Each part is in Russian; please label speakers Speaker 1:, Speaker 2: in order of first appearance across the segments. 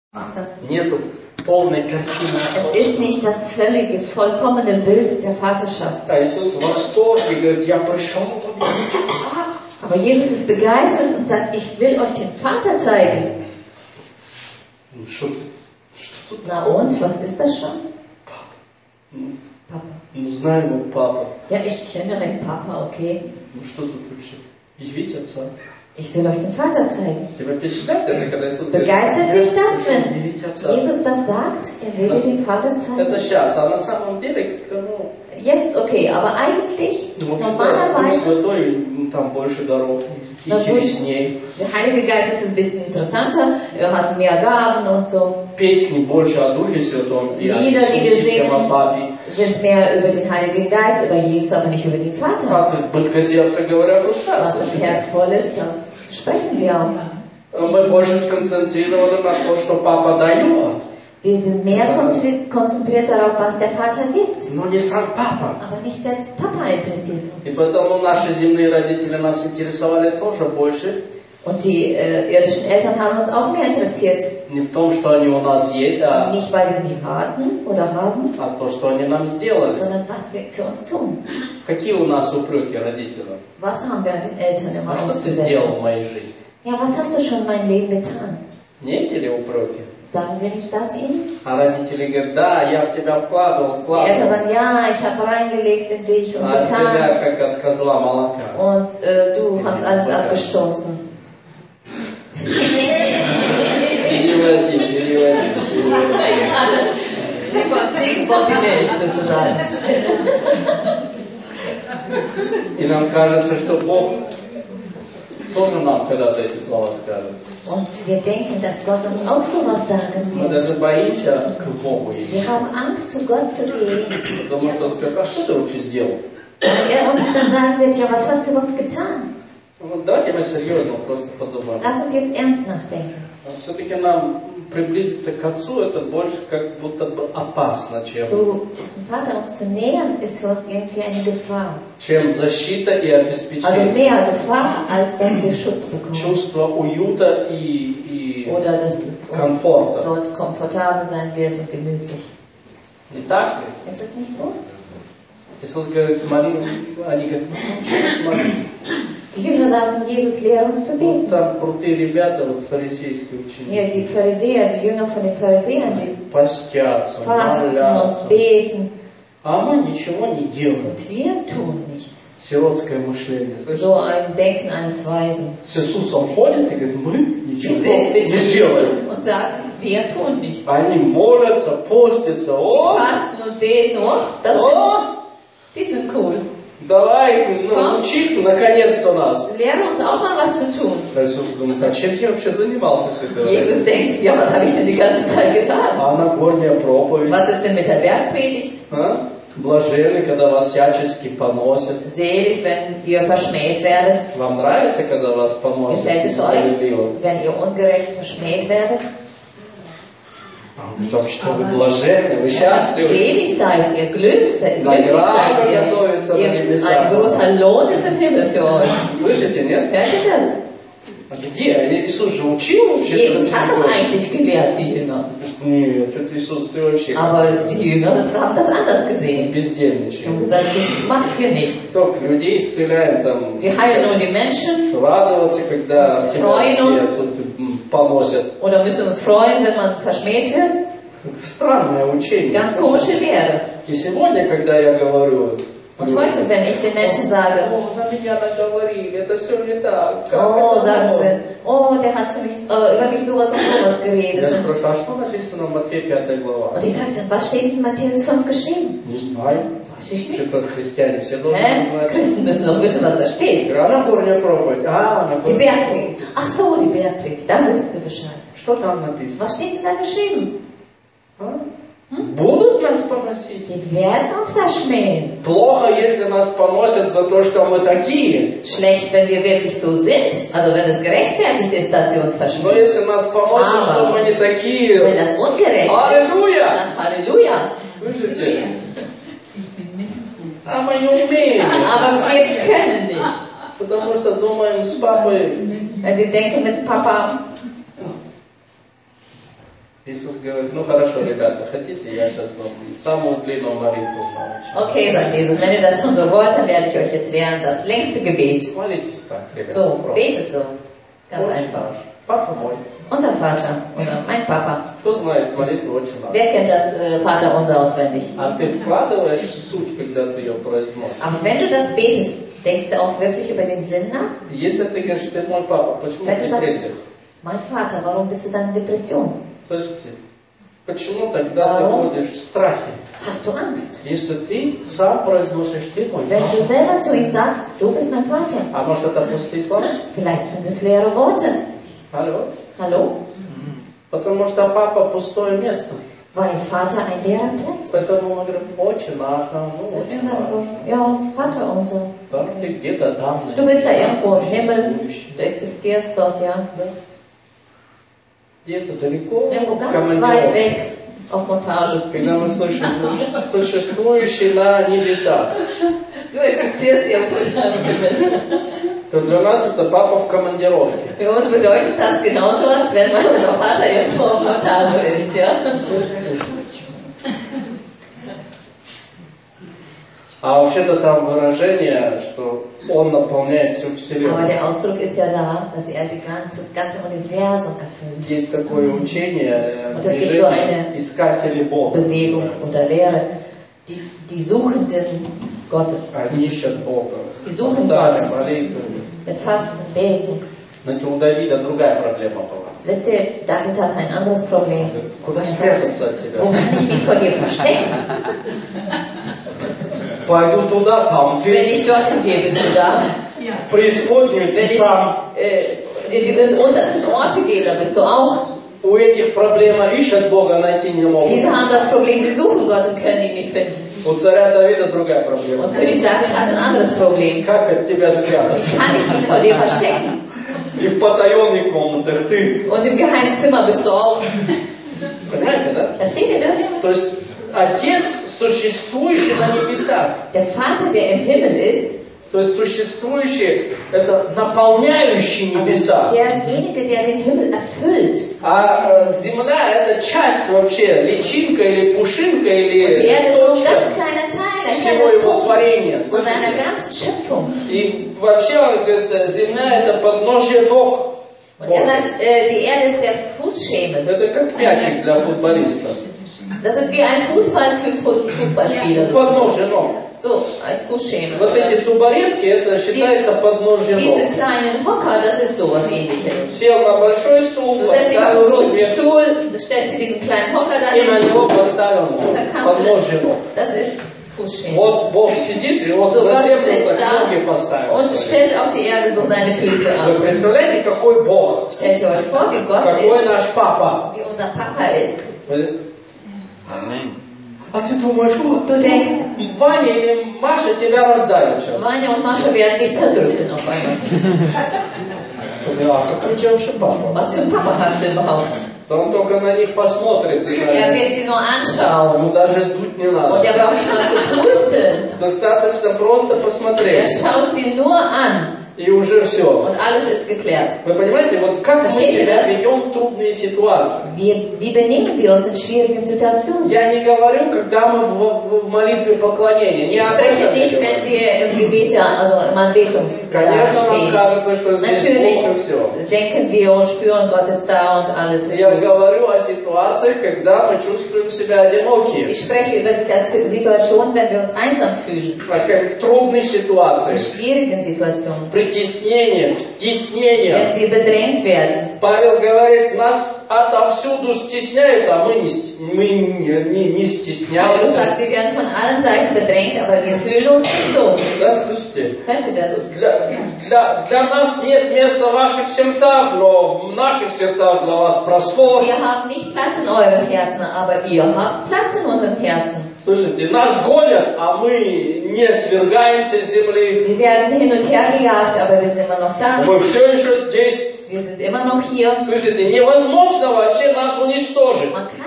Speaker 1: Нету полной картины.
Speaker 2: Es ist nicht das völlige, vollkommene Bild der Vaterschaft.
Speaker 1: А Иисус в восторге говорит, я пришел увидеть Отца.
Speaker 2: Aber Jesus ist begeistert und sagt, ich will euch den Vater zeigen. Na und, was ist das schon? Papa.
Speaker 1: Ну, знаем мы Папа.
Speaker 2: Ja, ich kenne den Papa, okay.
Speaker 1: Ну, что тут вообще? Видеть Отца.
Speaker 2: Ich will euch den Vater zeigen.
Speaker 1: Тебя впечатляет, когда Иисус
Speaker 2: Begeistert dich das, wenn
Speaker 1: видеть Отца?
Speaker 2: Jesus das sagt? Er will dir den Vater zeigen.
Speaker 1: Это сейчас, а на самом деле, как-то, ну...
Speaker 2: Jetzt, okay, aber eigentlich,
Speaker 1: Дух
Speaker 2: normalerweise...
Speaker 1: Святой, там больше дорог, интересней.
Speaker 2: Der Heilige Geist ist ein bisschen interessanter, er hat mehr Gaben und so.
Speaker 1: Песни больше о Духе Святом и о
Speaker 2: Lieder, die wir
Speaker 1: Иисусе, чем о Папе.
Speaker 2: singen, sind mehr über den Heiligen Geist, über Jesus, aber nicht über den Vater.
Speaker 1: От избытка сердца говорят уста.
Speaker 2: Was das Herz voll ist, das sprechen wir auch.
Speaker 1: Мы больше сконцентрированы на то, что Папа дает.
Speaker 2: Wir sind mehr konzentriert darauf, was der Vater gibt.
Speaker 1: Но не сам Папа.
Speaker 2: Aber nicht selbst Papa interessiert
Speaker 1: И
Speaker 2: uns.
Speaker 1: поэтому наши земные родители нас интересовали тоже больше.
Speaker 2: Und die irdischen Eltern haben uns auch mehr interessiert.
Speaker 1: Не в том, что они у нас есть, а
Speaker 2: Nicht, weil wir sie hatten oder haben,
Speaker 1: то, что они нам сделали.
Speaker 2: sondern was sie für uns tun.
Speaker 1: Какие у нас упреки родителям?
Speaker 2: Was haben wir den Eltern immer
Speaker 1: А что ты сделал
Speaker 2: auszusetzen?
Speaker 1: в моей жизни?
Speaker 2: Ja, was hast du schon in meinem Leben getan?
Speaker 1: Не эти ли упреки?
Speaker 2: Sagen wir nicht das ihnen?
Speaker 1: А родители говорят, да, я в тебя вкладывал.
Speaker 2: Die Eltern sagen, ja, ich habe reingelegt in dich und
Speaker 1: А тебя
Speaker 2: getan.
Speaker 1: как от козла молока.
Speaker 2: Und du hast alles abgestoßen.
Speaker 1: Переводи.
Speaker 2: Ziegenbock die Milch sozusagen.
Speaker 1: И нам кажется, что Бог тоже нам когда-то эти слова скажет.
Speaker 2: Und wir denken, dass Gott uns auch sowas sagen
Speaker 1: Мы
Speaker 2: wird.
Speaker 1: даже боимся к Богу идти.
Speaker 2: Wir haben Angst, zu Gott zu gehen.
Speaker 1: Потому что Он скажет, а что ты вообще сделал?
Speaker 2: Weil er uns dann sagen wird, ja, was hast du überhaupt getan?
Speaker 1: Вот давайте мы серьезно просто подумаем.
Speaker 2: Lass uns jetzt ernst nachdenken.
Speaker 1: Все-таки нам приблизиться к Отцу, это больше как будто бы опасно, чем
Speaker 2: Zum Vater uns zu nähern, ist für uns irgendwie eine Gefahr.
Speaker 1: защита и
Speaker 2: Also
Speaker 1: обеспечение.
Speaker 2: mehr Gefahr, als dass wir Schutz bekommen.
Speaker 1: Чувство уюта и
Speaker 2: Oder dass es uns
Speaker 1: комфорта.
Speaker 2: dort komfortabel sein wird und gemütlich.
Speaker 1: Не так ли?
Speaker 2: Ist es nicht so?
Speaker 1: Иисус говорит, они говорят, смотри,
Speaker 2: Die Jünger sagen, Jesus, lehre uns zu
Speaker 1: вот
Speaker 2: beten.
Speaker 1: там крутые ребята, вот фарисейские
Speaker 2: Ja,
Speaker 1: ученики,
Speaker 2: die Pharisäer, die Jünger von den Pharisäern, die
Speaker 1: постятся,
Speaker 2: fasten
Speaker 1: молятся,
Speaker 2: und beten.
Speaker 1: а мы ничего не делаем.
Speaker 2: Und wir tun nichts.
Speaker 1: Сиротское мышление. Слышите?
Speaker 2: So ein Denken eines Weisen.
Speaker 1: С Иисусом ходят и говорят, мы
Speaker 2: Wir
Speaker 1: ничего
Speaker 2: sind mit
Speaker 1: не делаем.
Speaker 2: Jesus und sagen, wir tun nichts.
Speaker 1: Они молятся, постятся.
Speaker 2: Die
Speaker 1: О,
Speaker 2: fasten und beten, oh, die sind cool.
Speaker 1: давай,
Speaker 2: Komm.
Speaker 1: учи наконец-то нас.
Speaker 2: Lehre uns auch mal was zu tun.
Speaker 1: А Иисус думает, а чем я вообще занимался все это время?
Speaker 2: Jesus denkt, ja, was habe ich denn die ganze Zeit getan?
Speaker 1: А Нагорная проповедь.
Speaker 2: Was ist denn mit der Bergpredigt?
Speaker 1: А? Блаженны, когда вас всячески поносят.
Speaker 2: Selig, wenn ihr verschmäht werdet.
Speaker 1: Вам нравится, когда вас поносят?
Speaker 2: Gefällt es euch,
Speaker 1: Справедливо?
Speaker 2: wenn ihr ungerecht verschmäht werdet?
Speaker 1: Потому что вы блаженны, вы счастливы.
Speaker 2: Selig seid ihr, glücklich seid
Speaker 1: Награда
Speaker 2: ihr.
Speaker 1: готовится на
Speaker 2: Ein
Speaker 1: небесах.
Speaker 2: großer Lohn ist im Himmel für euch.
Speaker 1: Слышите, нет?
Speaker 2: Hört ihr das?
Speaker 1: А где? Иисус же учил вообще.
Speaker 2: Jesus hat doch eigentlich gelehrt, die Jünger.
Speaker 1: Нет, что-то Иисус, ты вообще
Speaker 2: Aber die Jünger haben das anders gesehen.
Speaker 1: бездельничаешь.
Speaker 2: Die haben gesagt, du machst hier nichts.
Speaker 1: Сколько людей исцеляем там,
Speaker 2: Wir heilen nur die Menschen
Speaker 1: радоваться, когда тебя
Speaker 2: Freuen
Speaker 1: все
Speaker 2: uns.
Speaker 1: тут поносят.
Speaker 2: oder müssen uns freuen, wenn man verschmäht wird.
Speaker 1: Странное учение.
Speaker 2: Ganz komische Lehre.
Speaker 1: И сегодня, когда я говорю,
Speaker 2: Und heute, wenn ich den Menschen sage,
Speaker 1: на меня наговорили, это все не так.
Speaker 2: oh, sagen sie, oh, der hat für mich, über mich sowas und sowas
Speaker 1: Я
Speaker 2: geredet.
Speaker 1: спрашиваю, а что написано в Матфея 5 глава?
Speaker 2: Und ich sage dann, was steht in Matthäus 5 geschrieben?
Speaker 1: Не знаю.
Speaker 2: Weiß ich nicht.
Speaker 1: Что-то христиане все должны знать.
Speaker 2: Christen müssen doch wissen, was da steht.
Speaker 1: А Нагорная проповедь.
Speaker 2: Die Bergpredigt. Ach so, die Bergpredigt. Dann wissen Sie Bescheid.
Speaker 1: Что там написано?
Speaker 2: Was steht denn da geschrieben?
Speaker 1: Будут нас поносить?
Speaker 2: Die werden uns verschmähen.
Speaker 1: Плохо, если нас поносят за то, что мы такие.
Speaker 2: Schlecht, wenn wir wirklich so sind. Also wenn es gerechtfertigt ist, dass sie uns
Speaker 1: Но
Speaker 2: verschmähen.
Speaker 1: если нас поносят, что мы не
Speaker 2: Wenn
Speaker 1: такие,
Speaker 2: das ungerecht ist,
Speaker 1: аллилуйя!
Speaker 2: dann Halleluja.
Speaker 1: Слышите? А мы не умеем.
Speaker 2: Aber wir können nicht.
Speaker 1: Потому что думаем с папой.
Speaker 2: Weil wir denken mit Papa,
Speaker 1: Иисус говорит, ну хорошо, ребята, хотите, я сейчас вам самую длинную молитву научу.
Speaker 2: Okay, sagt Jesus, wenn ihr das schon so wollt, dann werde ich euch jetzt lernen, das längste Gebet.
Speaker 1: Молитесь так, ребята.
Speaker 2: So, betet so. Ganz einfach.
Speaker 1: Папа мой.
Speaker 2: Unser Vater oder mein Papa.
Speaker 1: Кто знает молитву очень много.
Speaker 2: Wer kennt das Vater unser auswendig?
Speaker 1: А ты вкладываешь суть, когда ты ее произносишь.
Speaker 2: Aber wenn du das betest, denkst du auch wirklich über den Sinn nach?
Speaker 1: Если ты говоришь, ты мой папа, почему
Speaker 2: Wenn
Speaker 1: ты
Speaker 2: du sagst,
Speaker 1: депрессия?
Speaker 2: mein Vater, warum bist du dann in Depression?
Speaker 1: Слышите? Почему тогда ты ходишь в страхе?
Speaker 2: Hast du Angst?
Speaker 1: Если ты сам произносишь, ты мой
Speaker 2: Wenn du
Speaker 1: папа.
Speaker 2: selber zu ihm sagst, du bist mein Vater.
Speaker 1: А может это пустые слова?
Speaker 2: Vielleicht sind es leere Worte.
Speaker 1: Алло?
Speaker 2: Hallo?
Speaker 1: Потому что папа пустое место.
Speaker 2: Weil Vater ein leerer Platz ist.
Speaker 1: Поэтому мы говорим, очень важно.
Speaker 2: Deswegen sagen wir, ja, Vater unser.
Speaker 1: Да, ты где-то там.
Speaker 2: Du bist da irgendwo im Himmel, du existierst dort, ja.
Speaker 1: Где-то далеко.
Speaker 2: Irgendwo ganz weit weg auf Montage.
Speaker 1: Когда мы слышим, существующий на небесах.
Speaker 2: Du existierst irgendwo im Himmel.
Speaker 1: То для нас это папа в командировке.
Speaker 2: Für uns bedeutet das genauso, als wenn man unser Vater irgendwo auf Montage ist, ja.
Speaker 1: А вообще-то там выражение, что он наполняет всю
Speaker 2: Aber
Speaker 1: вселенную.
Speaker 2: der Ausdruck ist ja da, dass er das ganze Universum erfüllt.
Speaker 1: Есть такое учение,
Speaker 2: Und es gibt so eine
Speaker 1: движение искатели Бога.
Speaker 2: Bewegung oder Lehre, die Suchenden Gottes.
Speaker 1: Они ищут Бога.
Speaker 2: Die suchen
Speaker 1: Постами,
Speaker 2: Gott.
Speaker 1: молитвами.
Speaker 2: Mit Fasten, Beten.
Speaker 1: Знаете, у Давида другая проблема была.
Speaker 2: Wisst ihr, David hat ein anderes Problem.
Speaker 1: Куда спрятаться от тебя?
Speaker 2: Wo kann ich mich vor dir verstecken?
Speaker 1: Пойду туда, там
Speaker 2: Wenn
Speaker 1: ты.
Speaker 2: ich dorthin gehe, bist du da.
Speaker 1: В преисподнюю
Speaker 2: Wenn
Speaker 1: ты
Speaker 2: ich
Speaker 1: там.
Speaker 2: in die untersten Orte gehe, da bist du auch.
Speaker 1: У этих проблема ищут Бога, найти не могут.
Speaker 2: Diese haben das Problem, sie suchen Gott und können ihn nicht finden.
Speaker 1: У царя Давида другая проблема.
Speaker 2: Und König David hat ein anderes Problem.
Speaker 1: Как от тебя спрятаться?
Speaker 2: Kann ich mich vor dir verstecken?
Speaker 1: И в потаенных комнатах ты.
Speaker 2: Und im geheimen Zimmer bist du auch.
Speaker 1: Понимаете, да?
Speaker 2: Versteht ihr das?
Speaker 1: То есть Отец, существующий на небесах.
Speaker 2: Der Vater, der im Himmel ist,
Speaker 1: То есть существующий, это наполняющий небеса.
Speaker 2: derjenige, der den Himmel erfüllt.
Speaker 1: А земля это часть вообще, личинка или пушинка
Speaker 2: Und die
Speaker 1: или
Speaker 2: Erde ist nur ein ganz
Speaker 1: точка
Speaker 2: kleiner Teil, ein
Speaker 1: всего
Speaker 2: kleiner
Speaker 1: его
Speaker 2: Punkt
Speaker 1: творения.
Speaker 2: von seiner
Speaker 1: Слышите?
Speaker 2: ganzen Schöpfung.
Speaker 1: И вообще, он говорит, земля это подножье ног.
Speaker 2: Und er sagt, die Erde ist der Fußschemel.
Speaker 1: Это как мячик для футболиста.
Speaker 2: Das ist wie ein Fußball für Fußballspieler.
Speaker 1: Подножье ног.
Speaker 2: So, ein Fußschemel.
Speaker 1: Вот эти тубаретки, это считается подножье
Speaker 2: Diese
Speaker 1: ног.
Speaker 2: kleinen Hocker, das ist sowas ähnliches.
Speaker 1: Сел на большой стул,
Speaker 2: Du setzt dich auf einen
Speaker 1: поставил
Speaker 2: großen
Speaker 1: себе
Speaker 2: Stuhl, stellst dir diesen kleinen Hocker
Speaker 1: и на
Speaker 2: dahin,
Speaker 1: него поставил ногу.
Speaker 2: dann kannst
Speaker 1: Подножье
Speaker 2: du,
Speaker 1: ног.
Speaker 2: das ist Fußschemel.
Speaker 1: Вот Бог сидит и вот
Speaker 2: So,
Speaker 1: на
Speaker 2: Gott
Speaker 1: землю
Speaker 2: sitzt
Speaker 1: так
Speaker 2: da
Speaker 1: ноги поставил.
Speaker 2: und stellt auf die Erde so seine Füße
Speaker 1: Вы
Speaker 2: ab.
Speaker 1: представляете, какой Бог?
Speaker 2: Stellt ihr euch vor, wie Gott
Speaker 1: Какой
Speaker 2: ist,
Speaker 1: наш папа?
Speaker 2: wie unser Papa ist.
Speaker 1: А ты думаешь, вот
Speaker 2: Du denkst,
Speaker 1: Ваня или Маша тебя раздавят сейчас.
Speaker 2: Vanya und Mascha werden dich zerdrücken auf einmal.
Speaker 1: А какой у тебя вообще папа?
Speaker 2: Was für ein Papa hast du überhaupt?
Speaker 1: Да он только на них посмотрит. И
Speaker 2: Er wird sie nur anschauen.
Speaker 1: ему даже дуть не
Speaker 2: Und
Speaker 1: надо.
Speaker 2: er braucht nicht mal zu pusten.
Speaker 1: Достаточно просто
Speaker 2: Er
Speaker 1: посмотреть.
Speaker 2: schaut sie nur an.
Speaker 1: И уже все.
Speaker 2: Und alles ist geklärt.
Speaker 1: Вы понимаете, вот как мы
Speaker 2: Versteht ihr
Speaker 1: себя
Speaker 2: das?
Speaker 1: ведем в трудные ситуации?
Speaker 2: Wie benehmen wir uns in schwierigen Situationen?
Speaker 1: Я не говорю, когда мы в молитве поклонения. Не
Speaker 2: Ich
Speaker 1: об
Speaker 2: spreche
Speaker 1: этом я
Speaker 2: nicht,
Speaker 1: говорю.
Speaker 2: wenn wir im Gebet, also im Anbetung
Speaker 1: Конечно, нам
Speaker 2: stehen.
Speaker 1: кажется, что здесь
Speaker 2: Natürlich
Speaker 1: Бог и все.
Speaker 2: denken wir und spüren, Gott ist da und alles ist
Speaker 1: Я
Speaker 2: gut.
Speaker 1: говорю о ситуациях, когда мы чувствуем себя одинокие.
Speaker 2: Ich spreche über Situationen, wenn wir uns einsam fühlen.
Speaker 1: Как в трудной
Speaker 2: In
Speaker 1: ситуации.
Speaker 2: schwierigen Situationen.
Speaker 1: Притеснение, стеснение.
Speaker 2: Wenn wir bedrängt werden.
Speaker 1: Павел говорит, нас отовсюду стесняют, а мы не
Speaker 2: Paulus
Speaker 1: стесняемся.
Speaker 2: sagt, wir werden von allen Seiten bedrängt, aber wir fühlen uns nicht so.
Speaker 1: Да, слушайте,
Speaker 2: Hört ihr das?
Speaker 1: для нас нет места в ваших сердцах, но в наших сердцах для вас простор.
Speaker 2: Wir haben nicht Platz in euren Herzen, aber ihr habt Platz in unseren Herzen.
Speaker 1: Слушайте, нас гонят, а мы не свергаемся с земли.
Speaker 2: Wir werden hin und her gejagt, aber wir sind immer noch da.
Speaker 1: Мы все еще здесь.
Speaker 2: Wir sind immer noch hier.
Speaker 1: Слушайте, невозможно вообще нас уничтожить.
Speaker 2: Man kann uns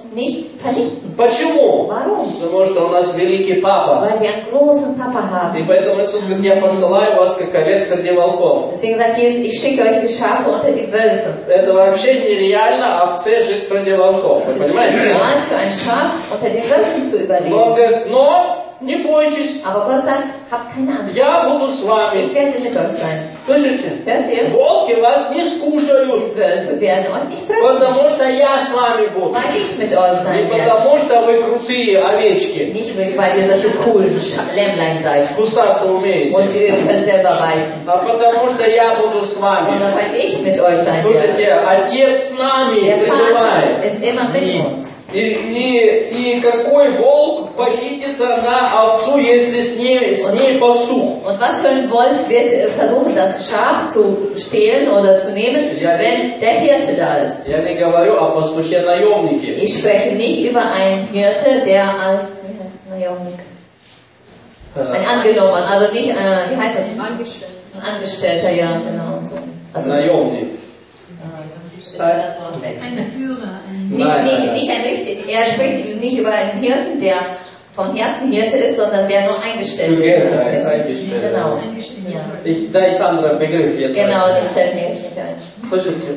Speaker 2: nicht vernichten.
Speaker 1: Почему?
Speaker 2: Warum?
Speaker 1: Потому что у нас великий Папа.
Speaker 2: Weil wir einen großen Papa
Speaker 1: И
Speaker 2: haben.
Speaker 1: поэтому Иисус говорит, я посылаю вас как овец среди волков.
Speaker 2: Deswegen sagt Jesus, ich schicke euch wie Schafe unter die Wölfe.
Speaker 1: Это вообще нереально овце жить среди волков. Вы
Speaker 2: Es ist nicht
Speaker 1: понимаете?
Speaker 2: real für ein Schaf unter den Wölfen zu
Speaker 1: Но он
Speaker 2: überleben.
Speaker 1: говорит, но не бойтесь,
Speaker 2: Aber Gott sagt, habt keine Angst.
Speaker 1: я буду с вами.
Speaker 2: Ich werde mit euch sein.
Speaker 1: Слышите?
Speaker 2: Hört ihr?
Speaker 1: Волки вас не скушают,
Speaker 2: Die Wölfe werden euch nicht fressen,
Speaker 1: потому что я с вами буду.
Speaker 2: weil ich mit euch
Speaker 1: Не
Speaker 2: sein werde.
Speaker 1: потому что вы крутые овечки,
Speaker 2: Nicht, weil ihr solche coolen Lämmlein seid.
Speaker 1: кусаться умеете,
Speaker 2: Und ihr könnt selber beißen.
Speaker 1: а потому что я буду с вами.
Speaker 2: Sondern weil ich mit euch sein
Speaker 1: Слушайте,
Speaker 2: werde.
Speaker 1: Отец с нами
Speaker 2: Der Vater
Speaker 1: пребывает.
Speaker 2: ist immer mit uns.
Speaker 1: И какой волк похитится на овцу, если с ней пастух?
Speaker 2: Und was für ein Wolf wird versuchen, das Schaf zu stehlen oder zu nehmen, wenn der Hirte da ist?
Speaker 1: Я не говорю о пастухе-наемнике.
Speaker 2: Ich spreche nicht über einen Hirte, der als, wie heißt Najonik? Ein Angenommen, also nicht, wie heißt das? Ein Angestellter, ja, genau. Also,
Speaker 1: Наемник.
Speaker 2: ist mir das Wort weg.
Speaker 3: Ein Führer, ein
Speaker 2: Nicht ein richtig, er spricht nicht über einen Hirten, der vom Herzen Hirte ist, sondern der nur eingestellt ist. Als Hirte.
Speaker 1: Eingestellt.
Speaker 2: Genau.
Speaker 3: Eingestellt.
Speaker 2: Ja.
Speaker 1: Да и Сандра Бегриф jetzt.
Speaker 2: Genau, das fällt mir jetzt nicht ein.
Speaker 1: Слышите?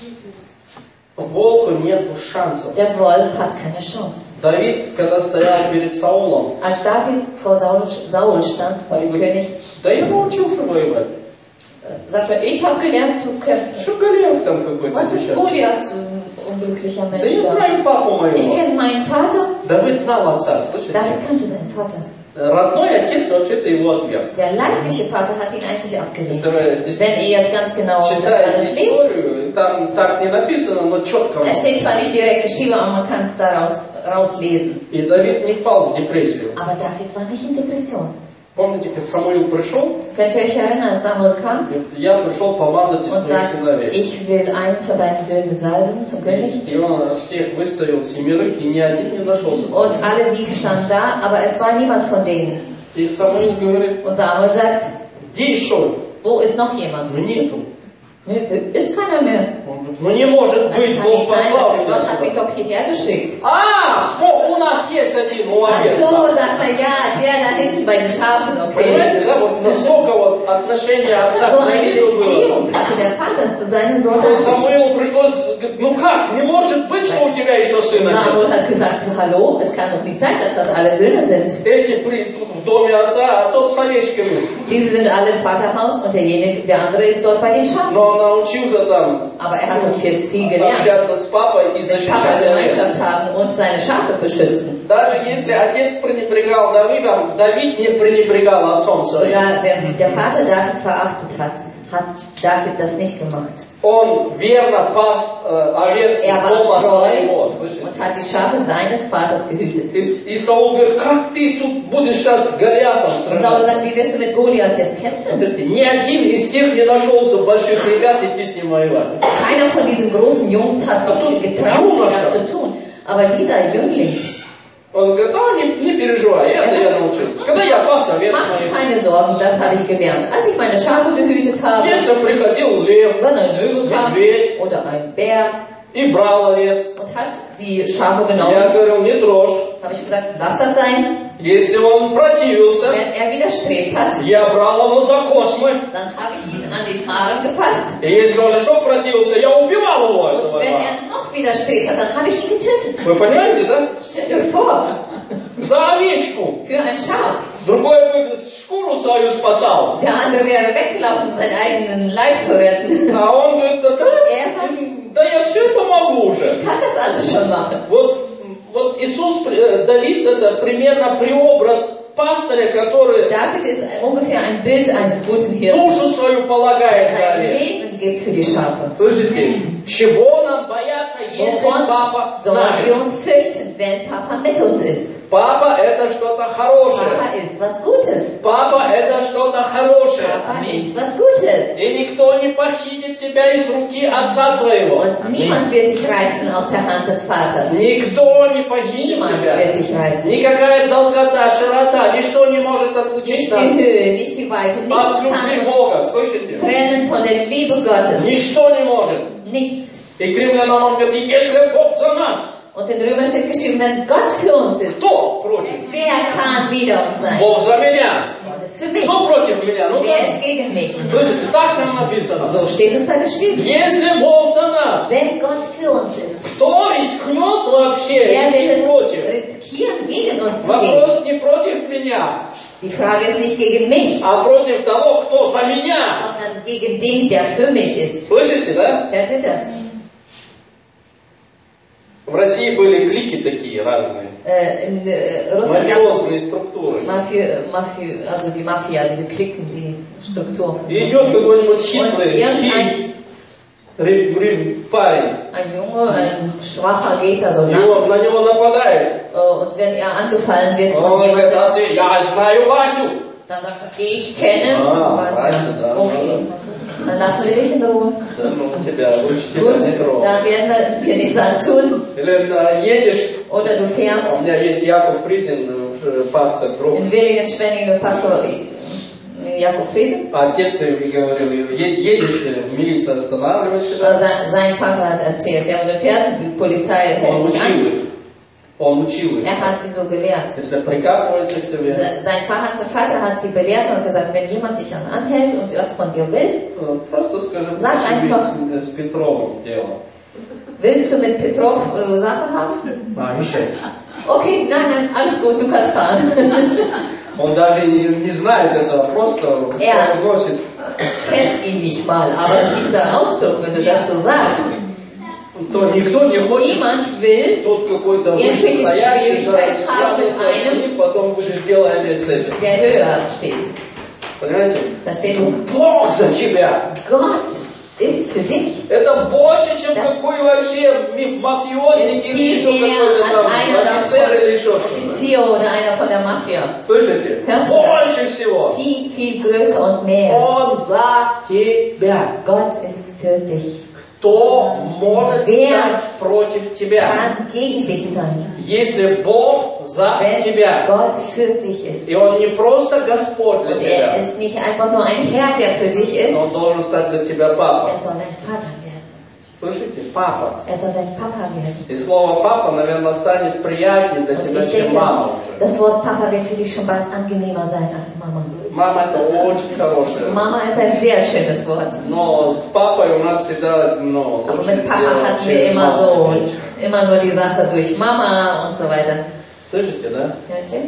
Speaker 1: Волку нету шансов.
Speaker 2: Der Wolf hat keine Chance.
Speaker 1: Давид, когда стоял перед Саулом,
Speaker 2: Als David vor Saul stand, vor dem König,
Speaker 1: да я научился воевать.
Speaker 2: sagt er, ich habe gelernt zu kämpfen.
Speaker 1: Что Голиаф там какой-то
Speaker 2: Was ist
Speaker 1: сейчас?
Speaker 2: Goliath, so ein unglücklicher
Speaker 1: Да
Speaker 2: Mensch
Speaker 1: я
Speaker 2: da?
Speaker 1: знаю папу
Speaker 2: Ich
Speaker 1: моего.
Speaker 2: kenne meinen Vater.
Speaker 1: Давид знал отца, слышите?
Speaker 2: David kannte seinen Vater.
Speaker 1: Родной отец вообще-то его отверг.
Speaker 2: Der leibliche Vater hat ihn eigentlich abgelehnt.
Speaker 1: Если вы
Speaker 2: Wenn ihr jetzt ganz genau das
Speaker 1: читаете
Speaker 2: alles lest,
Speaker 1: историю, там так не написано, но четко.
Speaker 2: da steht zwar nicht direkt geschrieben, aber man kann es daraus rauslesen.
Speaker 1: И Давид не впал в депрессию.
Speaker 2: Aber David war nicht in Depression.
Speaker 1: Помните, как Самуил пришел?
Speaker 2: Könnt ihr euch erinnern, als Samuel kam
Speaker 1: Говорит, я пришел помазать из
Speaker 2: und
Speaker 1: твоих
Speaker 2: sagt,
Speaker 1: сыновей.
Speaker 2: ich will einen von deinen Söhnen salben zum König.
Speaker 1: И он всех выставил семерых, и ни один не нашелся.
Speaker 2: Und alle 7 standen da, aber es war niemand von denen.
Speaker 1: И Самуил говорит,
Speaker 2: Und Samuel sagt,
Speaker 1: где еще?
Speaker 2: wo ist noch jemand?
Speaker 1: Ну нету.
Speaker 2: Nö, ist keiner mehr.
Speaker 1: Он говорит, ну не может
Speaker 2: Das
Speaker 1: быть,
Speaker 2: kann
Speaker 1: Бог
Speaker 2: nicht sein,
Speaker 1: послал
Speaker 2: also
Speaker 1: меня
Speaker 2: Gott hat mich
Speaker 1: сюда.
Speaker 2: doch hierher geschickt.
Speaker 1: У нас есть один
Speaker 2: Ach
Speaker 1: молодец.
Speaker 2: so, sagt er, ja, der da hinten bei den Schafen, okay.
Speaker 1: Понимаете, да, вот настолько вот отношение отца
Speaker 2: So
Speaker 1: к
Speaker 2: eine
Speaker 1: Давиду было.
Speaker 2: Beziehung hatte der Vater zu seinem Sohn.
Speaker 1: Что Самуилу пришлось, говорит, ну как, не может быть, что у тебя еще сына
Speaker 2: Samuel
Speaker 1: нет.
Speaker 2: hat gesagt, hallo, es kann doch nicht sein, dass das alle Söhne sind.
Speaker 1: Эти в доме отца, а тот с овечками.
Speaker 2: Diese sind alle im Vaterhaus und der andere ist dort bei den Schafen.
Speaker 1: Но он научился там
Speaker 2: Aber er hat dort viel gelernt.
Speaker 1: общаться с папой и
Speaker 2: Mit Papa
Speaker 1: защищать овец.
Speaker 2: Gemeinschaft haben und seine Schafe beschützen.
Speaker 1: Даже если отец пренебрегал Давидом, Давид не пренебрегал отцом своим.
Speaker 2: Sogar wenn der Vater David verachtet hat, hat David das nicht gemacht.
Speaker 1: Он верно пас овец
Speaker 2: Er war
Speaker 1: дома
Speaker 2: treu
Speaker 1: своего. Слышите?
Speaker 2: und hat die Schafe seines Vaters gehütet.
Speaker 1: И Саул говорит, как ты тут будешь сейчас с Голиафом
Speaker 2: Und Saul
Speaker 1: сражаться?
Speaker 2: sagt, wie wirst du mit Goliath jetzt kämpfen?
Speaker 1: Смотрите, ни один из тех не нашелся больших ребят идти с ним воевать.
Speaker 2: Keiner von diesen großen Jungs hat sich getraut, das zu tun. Aber dieser Jüngling,
Speaker 1: Он говорит, не переживай, это я научил. Когда я пас овец
Speaker 2: macht
Speaker 1: моих,
Speaker 2: keine Sorgen, das habe ich gelernt. Als ich meine Schafe gehütet habe,
Speaker 1: где-то приходил лев,
Speaker 2: wenn ein Löwe kam
Speaker 1: медведь
Speaker 2: oder ein Bär
Speaker 1: и брал овец.
Speaker 2: und hat die Schafe
Speaker 1: Я
Speaker 2: genommen,
Speaker 1: говорил, не трожь.
Speaker 2: habe ich gesagt, lass das sein.
Speaker 1: Если он противился,
Speaker 2: Wenn er widerstrebt hat,
Speaker 1: я брал его за космы.
Speaker 2: dann habe ich ihn an den Haaren gefasst.
Speaker 1: И если он еще противился, я убивал его.
Speaker 2: Und
Speaker 1: этого
Speaker 2: wenn
Speaker 1: льва.
Speaker 2: er noch widerstrebt hat, dann habe ich ihn getötet.
Speaker 1: Вы понимаете, да?
Speaker 2: Stellt euch vor,
Speaker 1: За овечку.
Speaker 2: für ein Schaf.
Speaker 1: Другой бы шкуру свою спасал.
Speaker 2: Der andere wäre weggelaufen, um seinen eigenen Leib zu retten.
Speaker 1: А он говорит,
Speaker 2: Er sagt,
Speaker 1: да я все помогу уже.
Speaker 2: ich kann das alles schon machen.
Speaker 1: Вот Иисус, Давид, это примерно преобраз пастыря, который
Speaker 2: David ist ungefähr ein Bild eines guten Hirten,
Speaker 1: душу свою полагает
Speaker 2: der
Speaker 1: за
Speaker 2: sein
Speaker 1: овец.
Speaker 2: Leben gibt für die Schafe.
Speaker 1: Слышите? Чего нам бояться, если
Speaker 2: Wovon
Speaker 1: папа с
Speaker 2: sollen wir
Speaker 1: нами?
Speaker 2: uns fürchten, wenn Papa mit uns ist?
Speaker 1: Папа это что-то хорошее.
Speaker 2: Papa ist was Gutes.
Speaker 1: Папа это что-то хорошее.
Speaker 2: Papa
Speaker 1: Аминь.
Speaker 2: ist was Gutes.
Speaker 1: И никто не похитит тебя из руки отца твоего.
Speaker 2: Und niemand wird dich reißen aus der Hand des Vaters.
Speaker 1: Никто не похитит
Speaker 2: Niemand
Speaker 1: тебя.
Speaker 2: wird dich reißen.
Speaker 1: Никакая долгота, широта, ничто не может отлучить
Speaker 2: Nicht
Speaker 1: нас
Speaker 2: die Höhe, nicht die Weite,
Speaker 1: от
Speaker 2: nichts
Speaker 1: любви
Speaker 2: kann uns
Speaker 1: Бога. Слышите?
Speaker 2: trennen von der Liebe Gottes.
Speaker 1: Ничто не может.
Speaker 2: Nichts.
Speaker 1: И к римлянам он говорит, если Бог за нас,
Speaker 2: Und Und in Römer steht geschrieben, wenn Gott für uns ist,
Speaker 1: кто против?
Speaker 2: wer kann wider uns sein?
Speaker 1: Бог за меня.
Speaker 2: Gott ist für mich.
Speaker 1: Кто против меня? Ну,
Speaker 2: Wer ist gegen mich?
Speaker 1: слышите, так там написано.
Speaker 2: So steht es da geschrieben.
Speaker 1: Если Бог за нас,
Speaker 2: Wenn Gott für uns ist,
Speaker 1: кто рискнет вообще
Speaker 2: wer
Speaker 1: идти
Speaker 2: wird
Speaker 1: против?
Speaker 2: es riskieren, gegen uns zu gehen?
Speaker 1: Вопрос не против меня,
Speaker 2: Die Frage ist nicht gegen mich,
Speaker 1: а против того, кто за меня.
Speaker 2: sondern gegen den, der für mich ist.
Speaker 1: Слышите, да?
Speaker 2: Hört ihr das?
Speaker 1: В России были клики такие разные.
Speaker 2: In Russland gab
Speaker 1: Мафиозные структуры.
Speaker 2: es also die Mafia, diese Klicken, die Struktur.
Speaker 1: И идет какой-нибудь
Speaker 2: Und
Speaker 1: хитрый парень.
Speaker 2: Ein Junge, ein schwacher Gegner, so
Speaker 1: И он на него нападает.
Speaker 2: und wenn er angefallen wird von
Speaker 1: Он говорит,
Speaker 2: jemandem,
Speaker 1: а ты, я знаю Васю.
Speaker 2: dann sagt er, ich kenne was.
Speaker 1: Вася, да.
Speaker 2: Okay, dann lassen wir dich in Ruhe.
Speaker 1: Да, ну тебя, лучше тебя
Speaker 2: Gut,
Speaker 1: не трогать.
Speaker 2: dann werden wir nichts antun.
Speaker 1: Или едешь,
Speaker 2: Oder du
Speaker 1: у
Speaker 2: fährst
Speaker 1: меня есть Яков Фризин, пастор, друг.
Speaker 2: in Willingen-Schwenningen, Pastor Jakob Friesen.
Speaker 1: Отец говорил, едешь, милиция останавливает тебя.
Speaker 2: Sein Vater hat erzählt, ja, und du fährst, die Polizei hält dich an.
Speaker 1: Он учил их.
Speaker 2: Er hat sie so gelehrt.
Speaker 1: Если прикапывается к тебе,
Speaker 2: Sein Vater hat sie belehrt und gesagt, wenn jemand dich anhält und was von dir will,
Speaker 1: просто скажи,
Speaker 2: Sag einfach.
Speaker 1: с Петровым дело.
Speaker 2: willst du mit Petrov Sache haben?
Speaker 1: Мишель.
Speaker 2: Okay, nein, alles gut, du kannst fahren.
Speaker 1: Он даже не знает этого, просто произносит.
Speaker 2: Kennt ihn nicht mal, aber dieser Ausdruck, wenn du das so sagst,
Speaker 1: То никто не хочет,
Speaker 2: niemand will
Speaker 1: тот какой-то
Speaker 2: irgendwelche
Speaker 1: вышестоящий,
Speaker 2: Schwierigkeiten haben mit einem,
Speaker 1: потом будешь делать цель.
Speaker 2: der höher steht.
Speaker 1: Понимаете?
Speaker 2: Verstehst du?
Speaker 1: Бог за тебя.
Speaker 2: Gott ist für dich.
Speaker 1: Это больше, чем какой вообще мафиозник или еще какой-то там офицер или еще что-то.
Speaker 2: Offizier oder einer von der Mafia.
Speaker 1: Слышите?
Speaker 2: Hörst du
Speaker 1: Больше всего.
Speaker 2: Viel, viel größer und mehr.
Speaker 1: Он за тебя.
Speaker 2: Gott ist für dich.
Speaker 1: Кто может стать против тебя?
Speaker 2: Kann gegen dich sein.
Speaker 1: Если Бог за
Speaker 2: Wenn
Speaker 1: тебя.
Speaker 2: Gott für dich ist.
Speaker 1: И Он не просто Господь для
Speaker 2: Und er
Speaker 1: тебя.
Speaker 2: ist nicht einfach nur ein Herr, der für dich ist.
Speaker 1: Он должен стать для тебя папа.
Speaker 2: Er soll dein Vater werden.
Speaker 1: Слышите? Папа.
Speaker 2: Er soll dein Papa werden.
Speaker 1: И слово папа, наверное, станет приятнее для
Speaker 2: Und
Speaker 1: тебя,
Speaker 2: ich
Speaker 1: чем
Speaker 2: denke,
Speaker 1: мама уже.
Speaker 2: das Wort Papa wird für dich schon bald angenehmer sein als Mama.
Speaker 1: Мама это очень хорошее.
Speaker 2: Mama ist ein sehr schönes Wort.
Speaker 1: Но с папой у нас всегда,
Speaker 2: Aber
Speaker 1: очень
Speaker 2: mit Papa
Speaker 1: дело
Speaker 2: hatten wir
Speaker 1: через
Speaker 2: immer
Speaker 1: маму.
Speaker 2: so, immer nur die Sache durch Mama und so weiter.
Speaker 1: Слышите, да?
Speaker 2: Hört ihr?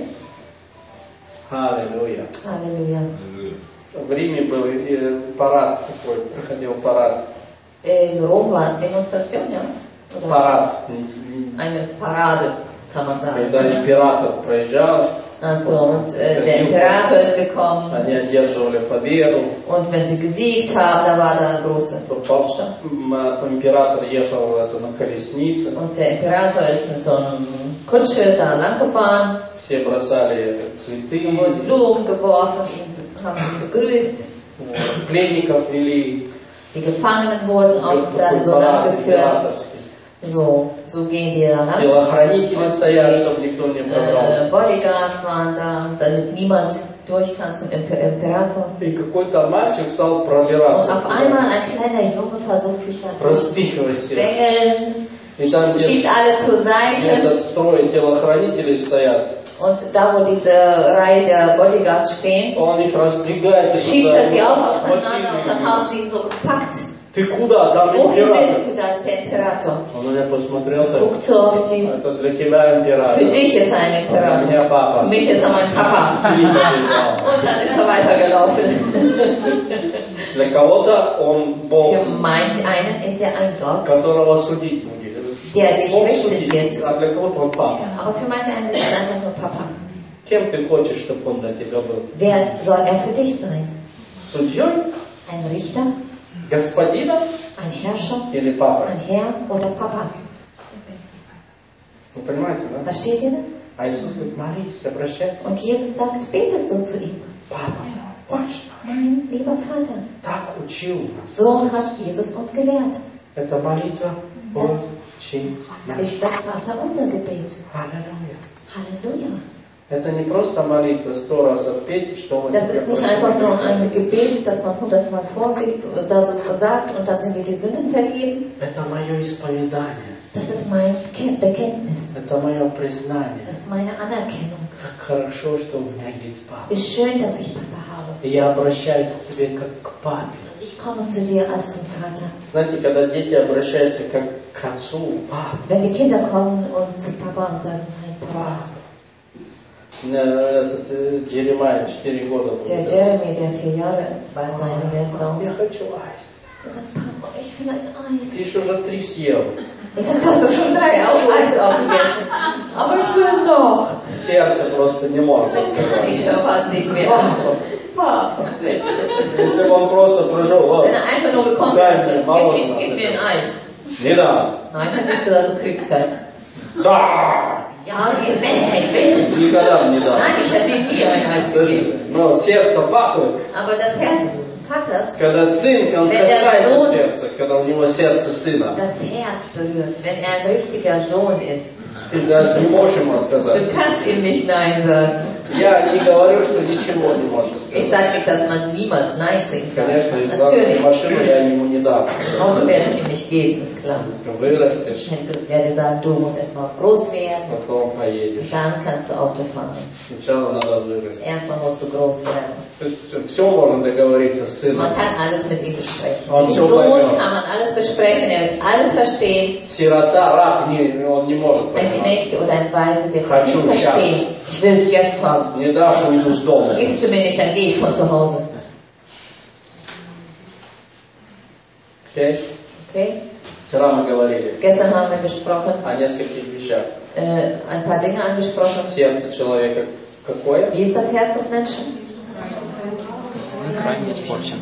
Speaker 1: Аллилуйя.
Speaker 2: Halleluja.
Speaker 1: В Риме был парад такой, проходил парад.
Speaker 2: In Rom war Demonstration, ja? Oder
Speaker 1: Парад.
Speaker 2: eine Parade, kann man sagen.
Speaker 1: Когда император проезжал,
Speaker 2: Also, und der Imperator ist gekommen.
Speaker 1: они одерживали победу.
Speaker 2: Und wenn sie gesiegt haben, da war da große Porsche.
Speaker 1: Император ехал на колеснице.
Speaker 2: Und der Imperator ist mit so einem Kutsche da lang gefahren.
Speaker 1: Все бросали цветы.
Speaker 2: Und Blumen geworfen, haben ihn begrüßt.
Speaker 1: Пленников вели.
Speaker 2: Die Gefangenen wurden auch dann so lang geführt. So gehen die da lang.
Speaker 1: Телохранители стоят, чтобы никто не пробрался.
Speaker 2: Bodyguards waren da, damit niemand durch kann zum Imperator.
Speaker 1: И какой-то мальчик стал
Speaker 2: Und
Speaker 1: пробираться.
Speaker 2: auf einmal ein kleiner Junge versucht sich da
Speaker 1: Распихивать всех.
Speaker 2: durchzudrängeln,
Speaker 1: И там, где
Speaker 2: schiebt alle zur Seite.
Speaker 1: этот строй телохранителей стоят,
Speaker 2: Und da, wo diese Reihe der Bodyguards stehen,
Speaker 1: он их раздвигает. и
Speaker 2: schiebt
Speaker 1: туда,
Speaker 2: er sie auch
Speaker 1: схватили
Speaker 2: auseinander und dann
Speaker 1: меня.
Speaker 2: haben sie ihn so gepackt.
Speaker 1: Ты куда? Там
Speaker 2: Wohin
Speaker 1: император.
Speaker 2: willst du, da ist der Imperator?
Speaker 1: Он меня посмотрел так.
Speaker 2: Guckt so auf die.
Speaker 1: Это для тебя император.
Speaker 2: Für dich ist er ein
Speaker 1: А для
Speaker 2: Imperator.
Speaker 1: меня папа.
Speaker 2: Für mich ist er mein Papa.
Speaker 1: И побежал.
Speaker 2: Und dann ist er weitergelaufen.
Speaker 1: Для кого-то он Бог,
Speaker 2: Für manch einen ist er ein Gott,
Speaker 1: которого судить будет.
Speaker 2: der dich
Speaker 1: Бог
Speaker 2: richten
Speaker 1: судит,
Speaker 2: wird.
Speaker 1: а для кого-то он папа.
Speaker 2: Aber für manch einen ist er einfach nur Papa.
Speaker 1: Кем ты хочешь, чтобы он для тебя был?
Speaker 2: Wer soll er für dich sein?
Speaker 1: Судьей?
Speaker 2: Ein Richter?
Speaker 1: Господином
Speaker 2: Ein Herrscher?
Speaker 1: или папой?
Speaker 2: Ein Herr oder Papa?
Speaker 1: Вы понимаете, да?
Speaker 2: Versteht ihr das?
Speaker 1: А Иисус говорит, молитесь, обращайтесь.
Speaker 2: Und Jesus sagt, betet so zu ihm.
Speaker 1: Папа, отче,
Speaker 2: Mein lieber Vater.
Speaker 1: так учил нас.
Speaker 2: So hat Jesus uns gelehrt.
Speaker 1: Это молитва очень наша.
Speaker 2: Ist das Vaterunser Gebet.
Speaker 1: Аллилуйя.
Speaker 2: Halleluja.
Speaker 1: Это не просто молитва 100 раз отпеть, что он
Speaker 2: Das ist nicht einfach nur ein Gebet, das man 100-mal vorsieht, da so sagt und dann sind dir die Sünden vergeben.
Speaker 1: Это мое исповедание.
Speaker 2: Das ist mein Bekenntnis.
Speaker 1: Это мое признание.
Speaker 2: Das ist meine Anerkennung.
Speaker 1: Как хорошо, что у меня есть папа.
Speaker 2: Wie schön, dass ich Papa habe.
Speaker 1: И я обращаюсь к тебе как к папе.
Speaker 2: Ich komme zu dir als zum Vater.
Speaker 1: Знаете, когда дети обращаются как к отцу, папа.
Speaker 2: Wenn die Kinder kommen und zu Papa und sagen, mein Papa.
Speaker 1: Этот Джеремия 4 года был.
Speaker 2: Der Jeremy, der 4 Jahre bei seiner Welt war.
Speaker 1: Я хочу айс.
Speaker 2: Er sagt, Papa, ich will ein
Speaker 1: Ты
Speaker 2: Eis.
Speaker 1: же уже 3 съел.
Speaker 2: Ich sage, du hast doch schon 3 Eis aufgegessen. Aber ich will noch.
Speaker 1: Сердце просто не может отказаться.
Speaker 2: Ich schaffe es nicht mehr. Papa, bitte.
Speaker 1: Если бы он просто пришел,
Speaker 2: Wenn er einfach nur gekommen wäre, gib mir ein Eis.
Speaker 1: не да.
Speaker 2: Nein, er hat nicht gesagt, du kriegst keins.
Speaker 1: Да.
Speaker 2: Ja, gib mir, ich will.
Speaker 1: Никогда бы не дал.
Speaker 2: Nein, ich hätte ihm nie ein Eis gegeben.
Speaker 1: Но сердце папы,
Speaker 2: Aber das Herz Vaters,
Speaker 1: когда сын, он касается сердца, когда у него сердце сына,
Speaker 2: das Herz berührt, wenn er ein richtiger Sohn ist.
Speaker 1: ты даже не можешь ему отказать.
Speaker 2: Du kannst ihm nicht Nein sagen.
Speaker 1: Я не говорю, что ничего не может
Speaker 2: Ich
Speaker 1: отказать.
Speaker 2: sage nicht, dass man niemals Nein zu ihm sagen
Speaker 1: Конечно,
Speaker 2: kann.
Speaker 1: из
Speaker 2: Natürlich.
Speaker 1: машину я ему не дам.
Speaker 2: Auto werde ich ihm nicht geben, ist klar.
Speaker 1: Если вырастешь,
Speaker 2: Ich werde sagen, du musst erstmal groß werden,
Speaker 1: потом поедешь.
Speaker 2: dann kannst du Auto fahren.
Speaker 1: Сначала надо вырасти.
Speaker 2: Erstmal musst du groß werden.
Speaker 1: То есть все можно договориться с сыном.
Speaker 2: Man kann alles mit ihm besprechen.
Speaker 1: Und
Speaker 2: Mit dem
Speaker 1: so
Speaker 2: Sohn
Speaker 1: weiter.
Speaker 2: kann man alles besprechen, er wird alles verstehen.
Speaker 1: Сирота, раб, он не может
Speaker 2: Ein
Speaker 1: понимать.
Speaker 2: Knecht oder ein Weise wird es
Speaker 1: Хочу
Speaker 2: nicht verstehen. Ich will es jetzt haben.
Speaker 1: Не дашь, уйду с дома.
Speaker 2: Gibst du mir nicht, dann gehe ich von zu Hause.
Speaker 1: Okay?
Speaker 2: Okay?
Speaker 1: Вчера мы говорили
Speaker 2: Gestern haben wir gesprochen,
Speaker 1: о нескольких вещах.
Speaker 2: ein paar Dinge angesprochen.
Speaker 1: Сердце человека какое?
Speaker 2: Wie ist das Herz des Menschen?
Speaker 3: Крайне испорчено.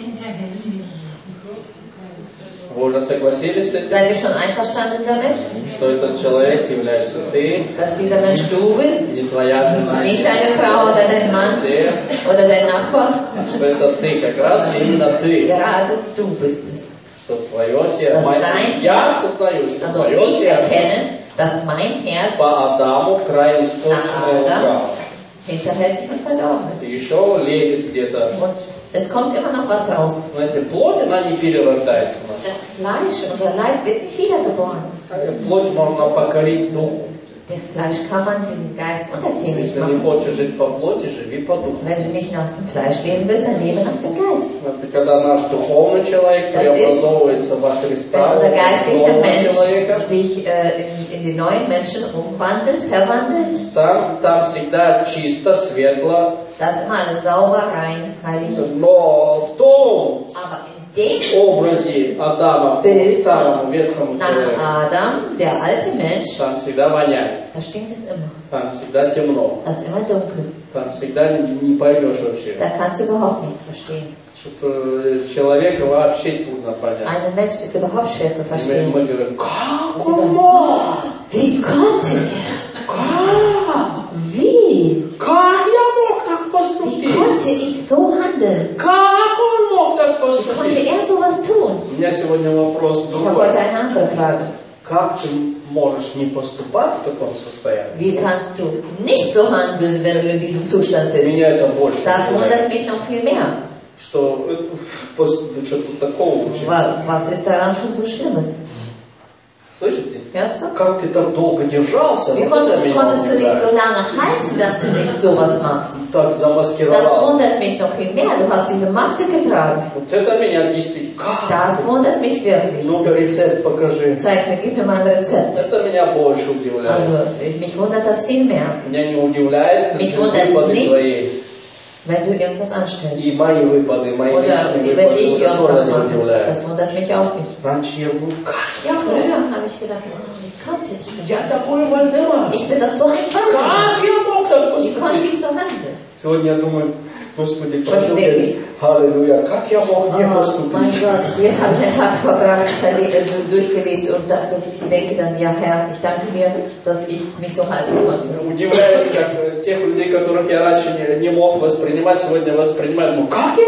Speaker 1: Вы уже согласились с этим?
Speaker 2: Seid ihr schon einverstanden damit,
Speaker 1: Что этот человек являешься ты,
Speaker 2: dass dieser Mensch du bist?
Speaker 1: не твоя жена,
Speaker 2: Nicht deine Frau oder dein Mann
Speaker 1: все,
Speaker 2: oder dein Nachbar?
Speaker 1: что это ты, как раз именно ты.
Speaker 2: Gerade du bist es.
Speaker 1: Что твое сердце,
Speaker 2: Das dein
Speaker 1: я
Speaker 2: Herz,
Speaker 1: осознаю, что
Speaker 2: also
Speaker 1: твое
Speaker 2: ich
Speaker 1: сердце
Speaker 2: erkenne, dass mein Herz
Speaker 1: по Адаму крайне испорченное
Speaker 2: Adam
Speaker 1: лукаво.
Speaker 2: hinterhältig und verdorben ist.
Speaker 1: И еще лезет где-то.
Speaker 2: Und es kommt immer noch was raus.
Speaker 1: Знаете, плоть, она не перерождается.
Speaker 2: Das Fleisch, unser Leib wird nicht wiedergeboren.
Speaker 1: Плоть можно покорить духу.
Speaker 2: Das Fleisch kann man dem Geist untertänig
Speaker 1: Если не
Speaker 2: machen.
Speaker 1: хочешь жить по плоти, живи по духу.
Speaker 2: Wenn du nicht nach dem Fleisch leben willst, dann lebe nach dem Geist.
Speaker 1: Это когда наш духовный человек
Speaker 2: Das
Speaker 1: преобразовывается во
Speaker 2: Wenn
Speaker 1: Христа,
Speaker 2: unser
Speaker 1: в
Speaker 2: geistlicher
Speaker 1: нового
Speaker 2: Mensch
Speaker 1: человека,
Speaker 2: sich in den neuen Menschen umwandelt, verwandelt,
Speaker 1: там всегда чисто, светло.
Speaker 2: das ist immer alles sauber, rein, heilig.
Speaker 1: Но в том
Speaker 2: Aber in dem
Speaker 1: образе Адама,
Speaker 2: Bild
Speaker 1: самому ветхому
Speaker 2: nach
Speaker 1: человеку,
Speaker 2: Adam, der alte Mensch,
Speaker 1: там всегда воняет,
Speaker 2: da stinkt es immer.
Speaker 1: там всегда темно,
Speaker 2: Das ist immer dunkel.
Speaker 1: там всегда не поймешь вообще.
Speaker 2: Da kannst du überhaupt nichts verstehen.
Speaker 1: Человека вообще трудно понять.
Speaker 2: Einen Mensch ist überhaupt schwer zu
Speaker 1: И
Speaker 2: verstehen.
Speaker 1: мы говорим, как
Speaker 2: Und sie sagen,
Speaker 1: он мог?
Speaker 2: wie konnte er?
Speaker 1: Как?
Speaker 2: Wie?
Speaker 1: Как я мог так
Speaker 2: Wie
Speaker 1: поступить?
Speaker 2: konnte ich so handeln?
Speaker 1: Как он мог так
Speaker 2: Wie konnte
Speaker 1: поступить?
Speaker 2: er sowas tun?
Speaker 1: У меня сегодня вопрос
Speaker 2: Ich habe
Speaker 1: другой.
Speaker 2: heute eine andere Frage.
Speaker 1: Как ты можешь не поступать в таком состоянии?
Speaker 2: Wie kannst du nicht so handeln, wenn du in diesem Zustand bist?
Speaker 1: Меня это больше
Speaker 2: Das
Speaker 1: удивляет.
Speaker 2: wundert mich noch viel mehr.
Speaker 1: Что что тут такого учить?
Speaker 2: Was ist daran schon so Schlimmes?
Speaker 1: Слышите?
Speaker 2: Hörst du?
Speaker 1: Как ты так долго держался?
Speaker 2: Wie
Speaker 1: Вот это меня
Speaker 2: konntest du dich so
Speaker 1: удивляет.
Speaker 2: lange halten, dass du nicht sowas machst?
Speaker 1: Так
Speaker 2: Das
Speaker 1: замаскировался.
Speaker 2: wundert mich noch viel mehr. Du hast diese Maske getragen.
Speaker 1: Вот это меня действительно... Как?
Speaker 2: Das wundert mich wirklich.
Speaker 1: Ну-ка рецепт покажи.
Speaker 2: Zeig mir, gib mir mal ein Rezept.
Speaker 1: Это меня больше удивляет.
Speaker 2: Also, mich wundert das viel mehr.
Speaker 1: Меня не удивляет
Speaker 2: Mich wundert
Speaker 1: выпады
Speaker 2: nicht,
Speaker 1: твои.
Speaker 2: wenn du irgendwas anstellst.
Speaker 1: И мои выпады, мои
Speaker 2: Oder
Speaker 1: личные
Speaker 2: wenn
Speaker 1: выпады.
Speaker 2: ich
Speaker 1: Вот это
Speaker 2: irgendwas
Speaker 1: тоже не
Speaker 2: mache.
Speaker 1: удивляет.
Speaker 2: Das wundert mich auch nicht.
Speaker 1: Раньше я был, как я мог?
Speaker 2: Früher habe ich gedacht, oh, wie konnte ich das?
Speaker 1: Я такой Вальдемар.
Speaker 2: Ich bin doch so ein Mann.
Speaker 1: Как я мог так
Speaker 2: Wie konnte
Speaker 1: поступить?
Speaker 2: ich so handeln?
Speaker 1: Сегодня я думаю, Господи,
Speaker 2: Что
Speaker 1: прошу
Speaker 2: сделали?
Speaker 1: тебя, аллилуйя, как я мог не
Speaker 2: Oh, mein
Speaker 1: поступить?
Speaker 2: Gott, jetzt habe ich einen Tag verbracht, durchgelebt und dachte, ich denke dann, ja Herr, ich danke dir, dass ich mich so halten konnte.
Speaker 1: Удивляюсь, как тех людей, которых я раньше не мог воспринимать, сегодня воспринимаю. Ну как я их мог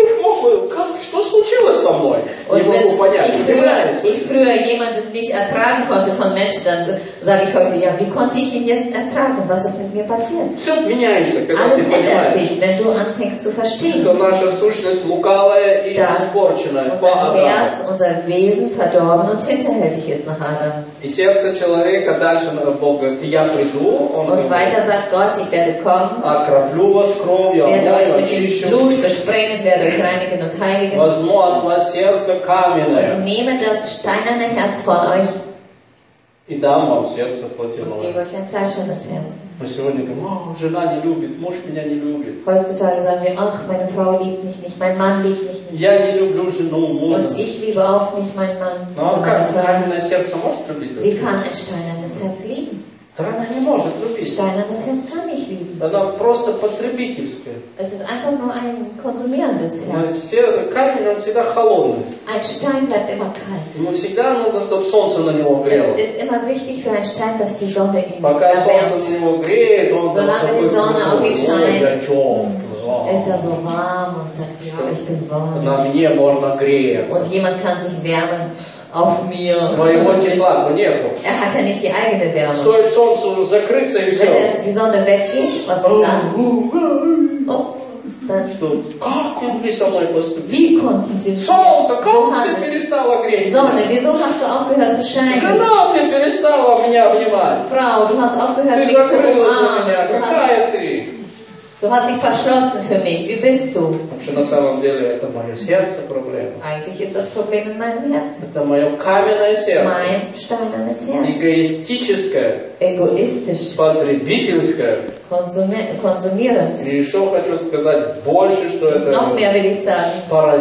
Speaker 1: что случилось со мной?
Speaker 2: Und
Speaker 1: Не могу понять.
Speaker 2: wenn ich früher jemanden nicht ertragen konnte von Menschen, dann sage ich heute, ja, wie konnte ich ihn jetzt ertragen? Was ist mit mir passiert?
Speaker 1: Все меняется, когда
Speaker 2: Alles
Speaker 1: ты
Speaker 2: ändert
Speaker 1: понимаешь,
Speaker 2: sich, wenn du anfängst zu verstehen,
Speaker 1: что наша сущность лукавая и
Speaker 2: dass
Speaker 1: испорченная по
Speaker 2: unser
Speaker 1: Адаму.
Speaker 2: Herz, unser Wesen verdorben und hinterhältig ist nach Adam.
Speaker 1: И сердце человека дальше Бог говорит, я приду, Он
Speaker 2: Und weiter sagt Gott, ich werde kommen,
Speaker 1: окроплю вас кровью,
Speaker 2: werde
Speaker 1: омою,
Speaker 2: euch mit dem
Speaker 1: очищу,
Speaker 2: Blut besprengen, werde euch reinigen und heiligen.
Speaker 1: возьму от вас сердце каменное
Speaker 2: Nehme das steinerne Herz von euch
Speaker 1: и дам вам сердце
Speaker 2: und
Speaker 1: плотяное.
Speaker 2: gebe euch ein fleischernes Herz.
Speaker 1: Мы сегодня говорим, жена не любит, муж меня не любит.
Speaker 2: Heutzutage sagen wir, ach, meine Frau liebt mich nicht, mein Mann liebt mich nicht.
Speaker 1: Я не люблю жену, мужа.
Speaker 2: Und ich liebe auch nicht meinen Mann
Speaker 1: Ну
Speaker 2: oder
Speaker 1: а
Speaker 2: meine
Speaker 1: как
Speaker 2: Frau.
Speaker 1: каменное сердце может любить?
Speaker 2: Wie kann ein steinernes Herz lieben?
Speaker 1: Да она не может любить.
Speaker 2: Steinernes Herz kann nicht lieben.
Speaker 1: Она просто потребительская.
Speaker 2: Es ist einfach nur ein konsumierendes
Speaker 1: Но
Speaker 2: Herz.
Speaker 1: камень, он всегда холодный.
Speaker 2: Ein Stein bleibt immer kalt.
Speaker 1: Ему всегда нужно, чтобы солнце на него грело.
Speaker 2: Es ist immer wichtig für einen Stein, dass die Sonne ihn
Speaker 1: Пока солнце
Speaker 2: erwärmt.
Speaker 1: на него греет, он
Speaker 2: Solange die Sonne auf ihn scheint,
Speaker 1: я тёплый.
Speaker 2: ist er so warm und sagt, ja, ich bin warm.
Speaker 1: На мне можно греться.
Speaker 2: Und jemand kann sich wärmen auf mir.
Speaker 1: Своего тепла нету.
Speaker 2: Er hat ja nicht die eigene Wärme.
Speaker 1: Стоит солнцу закрыться и
Speaker 2: Wenn
Speaker 1: все.
Speaker 2: die Sonne weggeht, was ist dann? Oh, dann,
Speaker 1: Что? Как он не со мной поступил?
Speaker 2: wie konnten sie
Speaker 1: Солнце,
Speaker 2: so
Speaker 1: как ты
Speaker 2: handeln?
Speaker 1: перестала греть?
Speaker 2: Sonne, wieso hast du aufgehört zu scheinen?
Speaker 1: Жена, ты перестала меня обнимать.
Speaker 2: Frau, du hast aufgehört,
Speaker 1: Ты
Speaker 2: mich zu
Speaker 1: закрылась за меня.
Speaker 2: umarmen.
Speaker 1: Какая ты?
Speaker 2: Du hast dich verschlossen für mich. Wie bist du?
Speaker 1: Вообще на самом деле это мое сердце проблема.
Speaker 2: Eigentlich ist das Problem in meinem Herzen.
Speaker 1: Это мое каменное сердце.
Speaker 2: Mein steinernes Herz.
Speaker 1: Эгоистическое,
Speaker 2: Egoistisch,
Speaker 1: потребительское.
Speaker 2: konsumierend.
Speaker 1: И еще хочу сказать больше, что это
Speaker 2: Noch mehr will ich sagen.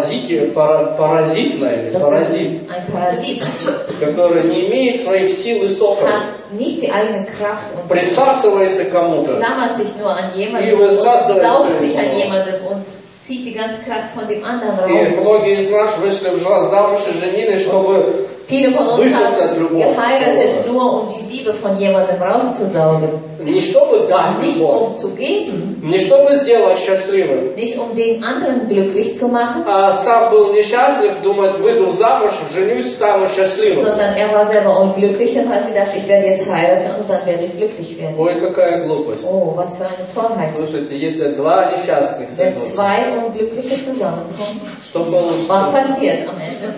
Speaker 1: паразитное или
Speaker 2: Das
Speaker 1: паразит,
Speaker 2: ist ein Parasit.
Speaker 1: который не имеет своих сил и соков,
Speaker 2: Hat nicht die eigene Kraft und
Speaker 1: присасывается к кому-то.
Speaker 2: klammert sich nur an jemanden
Speaker 1: И
Speaker 2: und
Speaker 1: высасывает
Speaker 2: saugt sich
Speaker 1: всё.
Speaker 2: an jemanden und zieht die ganze Kraft von dem anderen
Speaker 1: И
Speaker 2: raus.
Speaker 1: многие из нас вышли замуж и женились, чтобы
Speaker 2: Viele von uns
Speaker 1: высосать
Speaker 2: haben
Speaker 1: любовь.
Speaker 2: geheiratet, nur um die Liebe von jemandem rauszusaugen.
Speaker 1: Не чтобы дать
Speaker 2: Nicht
Speaker 1: любовь,
Speaker 2: um zu geben,
Speaker 1: не чтобы сделать счастливым,
Speaker 2: nicht um den anderen glücklich zu machen,
Speaker 1: а сам был несчастлив, думает, выйду замуж, женюсь, стану счастливым.
Speaker 2: sondern er war selber unglücklich und hat gedacht, ich werde jetzt heiraten und dann werde ich glücklich werden.
Speaker 1: Ой, какая глупость.
Speaker 2: Oh, was für eine Torheit.
Speaker 1: Слушайте, если два несчастных
Speaker 2: Wenn
Speaker 1: сойдутся,
Speaker 2: zwei Unglückliche zusammenkommen,
Speaker 1: что получится?
Speaker 2: was passiert am Ende?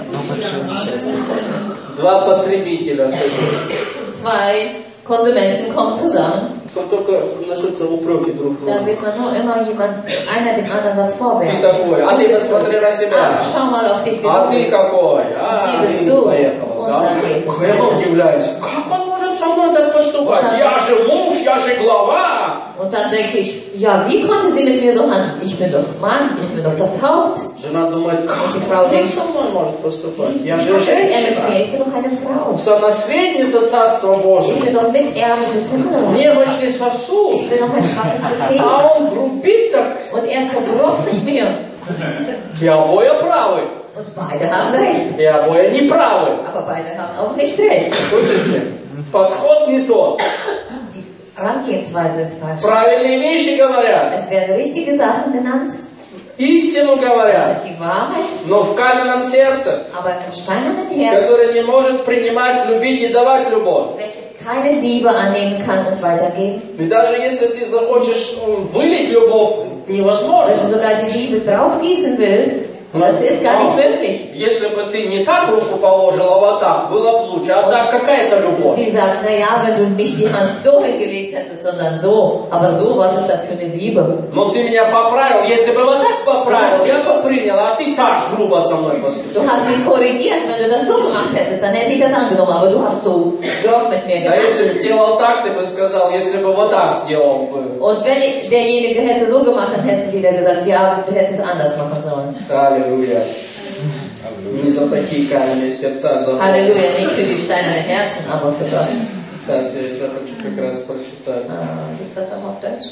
Speaker 1: Два потребителя сойдутся.
Speaker 2: Zwei Konsumenten kommen zusammen,
Speaker 1: Что только начнутся упреки друг
Speaker 2: da
Speaker 1: другу.
Speaker 2: wird man nur immer einer dem anderen was
Speaker 1: Ты
Speaker 2: vorwerfen.
Speaker 1: такой, а ты посмотри на себя.
Speaker 2: Ach, schau mal auf dich, wie
Speaker 1: А
Speaker 2: du
Speaker 1: ты
Speaker 2: bist.
Speaker 1: какой?
Speaker 2: Wie bist
Speaker 1: Ты
Speaker 2: du?
Speaker 1: поехала.
Speaker 2: Und
Speaker 1: Да?
Speaker 2: dann geht es
Speaker 1: Я
Speaker 2: weiter.
Speaker 1: удивляюсь, как он может со мной так поступать?
Speaker 2: Und dann-
Speaker 1: Я же муж, я же глава.
Speaker 2: Und dann denke ich, ja, wie konnte sie mit mir so handeln? Ich bin doch Mann, ich bin doch das Haupt.
Speaker 1: Жена думает, как
Speaker 2: Und die Frau
Speaker 1: он
Speaker 2: denkt,
Speaker 1: со мной может поступать? Я
Speaker 2: wie
Speaker 1: же
Speaker 2: macht er mit mir?
Speaker 1: женщина.
Speaker 2: Ich bin doch eine Frau.
Speaker 1: Сонаследница Царства
Speaker 2: Ich
Speaker 1: Божьего.
Speaker 2: bin doch Miterbin des Himmels.
Speaker 1: Немощный сосуд.
Speaker 2: Ich bin doch ein schwaches
Speaker 1: А
Speaker 2: Gefäß.
Speaker 1: он грубит так.
Speaker 2: Und er verbraucht mit mir.
Speaker 1: И обои правы.
Speaker 2: Und beide haben recht.
Speaker 1: И обои неправы.
Speaker 2: Aber beide haben auch nicht recht.
Speaker 1: Слышите? Подход не тот.
Speaker 2: Die Herangehensweise ist falsch.
Speaker 1: Правильные вещи говорят.
Speaker 2: Es werden richtige Sachen genannt.
Speaker 1: Истину
Speaker 2: Das
Speaker 1: говорят.
Speaker 2: ist die Wahrheit.
Speaker 1: Но в каменном сердце,
Speaker 2: Aber im steinernen Herz,
Speaker 1: которое не может принимать, любить и давать любовь.
Speaker 2: welches keine Liebe annehmen kann und weitergeben.
Speaker 1: И даже если ты захочешь вылить любовь,
Speaker 2: Wenn du
Speaker 1: невозможно.
Speaker 2: sogar die Liebe draufgießen willst, das ist gar nicht möglich.
Speaker 1: Если бы ты не так руку положила, а вот так, было бы лучше. А так какая-то любовь.
Speaker 2: Sie sagt, naja, wenn du nicht die Hand so hingelegt hättest, sondern so. Aber so, was ist das für eine Liebe?
Speaker 1: Но ты меня поправил. Если бы вот так поправил, я бы принял, а ты так грубо со мной поступил.
Speaker 2: Du hast mich korrigiert, wenn du das so gemacht hättest, dann hätte ich das angenommen. Aber du hast so grob mit mir
Speaker 1: А если бы
Speaker 2: gemacht.
Speaker 1: сделал так, ты бы сказал, если бы вот так сделал бы.
Speaker 2: Und wenn derjenige hätte so gemacht, dann hätte sie wieder gesagt, ja, du hättest es anders machen sollen.
Speaker 1: Аллилуйя. Не за такие каменные сердца, за
Speaker 2: Halleluja, nicht für die steinernen Herzen, aber für Gott.
Speaker 1: Сейчас я это хочу как раз прочитать.
Speaker 2: Ist das auch auf Deutsch?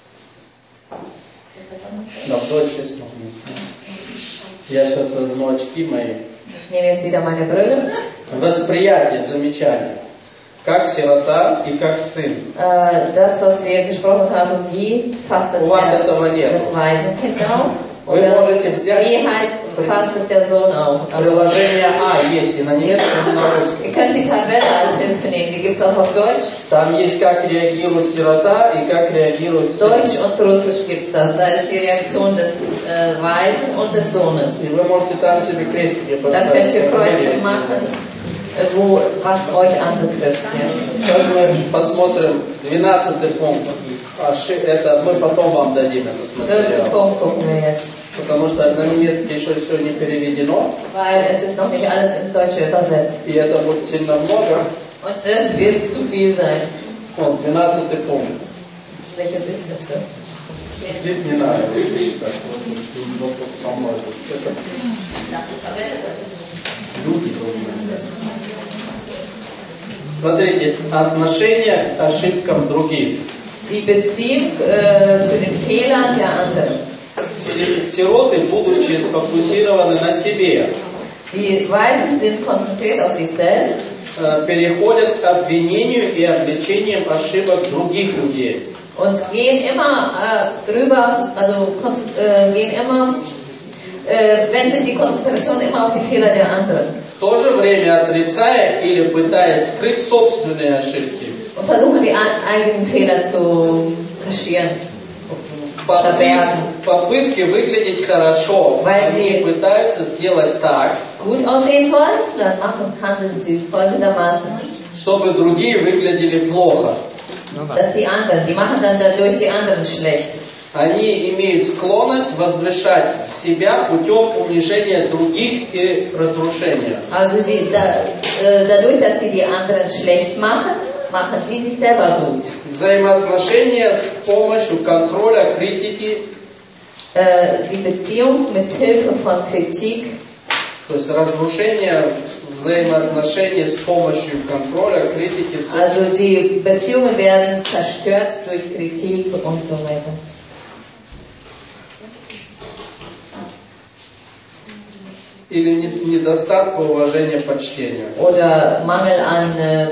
Speaker 1: Да, в Deutsch есть noch nicht. Я сейчас возьму очки мои.
Speaker 2: Ich nehme jetzt wieder meine Brille.
Speaker 1: Восприятие, замечание. Как сирота и как сын.
Speaker 2: Das, was wir gesprochen haben, wie fasst das
Speaker 1: У вас этого нет.
Speaker 2: das Waisenkind auf?
Speaker 1: Вы
Speaker 2: Oder
Speaker 1: можете взять
Speaker 2: wie heißt, fasst es der Sohn auch.
Speaker 1: Приложение А есть и на немецком, и на русском.
Speaker 2: Ihr könnt die Tabelle als Hilfe nehmen, die gibt es auch auf Deutsch.
Speaker 1: Там есть, как реагирует сирота и как реагирует сын.
Speaker 2: Deutsch und Russisch gibt es das. Da ist die Reaktion des Waisen und des Sohnes.
Speaker 1: И вы можете там себе крестики
Speaker 2: Da
Speaker 1: поставить.
Speaker 2: könnt ihr Kreuze machen, was euch anbetrifft jetzt.
Speaker 1: Сейчас мы посмотрим 12-й пункт. Это мы потом вам дадим этот
Speaker 2: 12.
Speaker 1: материал.
Speaker 2: Punkt gucken wir jetzt.
Speaker 1: Потому что на немецкий еще все не переведено.
Speaker 2: Weil es ist noch nicht alles ins Deutsche übersetzt.
Speaker 1: И это будет сильно много.
Speaker 2: Und das wird zu viel sein.
Speaker 1: Вот, 12-й пункт.
Speaker 2: Welches ist das?
Speaker 1: Здесь не надо. Смотрите, отношение к ошибкам других.
Speaker 2: Die Beziehung zu den Fehlern der anderen.
Speaker 1: Сироты, будучи сфокусированы на себе,
Speaker 2: Die Weisen sind konzentriert auf sich selbst
Speaker 1: переходят к обвинению и обличениям ошибок других людей.
Speaker 2: und gehen immer wenden die Konzentration immer auf die Fehler der anderen.
Speaker 1: В то же время отрицая или пытаясь скрыть собственные ошибки.
Speaker 2: Und versuchen die eigenen Fehler zu kaschieren, verbergen.
Speaker 1: Попытки выглядеть хорошо. Они пытаются сделать так,
Speaker 2: Gut aussehen wollen, dann handeln sie folgendermaßen.
Speaker 1: Чтобы другие выглядели плохо.
Speaker 2: Dass die machen dann dadurch die anderen schlecht.
Speaker 1: Они имеют склонность возвышать себя путем унижения других и разрушения.
Speaker 2: Also dadurch, dass sie die anderen schlecht machen sie sich selber gut.
Speaker 1: Взаимоотношения с помощью контроля, критики.
Speaker 2: Die Beziehung mit Hilfe von Kritik.
Speaker 1: То есть разрушение взаимоотношений с помощью контроля, критики.
Speaker 2: Also die Beziehungen werden zerstört durch Kritik und so weiter.
Speaker 1: Или недостатка уважения, почтения.
Speaker 2: Oder Mangel an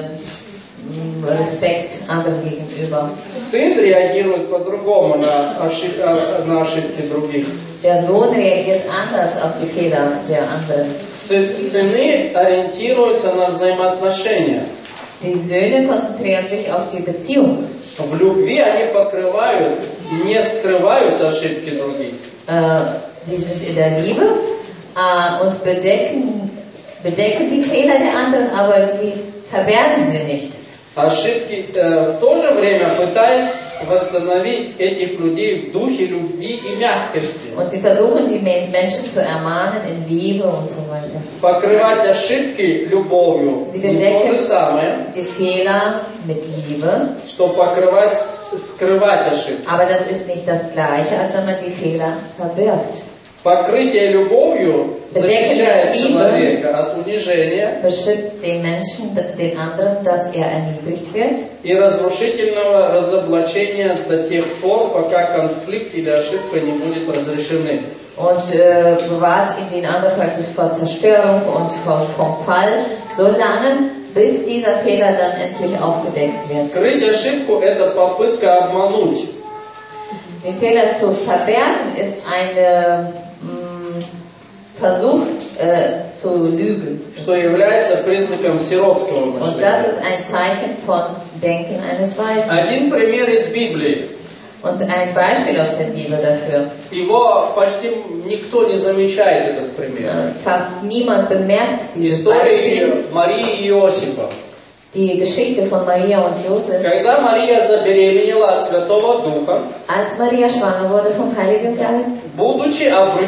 Speaker 2: Respekt anderen gegenüber.
Speaker 1: Сын реагирует по-другому на ошибки других.
Speaker 2: Der Sohn reagiert anders auf die Fehler der anderen.
Speaker 1: Сыны ориентируются на взаимоотношения.
Speaker 2: Die Söhne konzentrieren sich auf die Beziehung.
Speaker 1: В любви они покрывают, не скрывают ошибки других.
Speaker 2: Sie sind in der Liebe und bedecken die Fehler der anderen, aber sie verbergen sie nicht.
Speaker 1: Ошибки, в то же время пытаясь восстановить этих людей в духе любви и мягкости.
Speaker 2: Und sie versuchen die Menschen zu ermahnen in Liebe und so weiter.
Speaker 1: Покрывать ошибки любовью не то же самое,
Speaker 2: die Fehler mit Liebe,
Speaker 1: что скрывать ошибки.
Speaker 2: Aber das ist nicht das Gleiche, als wenn man die Fehler verbirgt.
Speaker 1: Покрытие любовью защищает человека от унижения,
Speaker 2: beschützt den Menschen, den anderen, dass er erniedrigt wird,
Speaker 1: и разрушительного разоблачения до тех пор, пока конфликт или ошибка не будет разрешены.
Speaker 2: Und bewahrt ihn den anderen praktisch vor Zerstörung und vom Fall, so lange, bis dieser Fehler dann endlich aufgedeckt wird.
Speaker 1: Скрыть ошибку – это попытка обмануть.
Speaker 2: Den Fehler zu verbergen ist ein Versuch zu lügen.
Speaker 1: Что является признаком сиротского мышления.
Speaker 2: Und das ist ein Zeichen von Denken eines Weisen.
Speaker 1: Один пример из Библии.
Speaker 2: Und ein Beispiel aus der Bibel dafür.
Speaker 1: Его почти никто не замечает, этот пример.
Speaker 2: Fast niemand bemerkt dieses
Speaker 1: История
Speaker 2: Beispiel.
Speaker 1: Марии и Иосифа.
Speaker 2: Die Geschichte von Maria und Josef.
Speaker 1: Когда Мария забеременела от Святого Духа,
Speaker 2: als Maria schwanger wurde vom Heiligen Geist,
Speaker 1: будучи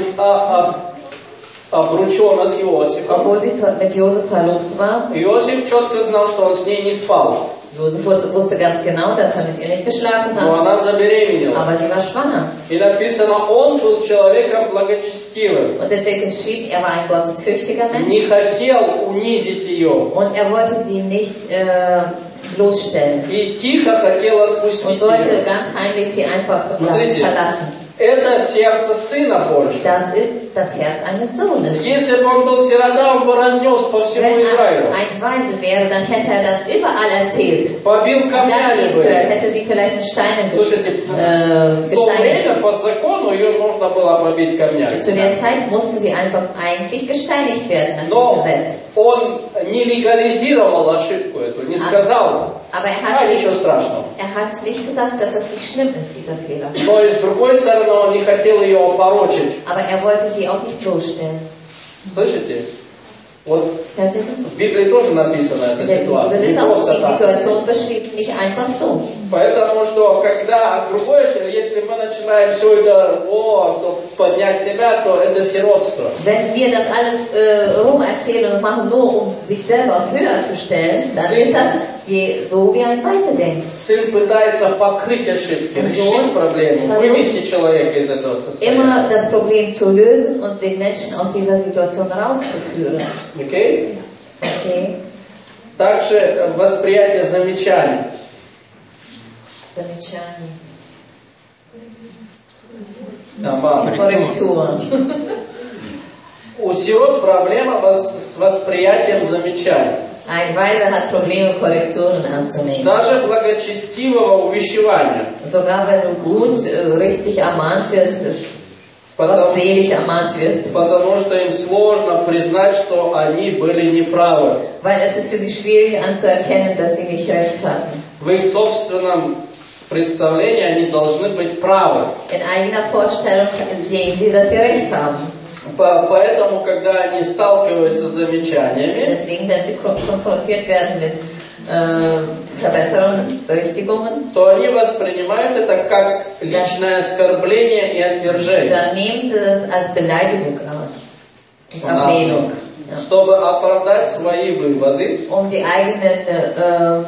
Speaker 1: обручена с Иосифом,
Speaker 2: obwohl sie mit Josef verlobt war,
Speaker 1: Иосиф четко знал, что он с ней не спал.
Speaker 2: Josef wusste ganz genau, dass er mit ihr nicht geschlafen
Speaker 1: Но
Speaker 2: hat,
Speaker 1: она забеременела.
Speaker 2: aber sie war schwanger.
Speaker 1: И написано, он был человеком благочестивым.
Speaker 2: Und es wird geschrieben, er war ein gottesfürchtiger
Speaker 1: Не
Speaker 2: Mensch
Speaker 1: хотел унизить ее.
Speaker 2: und er wollte sie nicht bloßstellen
Speaker 1: И тихо хотел отпустить
Speaker 2: und wollte
Speaker 1: ее.
Speaker 2: ganz heimlich sie einfach
Speaker 1: Смотрите,
Speaker 2: verlassen.
Speaker 1: это сердце Сына Божьего.
Speaker 2: Das ist das Herz eines Sohnes.
Speaker 1: Если бы он был сирота, он бы разнес по всему
Speaker 2: Wenn
Speaker 1: Израилю.
Speaker 2: ein Weise wäre, dann hätte er das überall erzählt.
Speaker 1: Побил камнями бы.
Speaker 2: Hätte sie vielleicht mit Steinen
Speaker 1: Слушайте, в то время по закону ее нужно было побить камнями.
Speaker 2: Zu der Zeit musste sie einfach eigentlich gesteinigt werden nach dem Gesetz.
Speaker 1: Он не легализировал ошибку эту, не сказал, ничего страшного.
Speaker 2: Er hat nicht gesagt, dass das nicht schlimm ist, dieser Fehler.
Speaker 1: Но и с другой стороны, он не хотел ее опорочить.
Speaker 2: Aber er wollte sie auch nicht bloßstellen.
Speaker 1: Слышите? Вот в Библии тоже написана эта ситуация. Не просто так.
Speaker 2: Nicht einfach so.
Speaker 1: Поэтому что, когда другое, если мы начинаем все это, чтобы поднять себя, то это сиротство.
Speaker 2: Wenn wir das alles rumerzählen und machen, nur um sich selber höher zu stellen, dann ist das so wie ein Weiterdenken.
Speaker 1: Сын пытается покрыть ошибки, решить проблему, вывести человека из этого состояния.
Speaker 2: Immer das Problem zu lösen und den Menschen aus dieser Situation rauszuführen.
Speaker 1: Okay?
Speaker 2: Okay.
Speaker 1: Также восприятие замечаний.
Speaker 2: Замечаний.
Speaker 1: Корректура. У сирот проблема с восприятием замечаний.
Speaker 2: Ein Weiser hat Probleme, Korrekturen anzunehmen.
Speaker 1: Даже благочестивого увещевания.
Speaker 2: Sogar wenn du gut, richtig ermahnt wirst, gottselig ermahnt wirst.
Speaker 1: Потому что им сложно признать, что они были неправы.
Speaker 2: Weil es ist für sie schwierig anzuerkennen, dass sie nicht recht hatten.
Speaker 1: В их собственном представлении они должны быть правы.
Speaker 2: In eigener Vorstellung sehen sie, dass sie recht haben.
Speaker 1: Поэтому, когда они сталкиваются с замечаниями,
Speaker 2: deswegen, wenn sie konfrontiert werden mit Verbesserungen, Berichtigungen,
Speaker 1: то они воспринимают это как личное оскорбление и отвержение.
Speaker 2: Dann nehmen sie das als Beleidigung und Ablehnung.
Speaker 1: Чтобы оправдать свои выводы,
Speaker 2: die eigenen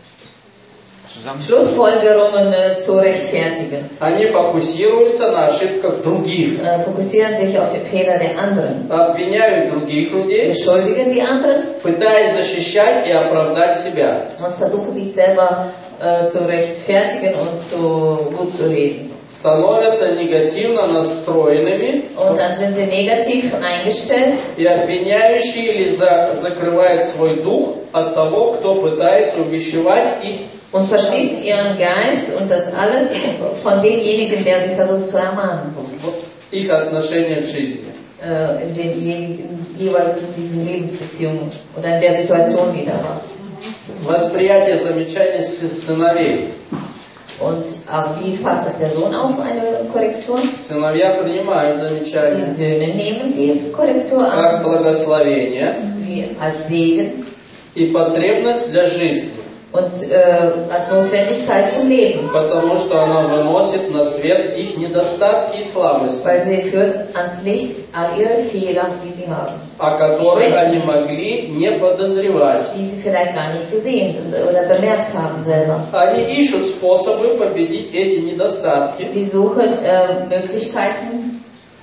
Speaker 2: Schlussfolgerungen zu rechtfertigen.
Speaker 1: Они фокусируются на ошибках других.
Speaker 2: Fokussieren sich auf den Fehler der anderen.
Speaker 1: Обвиняют других людей.
Speaker 2: Beschuldigen die anderen.
Speaker 1: Пытаясь защищать и оправдать себя.
Speaker 2: Und versuchen sich selber zu rechtfertigen und zu gut zu reden.
Speaker 1: Становятся негативно настроенными.
Speaker 2: Und dann sind sie negativ eingestellt.
Speaker 1: И обвиняющие или закрывают свой дух от того, кто пытается увещевать их.
Speaker 2: Und verschließen ihren Geist und das alles von demjenigen, der sie versucht zu ermahnen.
Speaker 1: Их отношения к жизни.
Speaker 2: In den jeweils in diesen Lebensbeziehungen oder in der Situation, die da war.
Speaker 1: Восприятие замечаний сыновей.
Speaker 2: Und wie fasst es der Sohn auf, eine Korrektur?
Speaker 1: Сыновья принимают замечания.
Speaker 2: Die Söhne nehmen die Korrektur an.
Speaker 1: Как благословение.
Speaker 2: Wie als Segen.
Speaker 1: И потребность для жизни.
Speaker 2: Und als Notwendigkeit zum Leben.
Speaker 1: Потому что она выносит на свет их недостатки и слабости.
Speaker 2: Weil sie führt ans Licht all ihre Fehler, die sie haben.
Speaker 1: О которых они могли не подозревать.
Speaker 2: Die sie vielleicht gar nicht gesehen oder bemerkt haben selber.
Speaker 1: Они ищут способы победить эти недостатки.
Speaker 2: Sie suchen Möglichkeiten.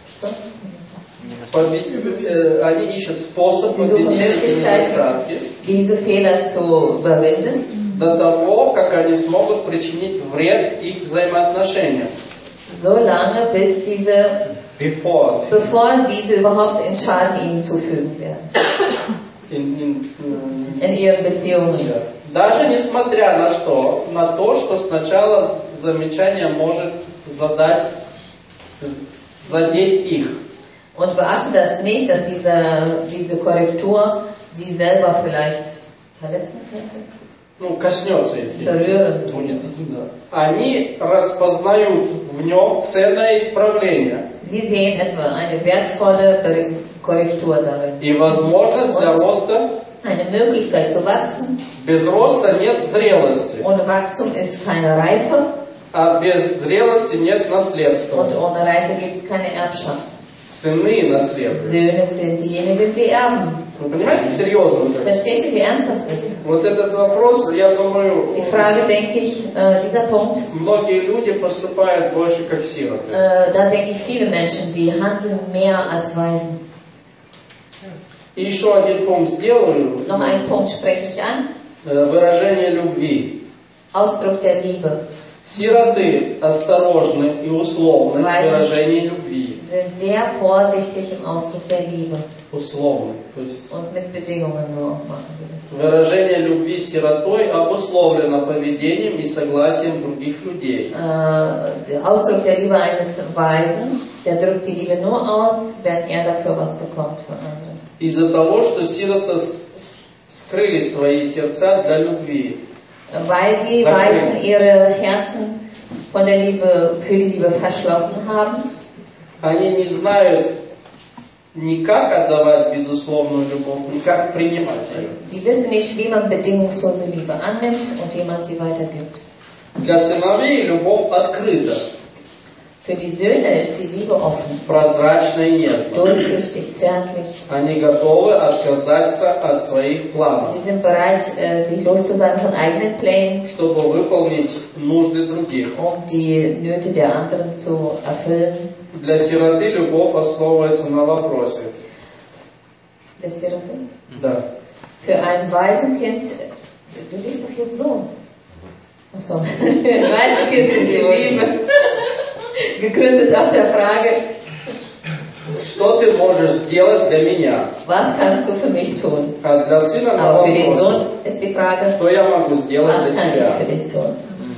Speaker 1: Они ищут способ победить эти недостатки.
Speaker 2: Diese Fehler zu überwinden.
Speaker 1: До того, как они смогут причинить вред их взаимоотношениям.
Speaker 2: So lange, bis bevor diese überhaupt in Schaden ihnen zufügen werden. In ihren Beziehungen.
Speaker 1: Даже несмотря на то, что сначала замечание может задеть их.
Speaker 2: Und beachten das nicht, dass diese Korrektur sie selber vielleicht verletzen könnte.
Speaker 1: Коснется их.
Speaker 2: Berühren sie.
Speaker 1: Они распознают в нем ценное исправление.
Speaker 2: Sie sehen etwa eine wertvolle Korrektur darin.
Speaker 1: И возможность для роста.
Speaker 2: Eine Möglichkeit zu wachsen.
Speaker 1: Без роста нет зрелости.
Speaker 2: Ohne Wachstum ist keine Reife.
Speaker 1: А без зрелости нет наследства.
Speaker 2: Und ohne Reife gibt es keine Erbschaft.
Speaker 1: Сыны наследуют.
Speaker 2: Söhne sind diejenigen, die erben.
Speaker 1: Вы понимаете, серьезно?
Speaker 2: Versteht ihr, wie ernst das ist?
Speaker 1: Вот этот вопрос, я думаю,
Speaker 2: Die Frage, denke ich, dieser Punkt,
Speaker 1: многие люди поступают больше как сироты.
Speaker 2: Da denke ich, viele Menschen, die handeln mehr als Waisen.
Speaker 1: И еще один пунkt сделаю.
Speaker 2: Noch einen Punkt spreche ich an.
Speaker 1: Выражение любви.
Speaker 2: Ausdruck der Liebe.
Speaker 1: Сироты осторожны и условны в выражении любви.
Speaker 2: Sind sehr vorsichtig im Ausdruck der Liebe.
Speaker 1: Условны. То есть
Speaker 2: Und mit Bedingungen nur machen sie das.
Speaker 1: выражение любви сиротой обусловлено поведением и согласием других людей.
Speaker 2: Der Ausdruck der Liebe eines Weisen, der drückt die Liebe nur aus, wenn er dafür was bekommt von anderen.
Speaker 1: Из-за того, что сироты скрыли свои сердца для любви.
Speaker 2: Weil die Weisen ihre Herzen von der Liebe, für die Liebe verschlossen haben.
Speaker 1: Они не знают ни как отдавать безусловную любовь, ни как принимать ее.
Speaker 2: Die wissen nicht, wie man bedingungslose Liebe annimmt und wie man sie weitergibt.
Speaker 1: Для сыновей любовь открыта.
Speaker 2: Für die Söhne ist die Liebe offen.
Speaker 1: Прозрачна и нежна.
Speaker 2: Durchsichtig, zärtlich.
Speaker 1: Они готовы отказаться от своих планов.
Speaker 2: Sie sind bereit, sich loszusagen von eigenen Plänen,
Speaker 1: чтобы выполнить нужды других.
Speaker 2: Um die Nöte der anderen zu erfüllen.
Speaker 1: Для сироты любовь основывается на вопросе.
Speaker 2: Для сироты?
Speaker 1: Да.
Speaker 2: Für ein Waisenkind, du liest doch jetzt so. Achso, ein Waisenkind ist die Liebe. Gegründet auf der Frage,
Speaker 1: что ты можешь сделать для меня?
Speaker 2: Was kannst du für mich tun?
Speaker 1: А для сына на
Speaker 2: Aber für den
Speaker 1: вопрос,
Speaker 2: Sohn ist die Frage,
Speaker 1: что я могу сделать
Speaker 2: was
Speaker 1: для
Speaker 2: kann
Speaker 1: тебя?
Speaker 2: ich für dich tun?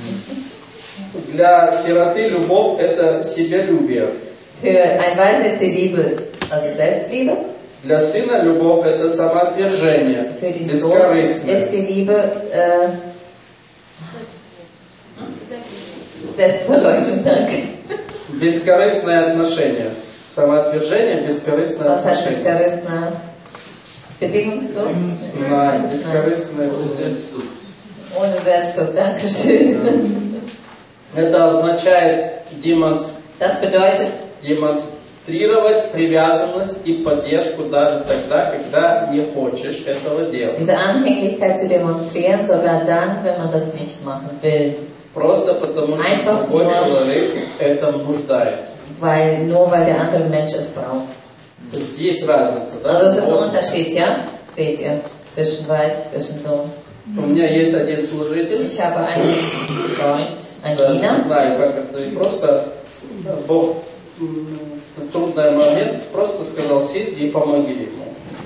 Speaker 1: Для сироты любовь это себялюбие.
Speaker 2: Für ein Waisen ist die Liebe, also Selbstliebe.
Speaker 1: Для сына любовь это самоотвержение,
Speaker 2: Für den Sohn
Speaker 1: бескорыстное.
Speaker 2: ist die Liebe Selbstverleugnung, danke.
Speaker 1: Бескорыстное отношение. Самоотвержение, бескорыстное
Speaker 2: Was heißt
Speaker 1: отношение.
Speaker 2: beskорыстное? Bedingungslos?
Speaker 1: Nein, бескорыстное.
Speaker 2: Ohne Selbstsucht, danke schön.
Speaker 1: Это означает
Speaker 2: Das bedeutet,
Speaker 1: демонстрировать привязанность и поддержку даже тогда, когда не хочешь этого делать.
Speaker 2: diese Anhänglichkeit zu demonstrieren, sogar dann, wenn man das nicht machen will.
Speaker 1: Просто потому, что другой человек в этом нуждается.
Speaker 2: Nur weil der andere Mensch es braucht.
Speaker 1: То есть есть разница, да?
Speaker 2: Also es ist ein Unterschied, ja? Seht ihr? Zwischen Weib, zwischen Sohn.
Speaker 1: У меня есть один служитель.
Speaker 2: Ich habe einen Freund, einen Diener.
Speaker 1: Не знаю, как это. И просто Бог в трудный момент просто сказал: сиди и помоги ему.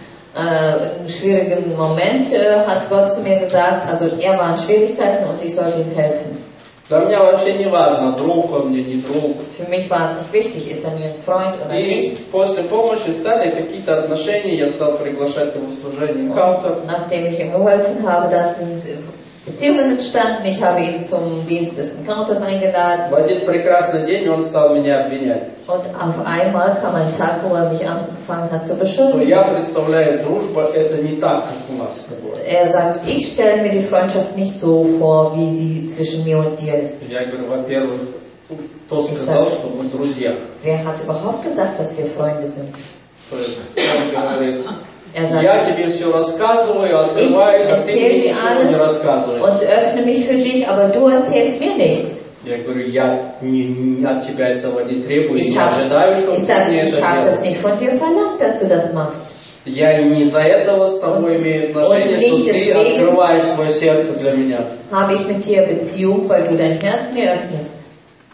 Speaker 2: Im schwierigen Moment hat Gott zu mir gesagt, also er war in Schwierigkeiten und ich sollte ihm helfen.
Speaker 1: Для меня вообще не важно, друг он мне, не друг.
Speaker 2: Für mich war es nicht wichtig, ist er mir ein Freund oder nicht.
Speaker 1: И после помощи стали какие-то отношения, я стал приглашать его в служение Каутер.
Speaker 2: Nachdem ich ihm geholfen habe, dann sind Beziehungen entstanden. Ich habe ihn zum Dienst des Encounters eingeladen.
Speaker 1: В один прекрасный день он стал меня обвинять.
Speaker 2: Und auf einmal kam ein Tag, wo er mich angefangen hat zu
Speaker 1: Но
Speaker 2: beschuldigen.
Speaker 1: я представляю, дружба это не так, как у нас с тобой.
Speaker 2: Er sagt, ich stelle mir die Freundschaft nicht so vor, wie sie zwischen mir und dir ist.
Speaker 1: Я говорю, во-первых, кто сказал, что мы друзья?
Speaker 2: Wer hat überhaupt gesagt, dass wir Freunde sind?
Speaker 1: То есть он говорит,
Speaker 2: Er sagt,
Speaker 1: я тебе все рассказываю, открываешь, а ты мне ничего не рассказываешь.
Speaker 2: Und öffne mich für dich, aber du erzählst mir nichts.
Speaker 1: Я говорю, я от тебя этого не требую, не ожидаю, что ты мне это
Speaker 2: Ich habe das
Speaker 1: делаешь.
Speaker 2: nicht von dir verlangt, dass du das machst.
Speaker 1: Я и не из-за этого с тобой имею отношение, что ты открываешь свое сердце для меня.
Speaker 2: Habe ich mit dir Beziehung, weil du dein Herz mir öffnest.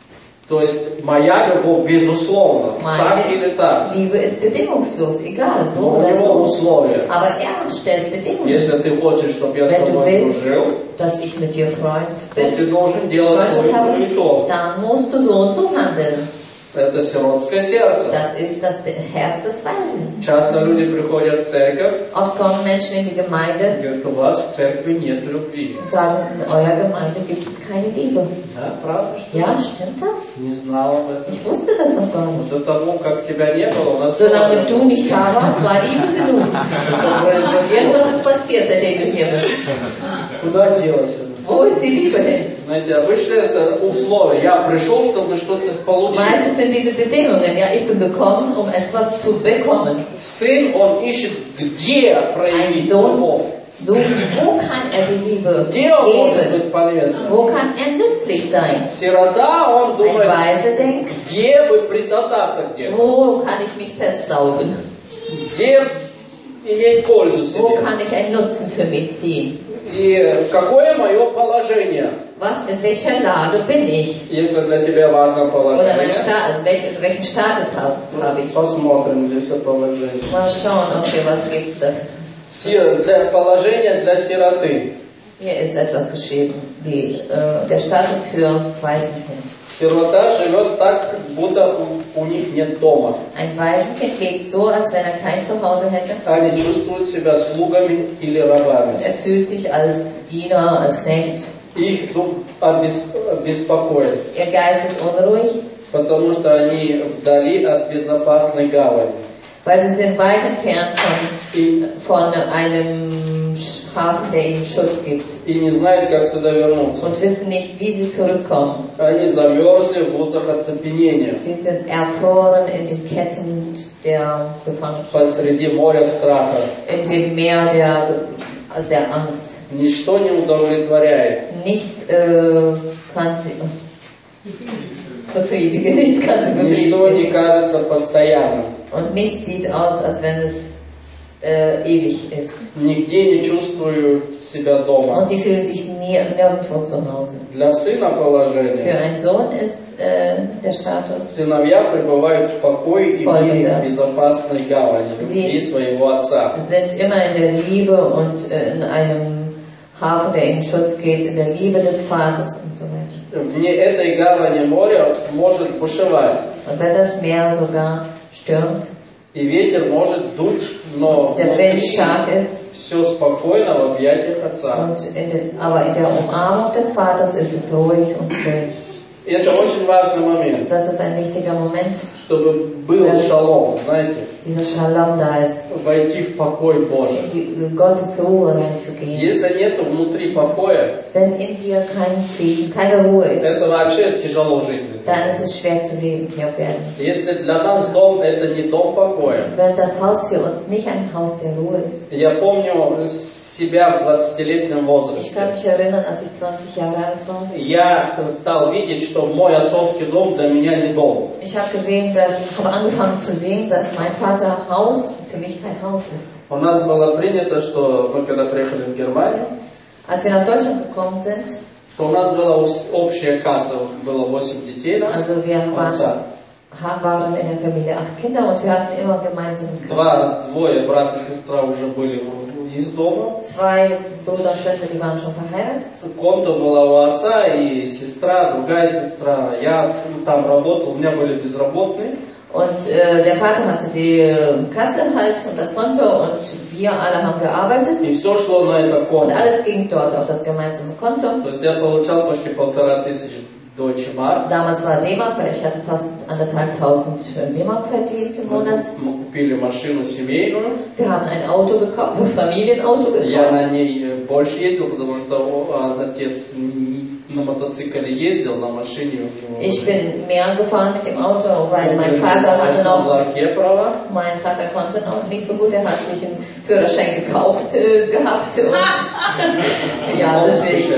Speaker 1: То есть моя любовь безусловно, так или так.
Speaker 2: Liebe ist bedingungslos, egal, so
Speaker 1: Но у
Speaker 2: oder
Speaker 1: него
Speaker 2: so.
Speaker 1: условия.
Speaker 2: Aber er stellt Bedingungen.
Speaker 1: Если ты хочешь, чтобы я с
Speaker 2: Wenn du
Speaker 1: тобой
Speaker 2: willst,
Speaker 1: дружил,
Speaker 2: dass ich mit dir Freund
Speaker 1: то
Speaker 2: bin,
Speaker 1: ты должен делать то и то.
Speaker 2: dann musst du so und so handeln.
Speaker 1: Это сиротское сердце.
Speaker 2: Das ist das Herz des Weisen.
Speaker 1: Часто люди приходят в церковь,
Speaker 2: Oft kommen Menschen in die Gemeinde
Speaker 1: говорят, у вас в церкви нет любви.
Speaker 2: und sagen, in eurer Gemeinde gibt es keine Liebe.
Speaker 1: Да, правда? Что
Speaker 2: Ja, stimmt das?
Speaker 1: не знал об этом.
Speaker 2: Ich wusste das noch gar nicht.
Speaker 1: До того, как тебя не было, у нас
Speaker 2: Solange du nicht da warst, war Liebe genug. Irgendwas ist passiert, seitdem du hier bist.
Speaker 1: Куда делась она?
Speaker 2: Wo ist die Liebe hin?
Speaker 1: Знаете, обычно это условие. Я пришел, чтобы что-то получить.
Speaker 2: Meistens sind diese Bedingungen, ja, ich bin gekommen, um etwas zu bekommen.
Speaker 1: Сын, он ищет, где проявить
Speaker 2: Ein Sohn
Speaker 1: любовь.
Speaker 2: sucht, wo kann er die Liebe
Speaker 1: Где он может
Speaker 2: geben?
Speaker 1: быть полезным?
Speaker 2: Wo kann er nützlich sein?
Speaker 1: Сирота, он
Speaker 2: Ein
Speaker 1: думает,
Speaker 2: Weise denkt,
Speaker 1: где бы присосаться где-то.
Speaker 2: wo kann ich mich festsaugen?
Speaker 1: Где иметь пользу
Speaker 2: Wo
Speaker 1: себе.
Speaker 2: kann ich einen Nutzen für mich ziehen?
Speaker 1: И какое мое положение?
Speaker 2: In welcher Lage bin ich?
Speaker 1: Если для тебя важно
Speaker 2: Oder
Speaker 1: положение,
Speaker 2: welchen Status habe ich?
Speaker 1: посмотрим здесь положение.
Speaker 2: Mal schauen, ob hier was gibt.
Speaker 1: Положение для сироты.
Speaker 2: Hier ist etwas geschrieben, wie der Status für Waisenkind.
Speaker 1: Сирота живет так, будто у них нет дома.
Speaker 2: Ein Waisenkind lebt so, als wenn er kein Zuhause hätte.
Speaker 1: Они чувствуют себя слугами или рабами.
Speaker 2: Er fühlt sich als Diener, als Knecht.
Speaker 1: Их дух обеспокоен,
Speaker 2: Ihr Geist ist unruhig,
Speaker 1: потому что они вдали от безопасной гавани.
Speaker 2: weil sie sind weit entfernt von einem Hafen, der ihnen Schutz gibt.
Speaker 1: И не знают, как туда вернуться.
Speaker 2: Und wissen nicht, wie sie zurückkommen.
Speaker 1: Они замерзли в узах оцепенения.
Speaker 2: Sie sind erfroren in den Ketten der Gefangenschaft.
Speaker 1: Посреди моря страха.
Speaker 2: In dem Meer der Angst.
Speaker 1: Ничто не удовлетворяет.
Speaker 2: Nichts kann sie befriedigen. Nichts kann sie
Speaker 1: Ничто не
Speaker 2: befriedigen.
Speaker 1: кажется постоянным.
Speaker 2: Und nichts sieht aus, als wenn es ewig ist.
Speaker 1: Нигде не чувствую себя дома.
Speaker 2: Und sie fühlen sich nirgendwo zu Hause.
Speaker 1: Для сына
Speaker 2: Für
Speaker 1: положение.
Speaker 2: einen Sohn ist der Status
Speaker 1: Сыновья пребывают в покое и мире в безопасной гавани любви своего отца.
Speaker 2: sind immer in der Liebe und in einem Hafen, der ihnen Schutz gibt, in der Liebe des Vaters und so weiter.
Speaker 1: Вне этой гавани море может бушевать.
Speaker 2: Und wenn das Meer sogar stürmt,
Speaker 1: И ветер может дуть, но
Speaker 2: der Wind stark ist,
Speaker 1: все спокойно в объятиях отца.
Speaker 2: aber in der Umarmung des Vaters ist es ruhig und schön.
Speaker 1: И это очень важный момент,
Speaker 2: Das ist ein wichtiger Moment,
Speaker 1: чтобы был шалом, знаете,
Speaker 2: dieser Shalom da ist,
Speaker 1: войти в покой Божий.
Speaker 2: in Gottes Ruhe reinzugehen.
Speaker 1: Если нет внутри покоя,
Speaker 2: Wenn in dir kein Frieden, keine Ruhe ist,
Speaker 1: это вообще тяжело жить.
Speaker 2: dann ist es schwer zu leben hier auf Erden.
Speaker 1: Если для нас дом это не дом покоя.
Speaker 2: Wenn das Haus für uns nicht ein Haus der Ruhe ist.
Speaker 1: Я помню себя в 20-летнем
Speaker 2: Ich
Speaker 1: возрасте.
Speaker 2: kann mich erinnern, als ich 20 Jahre alt war.
Speaker 1: Я стал видеть, что мой отцовский дом для меня не дом.
Speaker 2: Ich habe angefangen zu sehen, dass mein Vater Haus für mich kein Haus ist.
Speaker 1: У нас было принято, что мы когда приехали в Германию,
Speaker 2: Als wir nach Deutschland gekommen sind,
Speaker 1: что у нас была общая касса, было 8 детей нас,
Speaker 2: also wir
Speaker 1: отца.
Speaker 2: waren in der Familie 8 Kinder und wir hatten immer gemeinsame Kassen.
Speaker 1: Двое, брат и сестра уже были из дома.
Speaker 2: 2 Brüder und Schwestern, die waren schon verheiratet.
Speaker 1: Комната была у отца и сестра, другая сестра. Я там работал, у меня были безработные.
Speaker 2: Und der Vater hatte die Kasse halt und das Konto und wir alle haben gearbeitet.
Speaker 1: И все шло на это
Speaker 2: Und
Speaker 1: конто.
Speaker 2: alles ging dort auf das gemeinsame Konto.
Speaker 1: То есть я получал почти 1500 Deutsche Mark.
Speaker 2: Damals war D-Mark, weil ich hatte fast 1.500 D-Mark verdient im Monat.
Speaker 1: Мы купили машину семейную.
Speaker 2: Wir haben ein Auto gekauft, ein Familienauto
Speaker 1: Я на
Speaker 2: gekauft.
Speaker 1: ней больше ездил, потому что отец на мотоцикле ездил, на машине у него.
Speaker 2: Ich bin mehr gefahren mit dem Auto, weil mein Vater konnte noch nicht so gut, er hat sich einen Führerschein gekauft gehabt und ja, deswegen.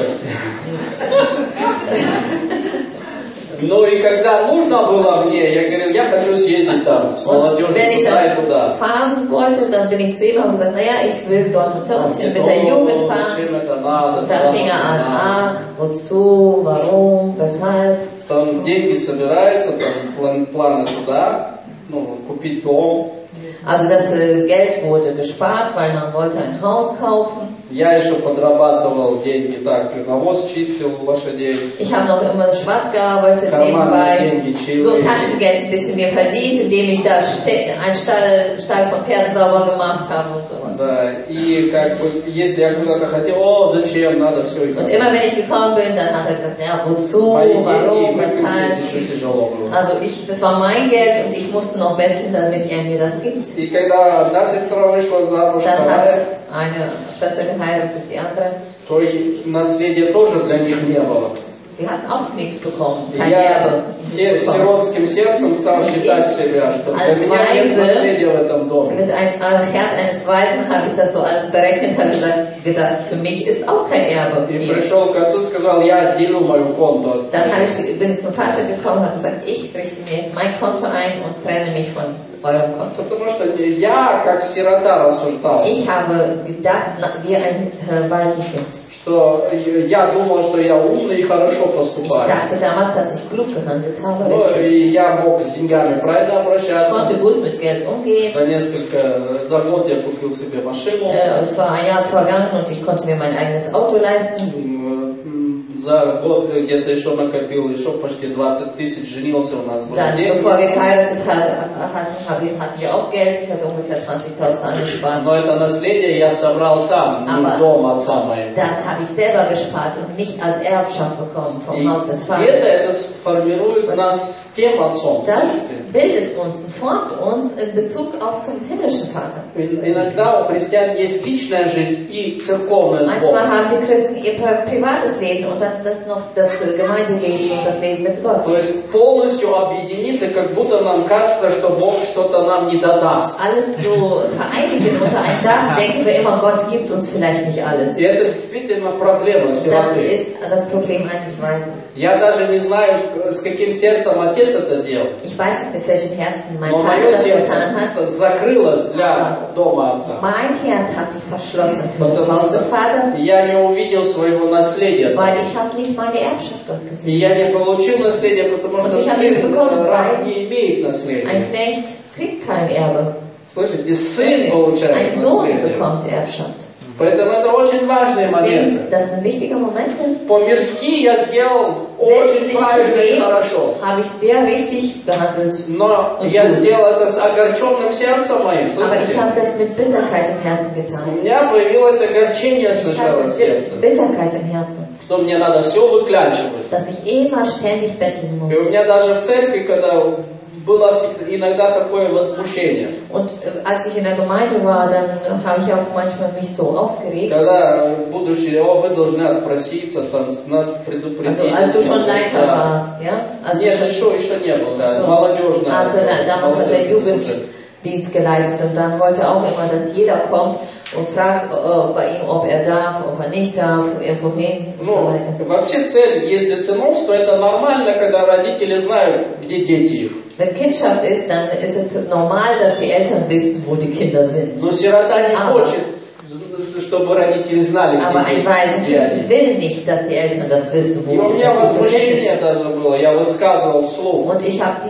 Speaker 1: Ну и когда нужно было мне, я говорил, я хочу съездить там, с молодежью,
Speaker 2: Wenn ich
Speaker 1: туда и
Speaker 2: dann
Speaker 1: туда.
Speaker 2: fahren wollte, dann bin ich zu ihm und gesagt, naja, ich will dort und dorthin mit der Jugend fahren. Und dann fing er an, ach, wozu, warum, weshalb.
Speaker 1: Там деньги собираются, там планы туда, ну, купить дом.
Speaker 2: Also das Geld wurde gespart, weil man wollte ein Haus kaufen.
Speaker 1: Я еще подрабатывал деньги так, навоз чистил лошадей.
Speaker 2: Ich habe noch immer schwarz gearbeitet, nebenbei so Taschengeld ein bisschen mir verdient, indem ich da einen Stall von Pferden sauber gemacht habe und sowas.
Speaker 1: Да, и как бы, если я куда-то хотел, зачем, надо все.
Speaker 2: Und immer wenn ich gekommen bin, dann hat er gesagt, ja, wozu, warum, weshalb. Also das war mein Geld und ich musste noch betteln, damit er mir das gibt.
Speaker 1: И когда одна сестра вышла замуж,
Speaker 2: Dann hat eine Schwester geheiratet, die andere.
Speaker 1: То и наследия тоже для них не было.
Speaker 2: Die hatten auch nichts bekommen, kein
Speaker 1: Я
Speaker 2: Erbe.
Speaker 1: сиротским сердцем стал считать себя, что для меня нет наследия в этом доме.
Speaker 2: Mit einem Herz eines Weisen habe ich das so alles berechnet, habe gedacht, für mich ist auch kein Erbe.
Speaker 1: И пришел к отцу и сказал, я отделю мою конту.
Speaker 2: Dann bin ich zum Vater gekommen und habe gesagt, ich richte mir jetzt mein Konto ein und trenne mich von eurem Konto.
Speaker 1: Потому что я как сирота рассуждал.
Speaker 2: Ich habe gedacht, wie ein Waisenkind.
Speaker 1: что я думал, что я умный и хорошо
Speaker 2: Ich
Speaker 1: поступаю.
Speaker 2: dachte damals, dass ich klug gehandelt habe.
Speaker 1: Ну,
Speaker 2: Richtig.
Speaker 1: и я мог с деньгами правильно
Speaker 2: Ich
Speaker 1: обращаться.
Speaker 2: konnte gut mit Geld umgehen.
Speaker 1: За год я купил себе машину.
Speaker 2: Es war ein Jahr vergangen und ich konnte mir mein eigenes Auto leisten.
Speaker 1: За год где-то еще накопил, еще почти 20 тысяч, женился у нас.
Speaker 2: Dann, bevor wir geheiratet hatten wir auch Geld. Ich hatte ungefähr 20.000 angespart.
Speaker 1: Но это наследие я собрал сам, не дом отца моего.
Speaker 2: Das habe ich selber gespart und nicht als Erbschaft bekommen vom Haus des Vaters.
Speaker 1: Где-то это сформирует нас с тем отцом.
Speaker 2: Das bildet uns und formt uns in Bezug auch zum himmlischen Vater.
Speaker 1: Иногда у христиан есть личная жизнь и церковная с
Speaker 2: Manchmal
Speaker 1: Богом.
Speaker 2: haben die Christen ihr privates Leben und dann das Gemeindeleben und das Leben mit Gott.
Speaker 1: То есть полностью объединиться, как будто нам кажется, что Бог что-то нам не додаст.
Speaker 2: Alles so vereinigen unter ein Dach, denken wir immer, Gott gibt uns vielleicht nicht alles.
Speaker 1: И это действительно проблема
Speaker 2: Das
Speaker 1: сироты.
Speaker 2: ist das Problem eines Weisen.
Speaker 1: Я даже не знаю, с каким сердцем отец это делал.
Speaker 2: Ich weiß nicht, mit welchem Herzen mein
Speaker 1: Но
Speaker 2: Vater
Speaker 1: мое
Speaker 2: das
Speaker 1: сердце
Speaker 2: getan hat.
Speaker 1: закрылось для дома отца.
Speaker 2: Mein Herz hat sich verschlossen für das Haus des Vaters,
Speaker 1: Я не увидел своего наследия.
Speaker 2: weil ich habe nicht meine Erbschaft dort
Speaker 1: И
Speaker 2: gesehen.
Speaker 1: я не получил наследие, потому что сын раб не имеет
Speaker 2: Ein
Speaker 1: наследия.
Speaker 2: Knecht kriegt kein Erbe.
Speaker 1: Слышите, сын получает
Speaker 2: Ein Sohn
Speaker 1: наследие.
Speaker 2: bekommt Erbschaft.
Speaker 1: Поэтому это очень важные моменты.
Speaker 2: Deswegen, das sind wichtige Momente.
Speaker 1: По-мирски я сделал очень
Speaker 2: Weltlich
Speaker 1: правильно и
Speaker 2: gesehen
Speaker 1: хорошо.
Speaker 2: habe ich sehr richtig behandelt.
Speaker 1: Но я сделал это с огорченным сердцем моим.
Speaker 2: Aber ich
Speaker 1: Слышите?
Speaker 2: habe das mit Bitterkeit im Herzen
Speaker 1: У
Speaker 2: getan.
Speaker 1: меня появилось огорчение
Speaker 2: Ich
Speaker 1: сначала в
Speaker 2: hatte
Speaker 1: сердце,
Speaker 2: Bitterkeit im Herzen,
Speaker 1: что мне надо все выклянчивать.
Speaker 2: dass ich immer ständig betteln
Speaker 1: И у
Speaker 2: muss.
Speaker 1: меня даже в церкви, когда было иногда такое возмущение,
Speaker 2: Und als ich in der Gemeinde war, dann habe ich auch manchmal mich so aufgeregt.
Speaker 1: когда будущие, вы должны отпроситься, там, нас предупредить.
Speaker 2: Also als du schon Leiter warst, ja? Als du
Speaker 1: Нет,
Speaker 2: schon,
Speaker 1: еще не был, да,
Speaker 2: so,
Speaker 1: молодежная.
Speaker 2: also damals hat der
Speaker 1: молодежный
Speaker 2: Jugenddienst geleitet und dann wollte auch immer, dass jeder kommt und fragt bei ihm, ob er darf, ob er nicht darf, irgendwo hin und so
Speaker 1: Ну,
Speaker 2: weiter.
Speaker 1: вообще цель, если сыновство, это нормально, когда родители знают, где дети их.
Speaker 2: Wenn Kindschaft ist, dann ist es normal, dass die Eltern wissen, wo die Kinder sind.
Speaker 1: Но сирота не хочет, чтобы родители знали,
Speaker 2: Aber ein
Speaker 1: где они.
Speaker 2: Waisenkind will nicht, dass die Eltern das wissen,
Speaker 1: И у
Speaker 2: wo
Speaker 1: меня
Speaker 2: es sich
Speaker 1: возмущение
Speaker 2: befindet.
Speaker 1: даже было, я высказывал вслух,
Speaker 2: Und ich habe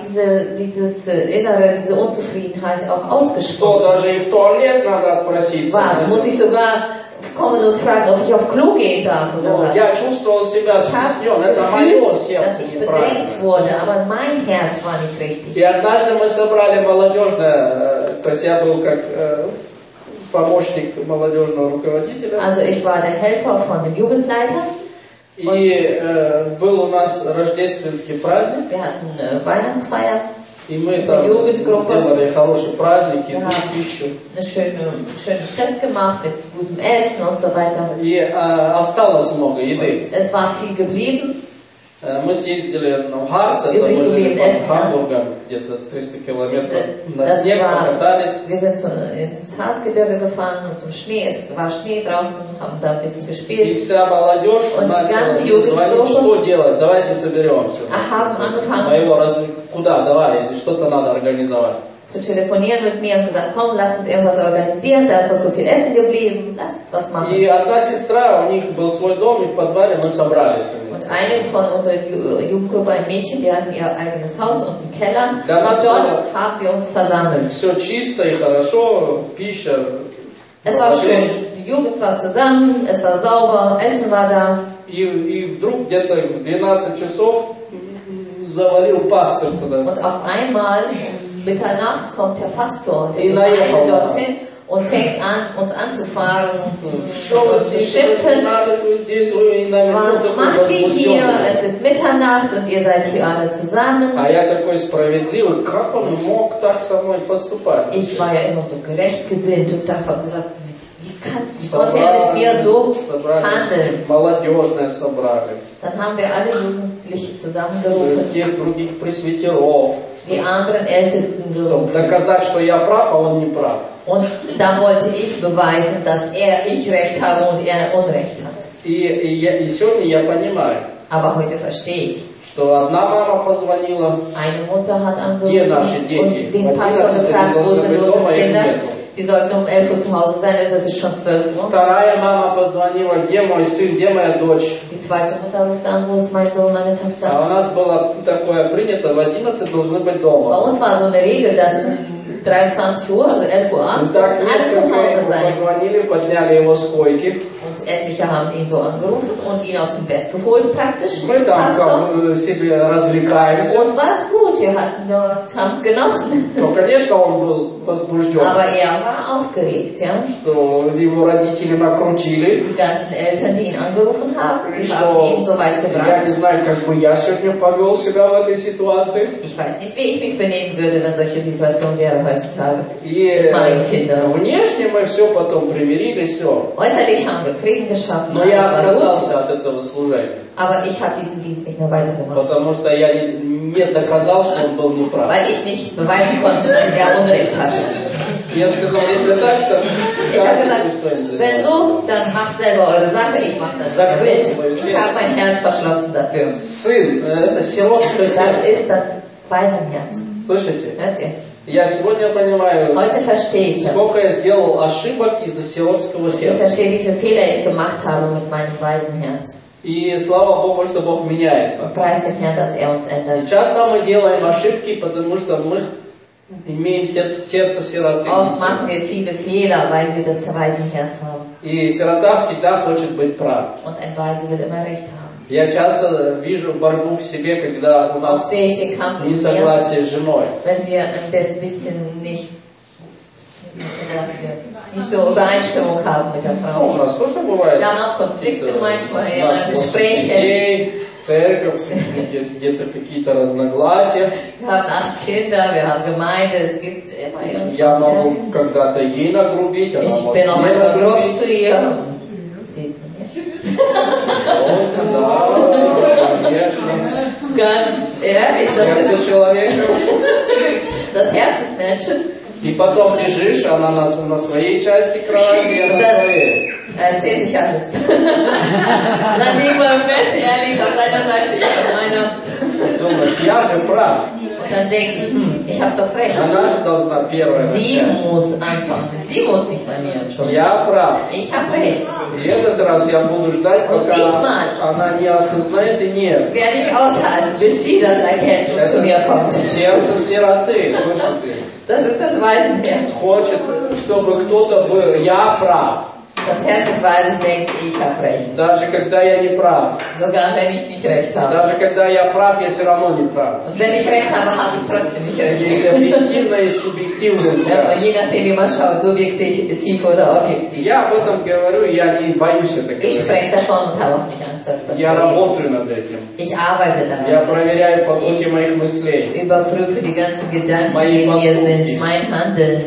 Speaker 2: diese Unzufriedenheit auch
Speaker 1: что
Speaker 2: ausgesprochen.
Speaker 1: даже и в туалет надо отпроситься.
Speaker 2: Was? Muss ich sogar kommen und fragen, ob ich auf Klo gehen darf oder
Speaker 1: Ну,
Speaker 2: was?
Speaker 1: я чувствовал себя
Speaker 2: Ich habe
Speaker 1: стеснен, это мое
Speaker 2: gefühlt, dass
Speaker 1: сердце
Speaker 2: ich
Speaker 1: неправильно.
Speaker 2: bedrängt wurde, aber mein Herz war nicht richtig.
Speaker 1: И однажды мы собрали молодежное, то есть я был как помощник молодежного руководителя.
Speaker 2: Also ich war der Helfer von dem Jugendleiter.
Speaker 1: И был у нас рождественский праздник.
Speaker 2: Wir hatten Weihnachtsfeier.
Speaker 1: И мы там делали хорошие праздники, пищу.
Speaker 2: Ein schönes Fest gemacht mit gutem Essen und so weiter.
Speaker 1: И осталось много еды.
Speaker 2: Es war viel geblieben.
Speaker 1: Мы съездили в Харц, это
Speaker 2: Übrig
Speaker 1: мы
Speaker 2: geblieben
Speaker 1: жили
Speaker 2: Essen,
Speaker 1: под Хамбургом, где-то 300 километров. На
Speaker 2: Das
Speaker 1: снег
Speaker 2: war,
Speaker 1: покатались.
Speaker 2: wir sind ins Harzgebirge gefahren und zum Schnee, es war Schnee draußen, haben da ein bisschen
Speaker 1: И
Speaker 2: gespielt.
Speaker 1: вся молодежь
Speaker 2: Und
Speaker 1: начала
Speaker 2: ganz Jugendgruppe
Speaker 1: звонить, что делать, давайте соберемся.
Speaker 2: haben angefangen
Speaker 1: Моего куда, давай, что-то надо организовать.
Speaker 2: zu telefonieren mit mir und gesagt, komm, lass uns irgendwas organisieren, da ist doch so viel Essen geblieben, lass uns was machen.
Speaker 1: И одна сестра, у них был свой дом, и в подвале мы собрались.
Speaker 2: Und eine von unserer Jugendgruppe, ein Mädchen, die hatten ihr eigenes Haus und einen Keller.
Speaker 1: Да,
Speaker 2: Und dort haben wir uns versammelt.
Speaker 1: Все чисто и хорошо, пища.
Speaker 2: Es war schön. Die Jugend war zusammen, es war sauber, Essen war da.
Speaker 1: И вдруг где-то в 12 часов завалил пастор туда.
Speaker 2: Und auf einmal, Mitternacht, kommt der Pastor der
Speaker 1: In der
Speaker 2: Gemeinde
Speaker 1: Ehe.
Speaker 2: dorthin und fängt an, uns anzufahren,
Speaker 1: Что
Speaker 2: zu schimpfen. Was macht ihr hier? Es ist Mitternacht und ihr seid hier alle zusammen.
Speaker 1: А я такой справедливый, как он мог так со мной поступать?
Speaker 2: Ich war ja immer so gerecht gesinnt und habe gesagt, wie konnte er mit mir so handeln?
Speaker 1: Молодежное собрали.
Speaker 2: Dann haben wir alle Jugendliche zusammengerufen,
Speaker 1: Тех других пресвитеров.
Speaker 2: die anderen Ältesten
Speaker 1: Чтобы
Speaker 2: gerufen.
Speaker 1: доказать, что я прав, а он не прав.
Speaker 2: Und da wollte ich beweisen, dass ich Recht habe und er Unrecht hat.
Speaker 1: И сегодня я понимаю,
Speaker 2: Aber heute verstehe ich.
Speaker 1: что одна мама позвонила,
Speaker 2: Eine Mutter hat
Speaker 1: где наши
Speaker 2: angerufen
Speaker 1: дети?
Speaker 2: und den Pastor gefragt, wo sind unsere Kinder? die sollten um 11 Uhr zu Hause sein, das ist schon 12 Uhr.
Speaker 1: Вторая мама позвонила, где мой сын, где моя дочь.
Speaker 2: Die zweite Mutter ruft an, wo ist mein Sohn, meine Tochter.
Speaker 1: А у нас было такое принято, в 11 должны быть дома.
Speaker 2: Bei uns war so eine Regel, dass 23 Uhr, also 11 Uhr abends, mussten alle zu Hause sein.
Speaker 1: Позвонили, подняли его с койки.
Speaker 2: Und etliche haben ihn so angerufen und ihn aus dem Bett geholt praktisch.
Speaker 1: Мы там как себе развлекаемся.
Speaker 2: Uns war es gut, wir haben es genossen.
Speaker 1: Но, конечно, он был возбужден.
Speaker 2: Aber er war aufgeregt, ja.
Speaker 1: Что его родители накрутили.
Speaker 2: Die ganzen Eltern, die ihn angerufen haben, die haben ihn so weit
Speaker 1: Я
Speaker 2: gebracht.
Speaker 1: не знаю, как бы я сегодня повел себя в этой ситуации.
Speaker 2: Ich weiß nicht, wie ich mich benehmen würde, wenn solche Situation wäre heutzutage
Speaker 1: И
Speaker 2: mit meinen Kindern.
Speaker 1: внешне мы все потом примирили, все.
Speaker 2: Äußerlich haben wir Frieden geschaffen,
Speaker 1: Но я
Speaker 2: alles war gut.
Speaker 1: отказался от этого служения.
Speaker 2: Aber ich habe diesen Dienst nicht mehr weitergemacht.
Speaker 1: Потому что я не доказал, что он был неправ.
Speaker 2: Weil ich nicht beweisen konnte, dass er Unrecht hatte.
Speaker 1: Я сказал, если так, то
Speaker 2: Ich habe gesagt, wenn so, dann macht selber eure Sache, ich mache das nicht mit. Ich habe mein Herz verschlossen dafür.
Speaker 1: Сын, это сиротское
Speaker 2: Das
Speaker 1: сердце.
Speaker 2: ist das Waisenherz.
Speaker 1: Слышите?
Speaker 2: Hört ihr?
Speaker 1: Я сегодня понимаю,
Speaker 2: Heute verstehe ich das.
Speaker 1: сколько я сделал ошибок из-за сиротского
Speaker 2: Ich
Speaker 1: сердца.
Speaker 2: verstehe, wie viele Fehler ich gemacht habe mit meinem Waisenherz.
Speaker 1: И слава Богу, что Бог меняет нас.
Speaker 2: Preis dem Herrn, dass er uns ändert.
Speaker 1: Часто мы делаем ошибки, потому что мы имеем сердце сироты.
Speaker 2: Oft machen wir viele Fehler, weil wir das Waisenherz haben.
Speaker 1: И сирота всегда хочет быть прав.
Speaker 2: Und ein Weise will immer Recht haben.
Speaker 1: Я часто вижу борьбу в себе, когда у
Speaker 2: Oft
Speaker 1: нас
Speaker 2: sehe ich den Kampf in mir,
Speaker 1: несогласие с женой.
Speaker 2: wenn wir ein bisschen nicht so Übereinstimmung haben mit der
Speaker 1: Ну, у
Speaker 2: Frau.
Speaker 1: нас тоже бывает.
Speaker 2: Wir haben auch Konflikte manchmal, ja,
Speaker 1: Наши
Speaker 2: Gespräche.
Speaker 1: детей, церковь, есть где-то какие-то разногласия.
Speaker 2: Wir haben 8 Kinder, wir haben Gemeinde, es gibt immer
Speaker 1: Я могу
Speaker 2: irgendwas.
Speaker 1: когда-то ей нагрубить, она
Speaker 2: Ich
Speaker 1: может
Speaker 2: bin auch
Speaker 1: мне
Speaker 2: manchmal grob
Speaker 1: нагрубить.
Speaker 2: zu ihr. Sie zu mir.
Speaker 1: Да, конечно.
Speaker 2: Ganz ehrlich,
Speaker 1: Сердце человека.
Speaker 2: das Herz des Menschen.
Speaker 1: И потом лежишь, она на своей части кровати, я на своей.
Speaker 2: Erzähl nicht alles. Dann lieber im Bett, er liegt auf seiner Seite, ich auf meiner.
Speaker 1: Думаешь, я же прав.
Speaker 2: Und dann denke ich habe doch recht.
Speaker 1: Она же должна первая
Speaker 2: Sie
Speaker 1: начать.
Speaker 2: muss anfangen. Sie muss sich bei mir entschuldigen.
Speaker 1: Я прав.
Speaker 2: Ich habe recht.
Speaker 1: И этот раз я буду ждать, пока
Speaker 2: Diesmal
Speaker 1: она не осознает и нет.
Speaker 2: Werde ich aushalten, bis sie das erkennt und zu mir kommt.
Speaker 1: Сердце сироты, слышите?
Speaker 2: Das ist das Waisenherz.
Speaker 1: Хочет, чтобы кто-то был, я прав.
Speaker 2: Das Herz des Weisen denkt, ich habe recht.
Speaker 1: Даже когда я не прав.
Speaker 2: Sogar wenn ich nicht recht habe.
Speaker 1: Даже когда я прав, я все равно не прав.
Speaker 2: Und wenn ich recht habe, habe ich trotzdem nicht
Speaker 1: Есть
Speaker 2: recht.
Speaker 1: объективное и субъективное
Speaker 2: Ja,
Speaker 1: взгляд.
Speaker 2: je nachdem, wie man schaut, subjektiv oder objektiv.
Speaker 1: Я об этом говорю, я не боюсь это
Speaker 2: Ich
Speaker 1: говорить.
Speaker 2: spreche davon und habe auch nicht Angst darüber
Speaker 1: Я
Speaker 2: zu reden.
Speaker 1: работаю над этим.
Speaker 2: Ich arbeite
Speaker 1: Я
Speaker 2: daran.
Speaker 1: проверяю потоки моих мыслей.
Speaker 2: Überprüfe die ganzen Gedanken,
Speaker 1: Meine
Speaker 2: die in mir
Speaker 1: Postupки.
Speaker 2: sind, mein Handeln.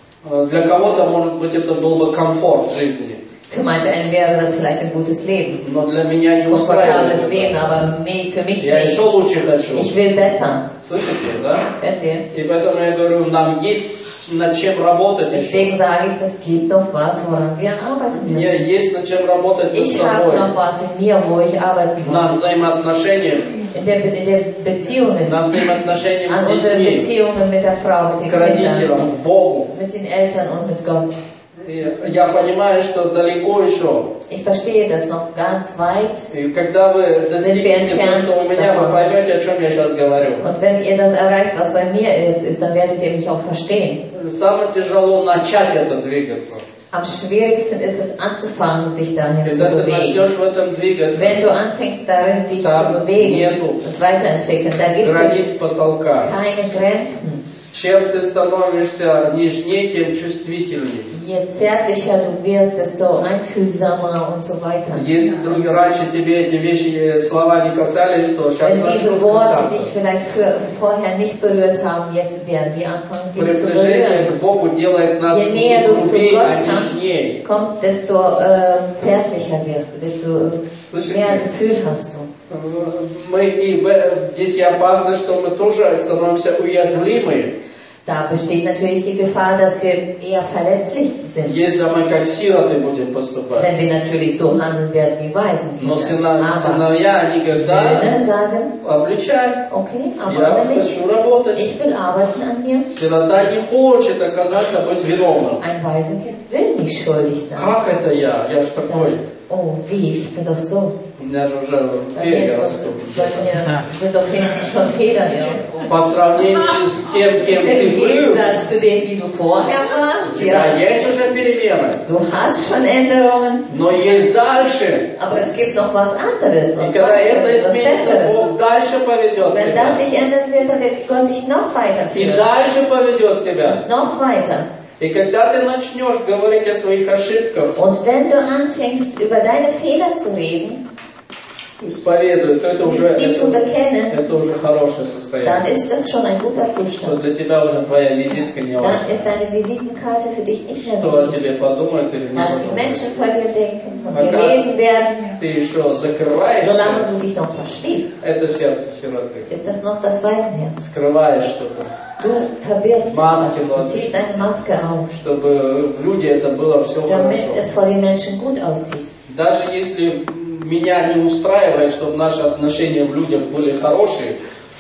Speaker 1: Для кого-то, может быть, это был бы комфорт жизни.
Speaker 2: Für manche einen wäre das vielleicht ein gutes Leben.
Speaker 1: Но для меня не
Speaker 2: Komfortables
Speaker 1: устраивает
Speaker 2: Leben,
Speaker 1: это.
Speaker 2: aber für mich
Speaker 1: Я
Speaker 2: nicht.
Speaker 1: еще лучше хочу.
Speaker 2: Ich will besser.
Speaker 1: Слышите, да?
Speaker 2: Hört ihr?
Speaker 1: И поэтому я говорю, нам есть над чем работать еще.
Speaker 2: Deswegen sage ich, das gibt noch was, woran wir arbeiten
Speaker 1: Мне
Speaker 2: müssen.
Speaker 1: есть над чем работать над
Speaker 2: Ich habe
Speaker 1: собой.
Speaker 2: noch was in mir, wo ich arbeiten
Speaker 1: Над
Speaker 2: muss.
Speaker 1: взаимоотношением,
Speaker 2: In der Beziehungen,
Speaker 1: над взаимоотношением
Speaker 2: an
Speaker 1: с
Speaker 2: unseren
Speaker 1: детьми,
Speaker 2: Beziehungen mit der Frau, mit den
Speaker 1: к родителям,
Speaker 2: Kindern,
Speaker 1: к Богу.
Speaker 2: mit den Eltern und mit Gott.
Speaker 1: И я понимаю, что далеко еще.
Speaker 2: Ich verstehe das noch ganz weit.
Speaker 1: И когда вы достигнете то, что у меня, вы поймете, о чем я сейчас говорю.
Speaker 2: Und wenn ihr das erreicht, was bei mir jetzt ist, dann werdet ihr mich auch verstehen.
Speaker 1: Самое тяжело начать это двигаться.
Speaker 2: Am schwierigsten ist es anzufangen, sich dahin zu
Speaker 1: Когда ты
Speaker 2: bewegen.
Speaker 1: начнешь в этом двигаться,
Speaker 2: Wenn du anfängst darin, dich zu
Speaker 1: там
Speaker 2: bewegen
Speaker 1: нету
Speaker 2: und weiterentwickeln, da gibt es
Speaker 1: границ потолка.
Speaker 2: keine Grenzen.
Speaker 1: Чем ты становишься нежнее, тем чувствительнее.
Speaker 2: Je zärtlicher du wirst, desto einfühlsamer und so weiter.
Speaker 1: Если раньше тебе эти вещи, слова не касались, то сейчас
Speaker 2: Wenn diese
Speaker 1: начнут
Speaker 2: Worte
Speaker 1: касаться.
Speaker 2: dich vielleicht vorher nicht berührt haben, jetzt werden die anfangen, dich zu
Speaker 1: Приближение
Speaker 2: berühren.
Speaker 1: к Богу делает нас
Speaker 2: Je
Speaker 1: не
Speaker 2: näher du zu
Speaker 1: грубее,
Speaker 2: Gott
Speaker 1: а нежнее.
Speaker 2: kommst, desto zärtlicher wirst du, desto mehr Gefühl hast du.
Speaker 1: Мы и здесь и опасно, что мы тоже становимся уязвимы.
Speaker 2: Da besteht natürlich die Gefahr, dass wir eher verletzlich sind.
Speaker 1: Если мы как сироты будем поступать.
Speaker 2: Wenn wir natürlich so handeln werden wie
Speaker 1: Но
Speaker 2: Waisenkinder.
Speaker 1: сыновья, они говорят,
Speaker 2: Söhne sagen,
Speaker 1: обличай,
Speaker 2: okay,
Speaker 1: я
Speaker 2: aber wenn
Speaker 1: хочу работать.
Speaker 2: ich will arbeiten an mir.
Speaker 1: Сирота не хочет оказаться быть виновным.
Speaker 2: Ein Waisenkind will nicht schuldig sein.
Speaker 1: Как это я? Я ж такой.
Speaker 2: Oh, wie, ich bin doch so.
Speaker 1: У меня же уже
Speaker 2: Bei mir,
Speaker 1: перья
Speaker 2: ist doch,
Speaker 1: растут.
Speaker 2: bei mir sind doch hinten schon Federn. Ja.
Speaker 1: По сравнению с тем, кем ты
Speaker 2: Im
Speaker 1: был,
Speaker 2: Gegensatz zu dem, wie du vorher warst.
Speaker 1: у тебя
Speaker 2: Ja.
Speaker 1: есть уже перемены.
Speaker 2: Du hast schon Änderungen,
Speaker 1: Но есть дальше.
Speaker 2: aber es gibt noch was anderes,
Speaker 1: И
Speaker 2: was
Speaker 1: когда это
Speaker 2: weiteres, was
Speaker 1: изменится,
Speaker 2: Besseres.
Speaker 1: Бог дальше поведет
Speaker 2: Wenn das
Speaker 1: тебя.
Speaker 2: sich ändern wird, dann wird Gott dich noch
Speaker 1: И
Speaker 2: weiterführen.
Speaker 1: дальше поведет тебя.
Speaker 2: Noch weiter.
Speaker 1: И когда ты начнешь говорить о своих ошибках,
Speaker 2: Und wenn du anfängst, über deine Fehler zu reden,
Speaker 1: исповедуй, то это
Speaker 2: sie zu bekennen,
Speaker 1: уже хорошее
Speaker 2: dann
Speaker 1: состояние.
Speaker 2: ist das schon ein guter
Speaker 1: Что
Speaker 2: Zustand.
Speaker 1: для тебя уже твоя визитка не важна.
Speaker 2: Dann ist deine Visitenkarte für dich nicht mehr
Speaker 1: Что о
Speaker 2: wichtig.
Speaker 1: тебе подумают или не
Speaker 2: Was die
Speaker 1: подумают.
Speaker 2: Menschen von dir denken, von dir reden werden,
Speaker 1: Ты еще закрываешься,
Speaker 2: solange du dich noch verschließt,
Speaker 1: это сердце сироты.
Speaker 2: ist das noch das Waisenherz.
Speaker 1: Скрываешь что-то,
Speaker 2: Du verbirgst
Speaker 1: Maske
Speaker 2: etwas, du
Speaker 1: nosisz.
Speaker 2: ziehst eine Maske auf,
Speaker 1: чтобы в люди это было все
Speaker 2: damit
Speaker 1: хорошо.
Speaker 2: es vor den Menschen gut aussieht.
Speaker 1: Даже если меня не устраивает, чтобы наши отношения в людях были хорошие,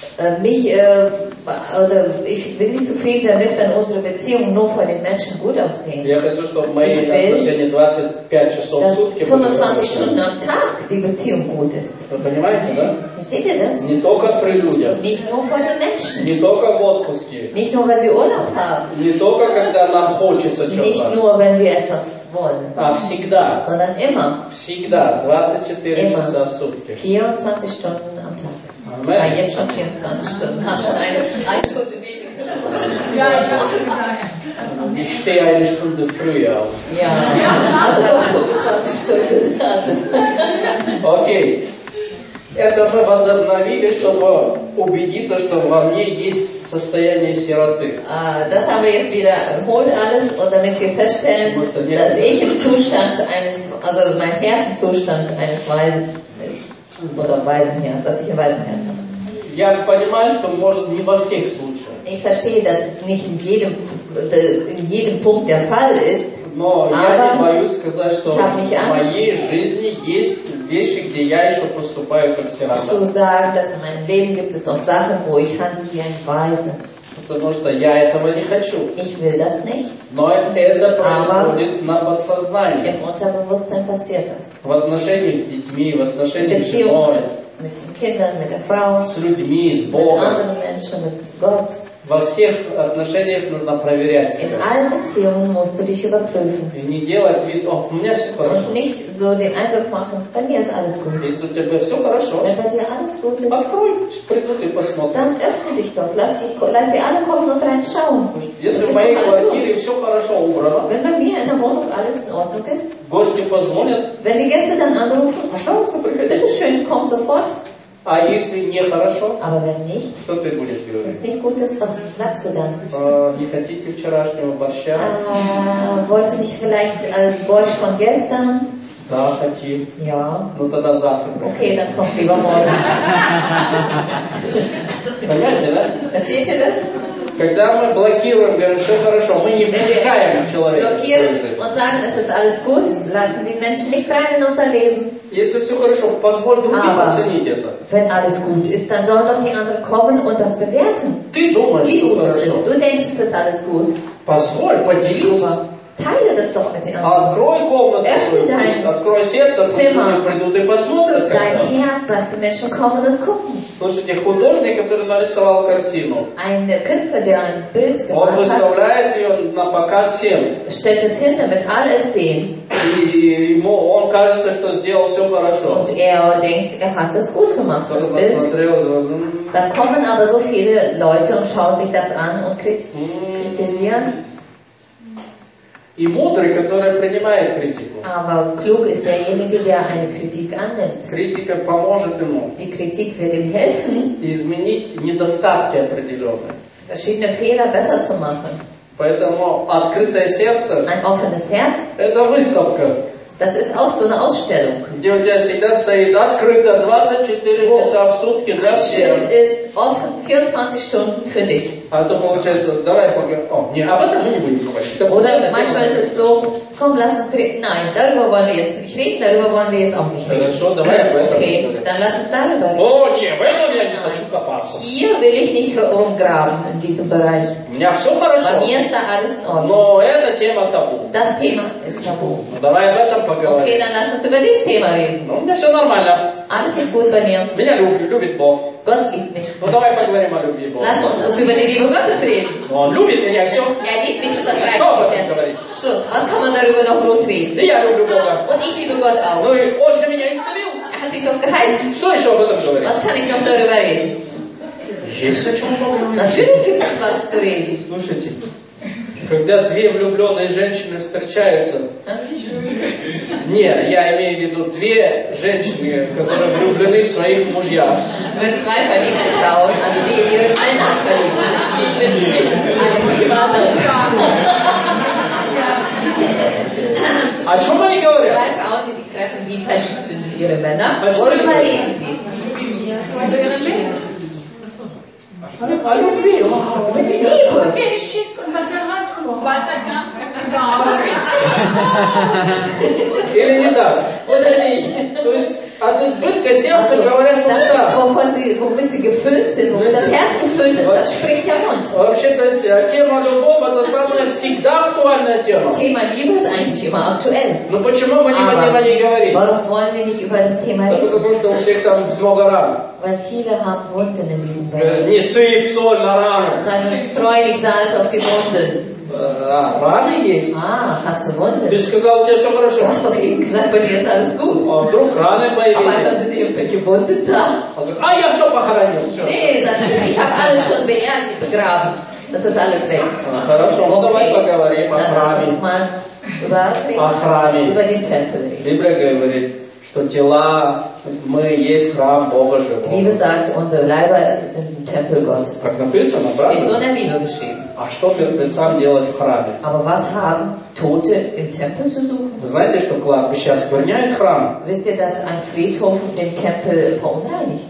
Speaker 2: Ich bin nicht zufrieden damit, wenn unsere Beziehungen nur vor den Menschen gut aussehen.
Speaker 1: я хочу, чтобы мои
Speaker 2: Ich will,
Speaker 1: отношения 25 часов в
Speaker 2: Dass
Speaker 1: сутки были
Speaker 2: 25
Speaker 1: хорошие.
Speaker 2: Stunden am Tag die Beziehung gut ist.
Speaker 1: Вы понимаете, да?
Speaker 2: Versteht ihr das?
Speaker 1: Не только при людях,
Speaker 2: Nicht nur vor den Menschen.
Speaker 1: не только в отпуске,
Speaker 2: Nicht nur, wenn wir Urlaub haben.
Speaker 1: не только когда нам хочется
Speaker 2: Nicht
Speaker 1: чего-то,
Speaker 2: nur, wenn wir etwas wollen.
Speaker 1: а всегда,
Speaker 2: Sondern immer.
Speaker 1: всегда, 24
Speaker 2: Immer.
Speaker 1: часа в сутки.
Speaker 2: 24 Stunden am Tag.
Speaker 1: Amen.
Speaker 2: Jetzt schon 24 Stunden. Hast schon eine Stunde weniger.
Speaker 3: Ja, ich habe schon gesagt.
Speaker 1: Ich stehe eine Stunde früher auf.
Speaker 2: Ja, also doch 25 Stunden. Also.
Speaker 1: Окей. Это мы возобновили, чтобы убедиться, что во мне есть состояние сироты.
Speaker 2: Das haben wir jetzt wieder erholt alles und damit wir feststellen, dass ich im Zustand also mein Herz im Zustand eines Weisen ist. Oder Waisenherz, dass ich ein Waisenherz habe.
Speaker 1: Я понимаю, что может не во всех случаях.
Speaker 2: Ich verstehe, dass es nicht in jedem Punkt der Fall ist.
Speaker 1: Но я не боюсь сказать, что
Speaker 2: Ich habe nicht
Speaker 1: в
Speaker 2: Angst.
Speaker 1: моей жизни есть вещи, где я еще поступаю как
Speaker 2: Zu
Speaker 1: сирота.
Speaker 2: sagen, dass in meinem Leben gibt es noch Sachen, wo ich handle wie ein Waise.
Speaker 1: Потому что я этого не хочу.
Speaker 2: Ich will das nicht.
Speaker 1: Но это происходит на подсознании.
Speaker 2: Im Unterbewusstsein passiert das.
Speaker 1: В отношениях с детьми, в отношениях с
Speaker 2: Beziehung
Speaker 1: женой,
Speaker 2: mit den Kindern, mit der Frau,
Speaker 1: с людьми, с
Speaker 2: mit
Speaker 1: Богом.
Speaker 2: anderen Menschen, mit Gott.
Speaker 1: Во всех отношениях нужно проверять
Speaker 2: In
Speaker 1: себя.
Speaker 2: allen Beziehungen musst du dich überprüfen.
Speaker 1: И не делать вид, о, у меня все хорошо.
Speaker 2: Und nicht so den Eindruck machen, bei mir ist alles gut.
Speaker 1: Если у тебя все хорошо,
Speaker 2: Wenn bei dir alles gut ist,
Speaker 1: открой, придут и посмотрят.
Speaker 2: dann öffne dich doch. Lass sie alle kommen und reinschauen.
Speaker 1: Если
Speaker 2: Es
Speaker 1: в
Speaker 2: ist
Speaker 1: моей
Speaker 2: doch alles
Speaker 1: квартире
Speaker 2: gut.
Speaker 1: все хорошо убрано,
Speaker 2: Wenn bei mir in der Wohnung alles in Ordnung ist,
Speaker 1: гости позвонят,
Speaker 2: wenn die Gäste dann anrufen,
Speaker 1: пожалуйста, приходи.
Speaker 2: bitteschön, komm sofort.
Speaker 1: А если нехорошо,
Speaker 2: Aber wenn nicht,
Speaker 1: что ты будешь
Speaker 2: wenn
Speaker 1: делать?
Speaker 2: es nicht gut ist, was sagst du dann?
Speaker 1: Не хотите вчерашнего борща?
Speaker 2: Wollt ihr nicht vielleicht Borsch von gestern?
Speaker 1: Да, хотим.
Speaker 2: Ja.
Speaker 1: Ну тогда завтра
Speaker 2: Okay,
Speaker 1: приходи.
Speaker 2: dann kommt lieber morgen.
Speaker 1: Понимаете, да?
Speaker 2: Versteht ihr das?
Speaker 1: Когда мы блокируем, говорим, все хорошо, мы не
Speaker 2: Wenn
Speaker 1: впускаем
Speaker 2: wir
Speaker 1: человека в свою
Speaker 2: blockieren
Speaker 1: жизнь.
Speaker 2: und sagen, es ist alles gut, lassen die Menschen nicht rein in unser Leben.
Speaker 1: Если все хорошо, позволь другим
Speaker 2: Aber
Speaker 1: оценить это.
Speaker 2: wenn alles gut ist, dann sollen doch die anderen kommen und das bewerten.
Speaker 1: Ты думаешь,
Speaker 2: Wie
Speaker 1: что
Speaker 2: gut es ist.
Speaker 1: хорошо.
Speaker 2: Du denkst, es ist alles gut.
Speaker 1: Позволь, поделись.
Speaker 2: Aber teile das doch mit den anderen.
Speaker 1: Открой комнату,
Speaker 2: Öffne
Speaker 1: свою,
Speaker 2: dein
Speaker 1: пусть открой сердце, пусть
Speaker 2: Zimmer.
Speaker 1: люди придут и посмотрят, как
Speaker 2: Dein
Speaker 1: там.
Speaker 2: Herz, lass die Menschen kommen und gucken.
Speaker 1: Слушайте, художник, который нарисовал картину,
Speaker 2: Ein Künstler, der ein Bild
Speaker 1: он
Speaker 2: gemalt hat,
Speaker 1: выставляет ее на показ всем.
Speaker 2: stellt es hin, damit alle es sehen.
Speaker 1: И ему, он кажется, что сделал все хорошо.
Speaker 2: Und er denkt, er hat es gut gemacht, das
Speaker 1: Кто-то
Speaker 2: Bild.
Speaker 1: посмотрел,
Speaker 2: Dann kommen aber so viele Leute und schauen sich das an und kritisieren.
Speaker 1: И мудрый, который принимает критику.
Speaker 2: Aber klug ist derjenige, der eine Kritik annimmt.
Speaker 1: Критика поможет ему
Speaker 2: Die Kritik wird ihm helfen,
Speaker 1: изменить недостатки определенные.
Speaker 2: verschiedene Fehler besser zu machen.
Speaker 1: Поэтому открытое сердце
Speaker 2: Ein offenes Herz
Speaker 1: – это выставка.
Speaker 2: Das ist auch so eine Ausstellung.
Speaker 1: Где у тебя всегда стоит открыто 24 часа в сутки для
Speaker 2: Ein
Speaker 1: всех.
Speaker 2: Schild ist offen 24 Stunden für dich.
Speaker 1: А то получается, давай поговорим. О, не, об этом мы не будем говорить.
Speaker 2: Oder manchmal ist es so, komm, lass uns reden. Nein, darüber wollen wir jetzt nicht reden, darüber wollen wir jetzt auch nicht reden.
Speaker 1: Хорошо, давай об этом
Speaker 2: Okay,
Speaker 1: поговорим.
Speaker 2: dann lass uns darüber reden.
Speaker 1: О, не, в этом я не хочу копаться.
Speaker 2: Hier will ich nicht rumgraben in diesem Bereich.
Speaker 1: У меня все хорошо.
Speaker 2: Bei mir ist da alles in Ordnung.
Speaker 1: Но эта тема табу.
Speaker 2: Das Thema ist tabu.
Speaker 1: Ну, давай об этом поговорим.
Speaker 2: Okay, dann lass uns über dieses Thema reden.
Speaker 1: Ну, у меня все нормально.
Speaker 2: Alles ist gut bei mir.
Speaker 1: Меня любит Бог.
Speaker 2: Gott liebt mich.
Speaker 1: Ну, давай поговорим о любви Бога.
Speaker 2: Lass uns über die Liebe Gottes reden.
Speaker 1: Но Он любит меня, и все.
Speaker 2: Er liebt mich und das reicht
Speaker 1: Что об
Speaker 2: mir
Speaker 1: этом
Speaker 2: fertig.
Speaker 1: говорить?
Speaker 2: Schluss. Was kann man darüber noch groß reden?
Speaker 1: И я люблю Бога.
Speaker 2: Und ich liebe Gott auch.
Speaker 1: Ну, и Он же меня исцелил.
Speaker 2: Er hat mich doch geheilt.
Speaker 1: Что еще об этом говорить?
Speaker 2: Was kann ich noch darüber reden?
Speaker 1: Есть о чем поговорить.
Speaker 2: Natürlich gibt es was zu reden.
Speaker 1: Слушайте, когда две влюбленные женщины встречаются, не, я имею в виду две женщины, которые влюблены в своих мужьях.
Speaker 2: Wenn zwei verliebte Frauen, also die in ihre Männer verliebt sind, ich will es nicht, eine
Speaker 1: О чем они говорят?
Speaker 2: Zwei Frauen, die sich treffen, die verliebt sind in ihre Männer, worüber reden die?
Speaker 1: О любви.
Speaker 2: Über die Liebe.
Speaker 3: Der schick und was hat. Was
Speaker 1: Или не так?
Speaker 2: Oder nicht?
Speaker 1: То есть от избытка сердца говорят уста.
Speaker 2: Womit sie gefüllt sind, womit das Herz gefüllt ist, das spricht der Mund.
Speaker 1: Вообще-то тема любовь это самая всегда актуальная тема.
Speaker 2: Thema Liebe ist eigentlich immer aktuell.
Speaker 1: Но почему мы не будем о ней говорить?
Speaker 2: Warum wollen wir nicht über das Thema reden?
Speaker 1: Потому что у всех там много ран.
Speaker 2: Weil viele haben Wunden in diesem Bereich.
Speaker 1: Не сыпь соль на рану.
Speaker 2: Sagen, streu nicht Salz auf die Wunden.
Speaker 1: Раны есть.
Speaker 2: Hast du Wunden?
Speaker 1: Ты же сказал, у тебя все
Speaker 2: Du
Speaker 1: хорошо.
Speaker 2: hast doch eben gesagt, bei dir ist alles gut.
Speaker 1: А вдруг раны
Speaker 2: Auf einmal
Speaker 1: появились?
Speaker 2: sind irgendwelche Wunden da.
Speaker 1: Я все похоронил. Все.
Speaker 2: Nee, sagt sie, ich habe alles schon beerdigt, begraben. Das ist alles weg.
Speaker 1: Хорошо, ну давай поговорим о
Speaker 2: Dann lass uns
Speaker 1: храме.
Speaker 2: mal
Speaker 1: О храме.
Speaker 2: über den Tempel reden.
Speaker 1: Библия говорит, что тела, мы есть храм Бога
Speaker 2: Die Bibel
Speaker 1: живого.
Speaker 2: sagt, unsere Leiber sind ein Tempel Gottes.
Speaker 1: Как написано,
Speaker 2: Steht so in
Speaker 1: правда?
Speaker 2: der Bibel geschrieben.
Speaker 1: А что мертвецам делать в храме?
Speaker 2: Aber was haben Tote im Tempel zu suchen?
Speaker 1: Вы знаете, что кладбище оскверняет храм?
Speaker 2: Wisst ihr, dass ein Friedhof den Tempel verunreinigt?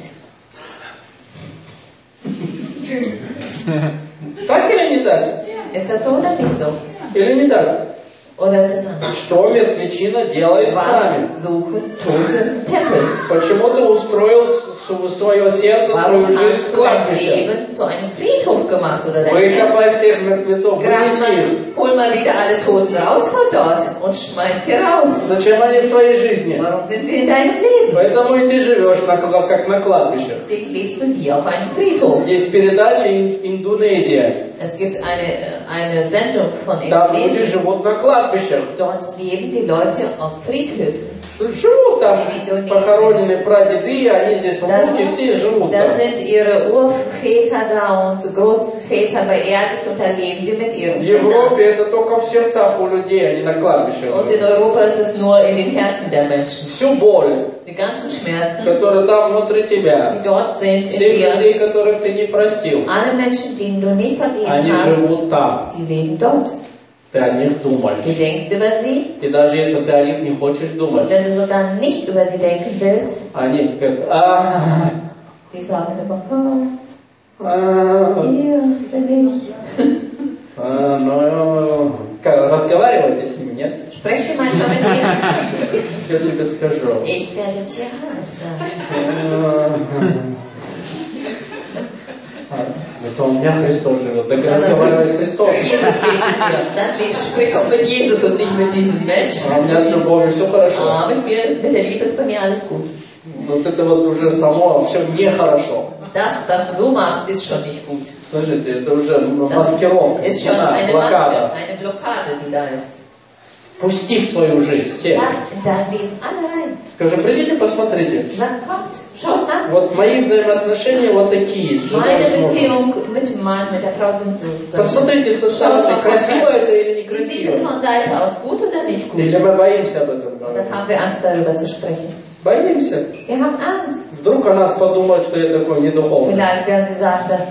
Speaker 1: Так или не так?
Speaker 2: Ist das so oder nicht so?
Speaker 1: Или не так?
Speaker 2: Oder ist es anders?
Speaker 1: Что мертвечина делает в храме?
Speaker 2: Was suchen Tote im Tempel?
Speaker 1: Почему ты устроил свое сердце, свою
Speaker 2: Warum
Speaker 1: жизнь
Speaker 2: hast
Speaker 1: в
Speaker 2: du dein
Speaker 1: кладбище?
Speaker 2: Leben zu einem Friedhof gemacht oder dein Herz?
Speaker 1: Выкопай всех мертвецов,
Speaker 2: Grab
Speaker 1: вынеси
Speaker 2: mal,
Speaker 1: их.
Speaker 2: hol mal wieder alle Toten raus von dort und schmeiß sie raus.
Speaker 1: Зачем они в твоей жизни?
Speaker 2: Warum sind sie in deinem Leben?
Speaker 1: Поэтому и ты живешь как на кладбище.
Speaker 2: Deswegen lebst du wie auf einem Friedhof.
Speaker 1: Есть передача Индонезия.
Speaker 2: Es gibt eine Sendung von
Speaker 1: Там люди
Speaker 2: Indonesien.
Speaker 1: живут на кладбищах.
Speaker 2: Dort leben die Leute auf Friedhöfen.
Speaker 1: Живут там, похоронены прадеды, они здесь внуки, все живут
Speaker 2: Da
Speaker 1: там.
Speaker 2: sind ihre Urväter da und Großväter beerdigt und da leben die mit ihren
Speaker 1: В
Speaker 2: Kindern.
Speaker 1: Европе это только в сердцах у людей, а не на кладбище.
Speaker 2: Und in Europa ist es nur in den Herzen der Menschen.
Speaker 1: Всю боль,
Speaker 2: Die ganzen Schmerzen,
Speaker 1: которая там внутри тебя,
Speaker 2: die dort sind in
Speaker 1: всех
Speaker 2: dir.
Speaker 1: людей, которых ты не простил,
Speaker 2: Alle Menschen, denen du nicht vergeben
Speaker 1: они
Speaker 2: hast,
Speaker 1: живут там.
Speaker 2: die leben dort.
Speaker 1: Ты о них
Speaker 2: Du
Speaker 1: думаешь.
Speaker 2: denkst über sie
Speaker 1: И даже если ты о них не хочешь
Speaker 2: und
Speaker 1: думать,
Speaker 2: wenn du sogar nicht über sie denken willst,
Speaker 1: они говорят,
Speaker 2: die sagen immer,
Speaker 1: ну,
Speaker 2: hier bin ich.
Speaker 1: разговаривайте с ними, нет?
Speaker 2: Sprecht ihr manchmal mit ihnen?
Speaker 1: Все тебе скажу.
Speaker 2: Ich werde dir alles sagen.
Speaker 1: Это у меня Христос живет. Так разговаривай с Христом.
Speaker 2: Jesus lebt in mir. Dann sprich doch mit Jesus und nicht mit diesen Menschen.
Speaker 1: А у меня с любовью все хорошо.
Speaker 2: Mit der Liebe ist bei mir alles gut.
Speaker 1: Вот это вот уже само все нехорошо.
Speaker 2: Das, was du so machst, ist schon nicht gut.
Speaker 1: Слушайте, это уже
Speaker 2: Das
Speaker 1: маскировка,
Speaker 2: ist schon
Speaker 1: стена,
Speaker 2: eine
Speaker 1: блокада.
Speaker 2: Maske, eine Blockade, die da ist.
Speaker 1: Пусти в свою жизнь все.
Speaker 2: Lass in dein Leben alle rein.
Speaker 1: Скажи, придите, посмотрите.
Speaker 2: Sag, kommt, schaut nach.
Speaker 1: Вот мои взаимоотношения вот такие. с женой,
Speaker 2: Meine
Speaker 1: с мужем.
Speaker 2: Beziehung mit dem Mann, mit der Frau sind so.
Speaker 1: Посмотрите со стороны, красиво это или
Speaker 2: Wie sieht es
Speaker 1: некрасиво.
Speaker 2: von Seite aus, gut oder nicht gut?
Speaker 1: Или мы боимся об этом
Speaker 2: Und
Speaker 1: говорить.
Speaker 2: dann haben wir Angst, darüber zu sprechen.
Speaker 1: Боимся.
Speaker 2: Wir haben Angst.
Speaker 1: Вдруг о нас подумают, что я такой недуховный.
Speaker 2: Vielleicht werden sie sagen, dass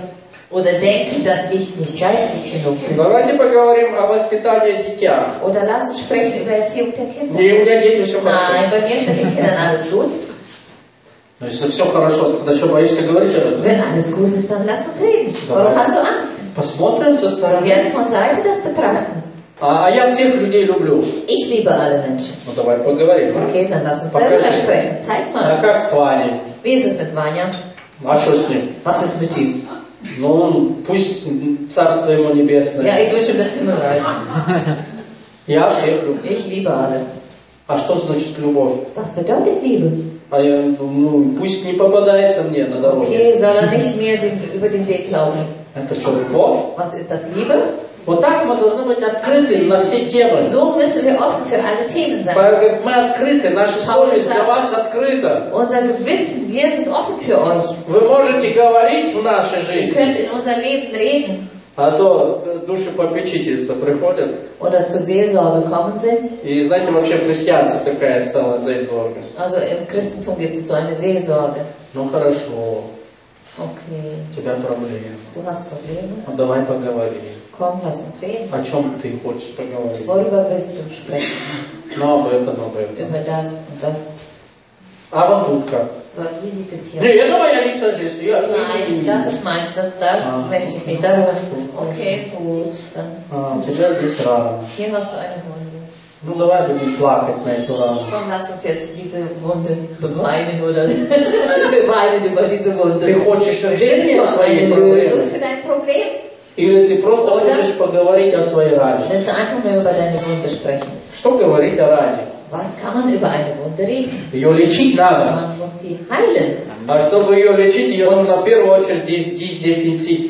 Speaker 2: Oder denken, dass ich nicht geistlich genug bin.
Speaker 1: Давайте поговорим о воспитании детях.
Speaker 2: Oder lass uns sprechen über Erziehung der Kinder.
Speaker 1: Не, у меня дети все хорошо.
Speaker 2: Nein, bei mir ist mit den Kindern alles gut.
Speaker 1: Но если все хорошо, тогда что, боишься говорить об этом?
Speaker 2: Wenn alles gut ist, dann lass uns reden. Warum hast du Angst?
Speaker 1: Посмотрим со
Speaker 2: Wir
Speaker 1: стороны.
Speaker 2: werden von Seite das betrachten.
Speaker 1: А я всех людей люблю.
Speaker 2: Ich liebe alle Menschen.
Speaker 1: Ну давай поговорим.
Speaker 2: Okay, dann lass uns
Speaker 1: Покажи.
Speaker 2: darüber sprechen. Zeig
Speaker 1: А
Speaker 2: mal.
Speaker 1: как с Ваней?
Speaker 2: Wie ist es mit Vanya?
Speaker 1: А что с ним?
Speaker 2: Was ist mit ihm?
Speaker 1: Ну, пусть царство ему
Speaker 2: Ja,
Speaker 1: небесное.
Speaker 2: ich wünsche das Himmelreich.
Speaker 1: Я всех люблю.
Speaker 2: Ich liebe alle.
Speaker 1: А что значит любовь?
Speaker 2: Was bedeutet Liebe?
Speaker 1: А я, ну, пусть не попадается мне на дороге.
Speaker 2: Okay, soll er nicht mehr über den Weg laufen.
Speaker 1: Это что, любовь?
Speaker 2: Was ist das, Liebe?
Speaker 1: Вот так мы должны быть открыты на все темы.
Speaker 2: So müssen wir offen für alle Themen sein.
Speaker 1: Как мы открыты, наша совесть для вас открыта.
Speaker 2: Unser Gewissen, wir sind offen für euch.
Speaker 1: Вы можете говорить в нашей
Speaker 2: Ihr
Speaker 1: жизни,
Speaker 2: könnt in unser Leben reden.
Speaker 1: а то душепопечительство приходят.
Speaker 2: Oder zur Seelsorge kommen sind.
Speaker 1: И знаете, вообще в христианстве такая стала Seelsorge.
Speaker 2: Also im Christentum gibt es so eine Seelsorge.
Speaker 1: Ну хорошо,
Speaker 2: Okay,
Speaker 1: у тебя проблемы.
Speaker 2: du hast Probleme?
Speaker 1: Ну давай поговорим.
Speaker 2: Komm, lass uns reden.
Speaker 1: О чем ты хочешь поговорить?
Speaker 2: Worüber willst du sprechen?
Speaker 1: Ну об этом, об этом.
Speaker 2: Über das und das.
Speaker 1: А вот тут как?
Speaker 2: Wie sieht es hier
Speaker 1: Не,
Speaker 2: aus?
Speaker 1: это моя личная жизнь.
Speaker 2: Nein, das ist meins, das möchte ich nicht. Darüber. Okay, gut. Dann
Speaker 1: А, у тебя здесь рана.
Speaker 2: hier hast du eine Wunde.
Speaker 1: Ну давай будем плакать на эту рану.
Speaker 2: Komm, lass uns jetzt diese Wunde beweinen oder wir weinen über diese Wunde.
Speaker 1: Ты хочешь
Speaker 2: Willst
Speaker 1: решения
Speaker 2: du
Speaker 1: своих
Speaker 2: eine
Speaker 1: проблем?
Speaker 2: Lösung für dein Problem?
Speaker 1: Или ты просто хочешь поговорить о своей ране?
Speaker 2: Willst du einfach nur über deine Wunde sprechen?
Speaker 1: Что говорить о ране?
Speaker 2: Was kann man über eine Wunde reden?
Speaker 1: Ее лечить надо.
Speaker 2: Man muss sie heilen.
Speaker 1: А чтобы ее лечить, ее нужно в первую очередь дезинфицировать.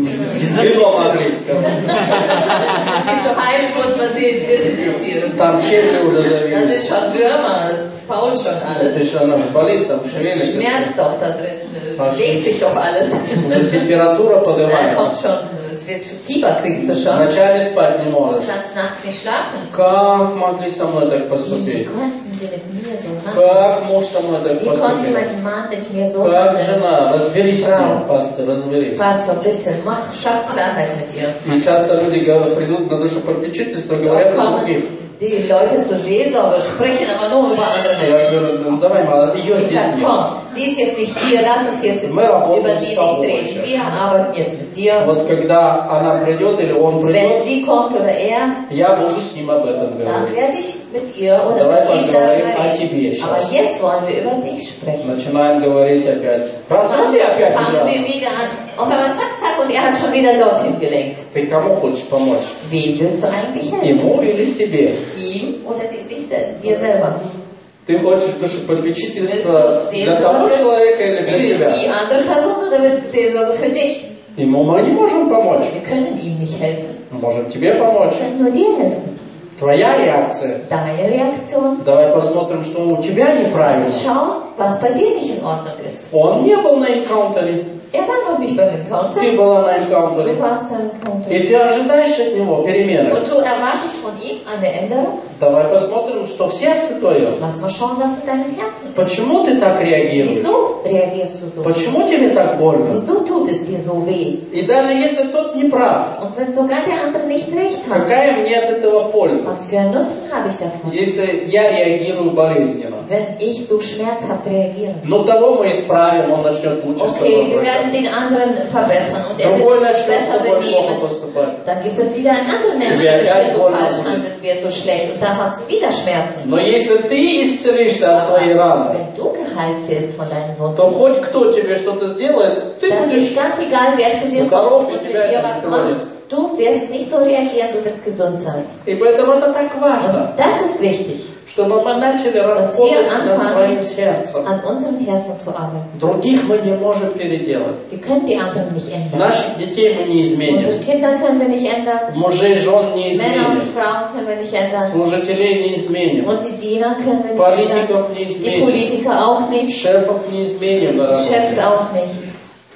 Speaker 2: Die zu heilen muss man sie desinfizieren.
Speaker 1: Там черви уже
Speaker 2: Da sind
Speaker 1: завелись.
Speaker 2: schon Würmer, es fault schon alles.
Speaker 1: Это же она болит, там
Speaker 2: Es
Speaker 1: шевелится.
Speaker 2: schmerzt doch da drin, legt sich doch alles.
Speaker 1: Уже температура
Speaker 2: Da
Speaker 1: поднимается.
Speaker 2: kommt schon, es wird Fieber kriegst du schon.
Speaker 1: Ночами спать не
Speaker 2: Du
Speaker 1: можешь.
Speaker 2: kannst nachts nicht schlafen.
Speaker 1: Как могли со мной так
Speaker 2: Wie
Speaker 1: поступить?
Speaker 2: konnten sie mit mir so handeln?
Speaker 1: Как муж со мной так
Speaker 2: Wie konnte
Speaker 1: поступить?
Speaker 2: mein Mann mit mir so
Speaker 1: Как
Speaker 2: handeln?
Speaker 1: жена? Разберись с ним, пастор, разберись.
Speaker 2: Pastor, bitte, schaff Klarheit mit ihr.
Speaker 1: И часто люди придут на душепопечительство,
Speaker 2: Oft
Speaker 1: говорят о
Speaker 2: kommen
Speaker 1: других.
Speaker 2: die Leute zur Seelsorge, sprechen aber nur über andere
Speaker 1: Я
Speaker 2: Menschen.
Speaker 1: говорю, ну давай, мало, ее
Speaker 2: Ich
Speaker 1: здесь
Speaker 2: sage,
Speaker 1: нет.
Speaker 2: komm, sie ist jetzt nicht hier, lass uns jetzt
Speaker 1: Мы
Speaker 2: über
Speaker 1: работаем
Speaker 2: die
Speaker 1: с
Speaker 2: nicht
Speaker 1: тобой
Speaker 2: reden.
Speaker 1: сейчас.
Speaker 2: Wir arbeiten jetzt mit dir.
Speaker 1: Вот когда она придет или он
Speaker 2: Wenn
Speaker 1: придет,
Speaker 2: sie kommt oder er,
Speaker 1: я буду с ним об этом
Speaker 2: dann
Speaker 1: говорить.
Speaker 2: werde ich mit ihr oder
Speaker 1: Давай
Speaker 2: mit ihm
Speaker 1: поговорим
Speaker 2: darüber
Speaker 1: о тебе
Speaker 2: reden. Aber
Speaker 1: сейчас.
Speaker 2: jetzt wollen wir über dich sprechen.
Speaker 1: Начинаем говорить опять. Раз он все опять
Speaker 2: Fangen wir
Speaker 1: взял.
Speaker 2: wieder an. Auf einmal zack, zack und er hat schon wieder dorthin gelenkt.
Speaker 1: Ты кому хочешь помочь?
Speaker 2: Wem willst du eigentlich helfen?
Speaker 1: Ему или себе?
Speaker 2: Ihm oder sich selbst, dir selber?
Speaker 1: Ты хочешь душепопечительство для того человека или для
Speaker 2: Für die
Speaker 1: себя?
Speaker 2: andere Person oder willst du Seelsorge für dich?
Speaker 1: Ему мы не можем помочь.
Speaker 2: Wir können ihm nicht helfen.
Speaker 1: Мы можем тебе помочь.
Speaker 2: Wir können nur dir helfen.
Speaker 1: Твоя реакция.
Speaker 2: Deine Reaktion.
Speaker 1: Давай посмотрим, что у тебя неправильно.
Speaker 2: Lass uns schauen, was bei dir nicht in Ordnung ist.
Speaker 1: Он не был на энкаунтере.
Speaker 2: Er war noch nicht beim Encounter.
Speaker 1: Ты была на
Speaker 2: Du
Speaker 1: энкаунтере.
Speaker 2: warst beim Encounter.
Speaker 1: И ты ожидаешь от него перемены.
Speaker 2: Und du erwartest von ihm eine Änderung.
Speaker 1: Давай посмотрим, что в сердце твоем.
Speaker 2: Lass mal schauen, was in deinem Herzen ist.
Speaker 1: Почему ты так реагируешь?
Speaker 2: Wieso reagierst du so?
Speaker 1: Почему тебе так больно?
Speaker 2: Wieso tut es dir so weh?
Speaker 1: И даже если тот не прав,
Speaker 2: Und wenn sogar der andere nicht recht hat,
Speaker 1: какая мне от этого польза?
Speaker 2: was für einen Nutzen habe ich davon?
Speaker 1: Если я реагирую болезненно.
Speaker 2: Wenn ich so schmerzhaft reagiere.
Speaker 1: Ну того мы исправим, он начнет лучше с
Speaker 2: Okay, wir
Speaker 1: тобой
Speaker 2: werden
Speaker 1: обращаться.
Speaker 2: den anderen verbessern und er
Speaker 1: Другой
Speaker 2: wird sich
Speaker 1: начнет с
Speaker 2: besser
Speaker 1: тобой плохо
Speaker 2: benehmen.
Speaker 1: поступать.
Speaker 2: Dann gibt es wieder einen anderen Menschen,
Speaker 1: Wir
Speaker 2: der mit dir
Speaker 1: werden
Speaker 2: so
Speaker 1: wohl
Speaker 2: falsch
Speaker 1: machen.
Speaker 2: handeln wird, so schlecht. Und dann hast du wieder Schmerzen.
Speaker 1: Но если ты исцелишься от своей раны,
Speaker 2: Wenn du geheilt wirst von deinen
Speaker 1: то
Speaker 2: Wunden,
Speaker 1: хоть кто тебе что-то сделает, ты
Speaker 2: dann
Speaker 1: будешь
Speaker 2: ist ganz egal, wer zu dir
Speaker 1: Здоров,
Speaker 2: kommt und
Speaker 1: и
Speaker 2: mit
Speaker 1: тебя
Speaker 2: dir
Speaker 1: это
Speaker 2: was
Speaker 1: не
Speaker 2: macht.
Speaker 1: трогает.
Speaker 2: Du wirst nicht so reagieren, du wirst gesund sein.
Speaker 1: И поэтому это так важно,
Speaker 2: Und das ist wichtig,
Speaker 1: чтобы мы начали работать над своим сердцем.
Speaker 2: an unserem Herzen zu arbeiten.
Speaker 1: Других мы не можем переделать.
Speaker 2: Wir können die anderen nicht ändern.
Speaker 1: Наших детей мы не
Speaker 2: Unsere
Speaker 1: изменим.
Speaker 2: Kinder können wir nicht ändern.
Speaker 1: Мужей, жен не
Speaker 2: Männer und
Speaker 1: изменим.
Speaker 2: Frauen können wir nicht ändern.
Speaker 1: Служителей не изменим.
Speaker 2: Und die Diener können wir nicht ändern.
Speaker 1: Политиков не
Speaker 2: Die
Speaker 1: изменим.
Speaker 2: Politiker auch nicht.
Speaker 1: Шефов не изменим,
Speaker 2: Die Chefs
Speaker 1: дорогой.
Speaker 2: auch nicht.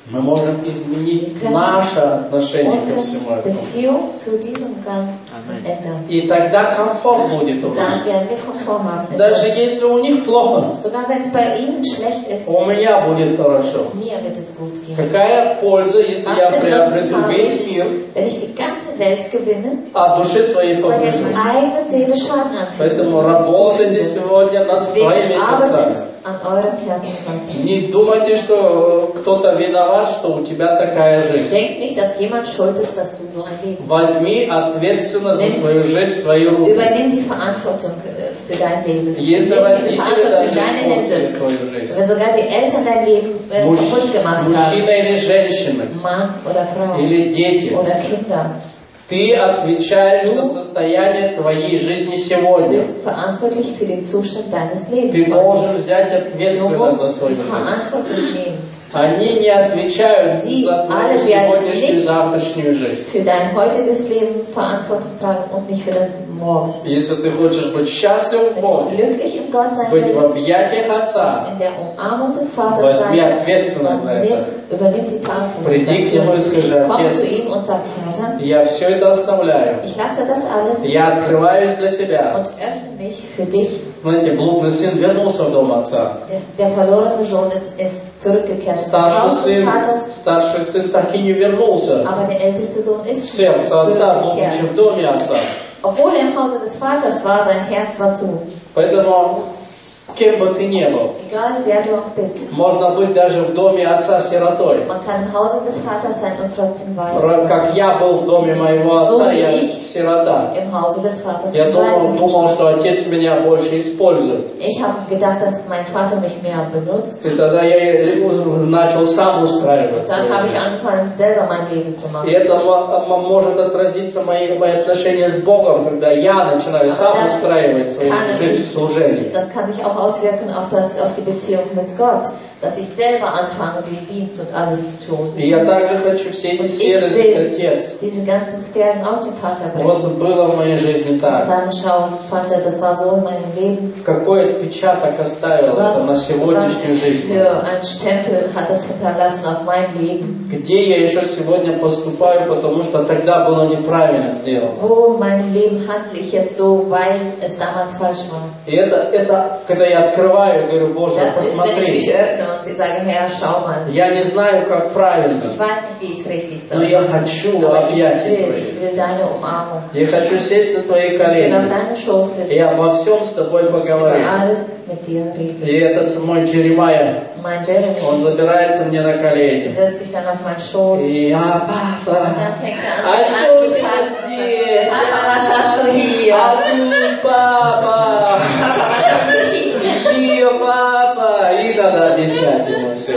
Speaker 1: Мы можем изменить наше отношение ко всему этому.
Speaker 2: Beziehung zu diesem Ganzen ändern.
Speaker 1: И тогда комфорт будет у них.
Speaker 2: Dann werden wir Komfort haben.
Speaker 1: Даже если у них плохо,
Speaker 2: Sogar wenn es bei ihnen schlecht ist,
Speaker 1: у меня будет хорошо.
Speaker 2: mir wird es gut gehen.
Speaker 1: Какая польза, если я приобрету весь мир,
Speaker 2: Wenn ich die ganze Welt gewinne,
Speaker 1: а души своей
Speaker 2: bei der
Speaker 1: поврежу?
Speaker 2: eigenen Seele Schaden anfällt.
Speaker 1: Поэтому работайте сегодня над своими
Speaker 2: Arbeitet
Speaker 1: сердцами.
Speaker 2: an eurem Herzen.
Speaker 1: Не думайте, что кто-то виноват, что у тебя такая жизнь.
Speaker 2: Denkt nicht, dass jemand schuld ist, dass du so ein Leben hast.
Speaker 1: Возьми ответственность за свою жизнь в свои руки.
Speaker 2: Übernimm die Verantwortung für dein Leben.
Speaker 1: Если
Speaker 2: Nimm diese
Speaker 1: родители
Speaker 2: Verantwortung in
Speaker 1: даже
Speaker 2: deine Hände.
Speaker 1: испортили твою жизнь,
Speaker 2: Wenn sogar die Eltern dein Leben kaputt gemacht haben,
Speaker 1: мужчина или женщина,
Speaker 2: Mann oder Frau
Speaker 1: или дети,
Speaker 2: oder Kinder,
Speaker 1: ты отвечаешь за состояние твоей жизни
Speaker 2: du
Speaker 1: сегодня.
Speaker 2: bist verantwortlich für den Zustand deines
Speaker 1: Ты
Speaker 2: Lebens.
Speaker 1: должен взять
Speaker 2: Du
Speaker 1: ответственность за
Speaker 2: musst
Speaker 1: свою
Speaker 2: die
Speaker 1: жизнь.
Speaker 2: Verantwortung nehmen
Speaker 1: Они не отвечают за твою сегодняшнюю и завтрашнюю жизнь.
Speaker 2: für dein heutiges Leben Verantwortung tragen und nicht für das Morgen.
Speaker 1: Если ты хочешь быть счастлив в
Speaker 2: Wenn du
Speaker 1: Боге,
Speaker 2: glücklich in Gott sein
Speaker 1: быть в
Speaker 2: willst,
Speaker 1: объятиях Отца,
Speaker 2: in der Umarmung des Vaters
Speaker 1: возьми
Speaker 2: sein,
Speaker 1: ответственность за это.
Speaker 2: übernimm die Verantwortung
Speaker 1: Приди к Нему и
Speaker 2: dafür.
Speaker 1: скажи:
Speaker 2: Komm zu
Speaker 1: Отец,
Speaker 2: ihm und sag, Vater,
Speaker 1: я все это оставляю.
Speaker 2: ich lasse das alles
Speaker 1: Я открываюсь для себя.
Speaker 2: und öffne mich für dich.
Speaker 1: Знаете, блудный сын вернулся в дом отца.
Speaker 2: Der verlorene Sohn ist zurückgekehrt ins Haus des Vaters,
Speaker 1: Старший сын так и не вернулся
Speaker 2: aber der älteste Sohn
Speaker 1: в
Speaker 2: ist
Speaker 1: сердце отца,
Speaker 2: zurückgekehrt.
Speaker 1: будучи в доме отца.
Speaker 2: Obwohl er im Hause des Vaters war, sein Herz war zu.
Speaker 1: Поэтому, кем бы ты ни был,
Speaker 2: Egal wer du auch bist.
Speaker 1: можно быть даже в доме отца сиротой.
Speaker 2: Man kann im Hause des Vaters sein und trotzdem weiß.
Speaker 1: Как я был в доме моего отца, я сирота.
Speaker 2: Im Hause des Vaters
Speaker 1: Я
Speaker 2: und weiß.
Speaker 1: думал, что отец меня больше использует.
Speaker 2: Ich habe gedacht, dass mein Vater mich mehr benutzt.
Speaker 1: И тогда я начал сам устраиваться.
Speaker 2: Dann habe ich angefangen, selber mein Leben zu machen.
Speaker 1: И это может отразиться в мои отношения с Богом, когда я начинаю сам устраивать свою жизнь в служении.
Speaker 2: Das kann sich auch auswirken auf die Beziehung mit Gott, dass ich selber anfange, den Dienst und alles zu tun.
Speaker 1: И я также хочу все эти
Speaker 2: Und
Speaker 1: сферы,
Speaker 2: ich will
Speaker 1: Отец.
Speaker 2: diese ganzen Sphären auch dem Vater bringen.
Speaker 1: Вот было в моей жизни
Speaker 2: Und
Speaker 1: так.
Speaker 2: sagen, schau, Vater, das war so in meinem Leben.
Speaker 1: Какой отпечаток оставил это на сегодняшнюю жизнь?
Speaker 2: Für einen Stempel hat das hinterlassen auf mein Leben.
Speaker 1: Где я еще сегодня поступаю, потому что тогда было неправильно сделано.
Speaker 2: Wo in meinem Leben handle ich jetzt so, weil es damals falsch war.
Speaker 1: И это когда я открываю, говорю: Боже,
Speaker 2: Das ist, wenn ich mich
Speaker 1: посмотри.
Speaker 2: öffne und ich sage, Herr, schau mal.
Speaker 1: Я не знаю, как правильно,
Speaker 2: Ich weiß nicht, wie es richtig
Speaker 1: но
Speaker 2: soll.
Speaker 1: я хочу
Speaker 2: Aber ich
Speaker 1: объятия твои.
Speaker 2: will deine Umarmung.
Speaker 1: Я хочу сесть на твои
Speaker 2: Ich will auf
Speaker 1: колени
Speaker 2: deinen Schoß
Speaker 1: и
Speaker 2: sitzen.
Speaker 1: обо всем с тобой
Speaker 2: Über
Speaker 1: поговорить.
Speaker 2: alles mit dir reden.
Speaker 1: И этот мой Джеремия,
Speaker 2: Mein
Speaker 1: он
Speaker 2: Jeremy
Speaker 1: забирается мне на колени.
Speaker 2: setzt sich dann auf meinen Schoß.
Speaker 1: И папа,
Speaker 2: Und dann fängt er
Speaker 1: а
Speaker 2: an,
Speaker 1: что у
Speaker 2: mich
Speaker 1: тебя
Speaker 2: anzufassen.
Speaker 1: здесь?
Speaker 2: Papa, was hast du hier?
Speaker 1: А ты, папа,
Speaker 2: Papa, was hast du hier?
Speaker 1: и папа. И надо объяснять ему все.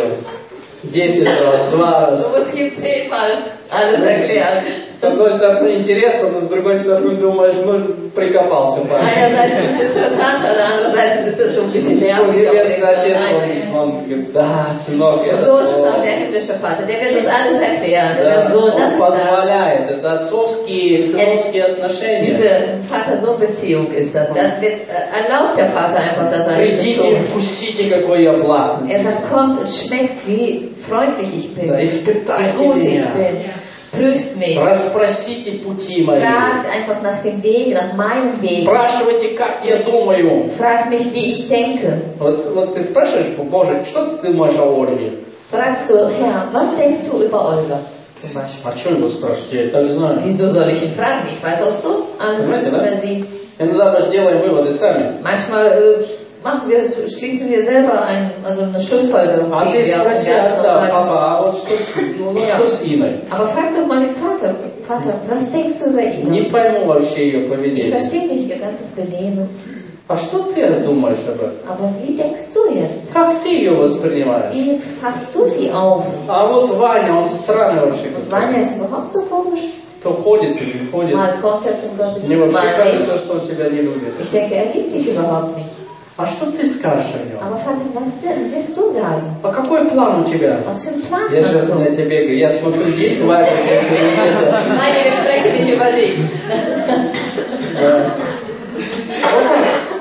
Speaker 1: 10 раз, 2 раз.
Speaker 2: Du musst ihm 10-mal alles erklären.
Speaker 1: С одной стороны интересно, но с другой стороны думаешь, прикопался парень.
Speaker 2: Einerseits ist es interessant, andererseits ist es so ein bisschen nervig.
Speaker 1: Небесный Отец, он говорит: да, сынок,
Speaker 2: Und
Speaker 1: это
Speaker 2: so ist es auch
Speaker 1: Бог.
Speaker 2: der himmlische Vater. Der wird uns alles erklären.
Speaker 1: Да,
Speaker 2: Der Sohn, das
Speaker 1: он
Speaker 2: ist das.
Speaker 1: позволяет. Это отцовские, сыновские отношения.
Speaker 2: Diese Vater-Sohn-Beziehung ist das. Das wird, erlaubt der Vater einfach, das alles zu
Speaker 1: Придите,
Speaker 2: tun.
Speaker 1: вкусите, какой я благ.
Speaker 2: Er sagt, kommt und schmeckt, wie freundlich ich bin,
Speaker 1: Да,
Speaker 2: wie
Speaker 1: испытайте
Speaker 2: gut ich
Speaker 1: меня.
Speaker 2: bin. Prüft mich.
Speaker 1: Расспросите пути мои.
Speaker 2: Fragt einfach nach dem Weg, nach meinem Weg.
Speaker 1: Спрашивайте, как я думаю.
Speaker 2: Fragt mich, wie ich denke.
Speaker 1: Вот ты спрашиваешь: Боже, что ты думаешь о Ольге?
Speaker 2: Fragst du, Herr, was denkst du über Olga? Zum Beispiel.
Speaker 1: А что его спрашивать? Я и так знаю.
Speaker 2: Wieso soll ich ihn fragen? Ich weiß auch so alles
Speaker 1: Понимаете, да?
Speaker 2: über sie.
Speaker 1: Иногда даже делаем выводы сами.
Speaker 2: Manchmal schließen wir selber eine Schlussfolgerung,
Speaker 1: А
Speaker 2: ziehen
Speaker 1: ты
Speaker 2: wir aus dem
Speaker 1: спроси
Speaker 2: Ganzen und
Speaker 1: отца:
Speaker 2: sagen,
Speaker 1: папа, а вот что с Иной?
Speaker 2: aber frag doch mal den Vater, Vater, was denkst du über ihn?
Speaker 1: Не пойму вообще ее
Speaker 2: Ich
Speaker 1: поведение.
Speaker 2: verstehe nicht ihr ganzes Benehmen,
Speaker 1: А что ты думаешь об этом?
Speaker 2: aber wie denkst du jetzt?
Speaker 1: Как ты ее воспринимаешь?
Speaker 2: Wie fasst du sie auf?
Speaker 1: А вот Ваня, он странный вообще.
Speaker 2: Und Vanya ist überhaupt so komisch.
Speaker 1: То ходит, то не ходит.
Speaker 2: Mal kommt er zum
Speaker 1: Мне
Speaker 2: Gottesdienst,
Speaker 1: вообще
Speaker 2: mal nicht.
Speaker 1: кажется, что он тебя не любит.
Speaker 2: Ich denke, er liebt dich überhaupt nicht.
Speaker 1: А что ты скажешь о нем?
Speaker 2: Aber Vater, was denn willst du sagen?
Speaker 1: А какой план у тебя?
Speaker 2: Was für einen Plan
Speaker 1: Я
Speaker 2: hast
Speaker 1: сейчас
Speaker 2: du?
Speaker 1: на тебе говорю, я смотрю, есть Ваня, если нет.
Speaker 2: Nein, wir sprechen nicht über dich.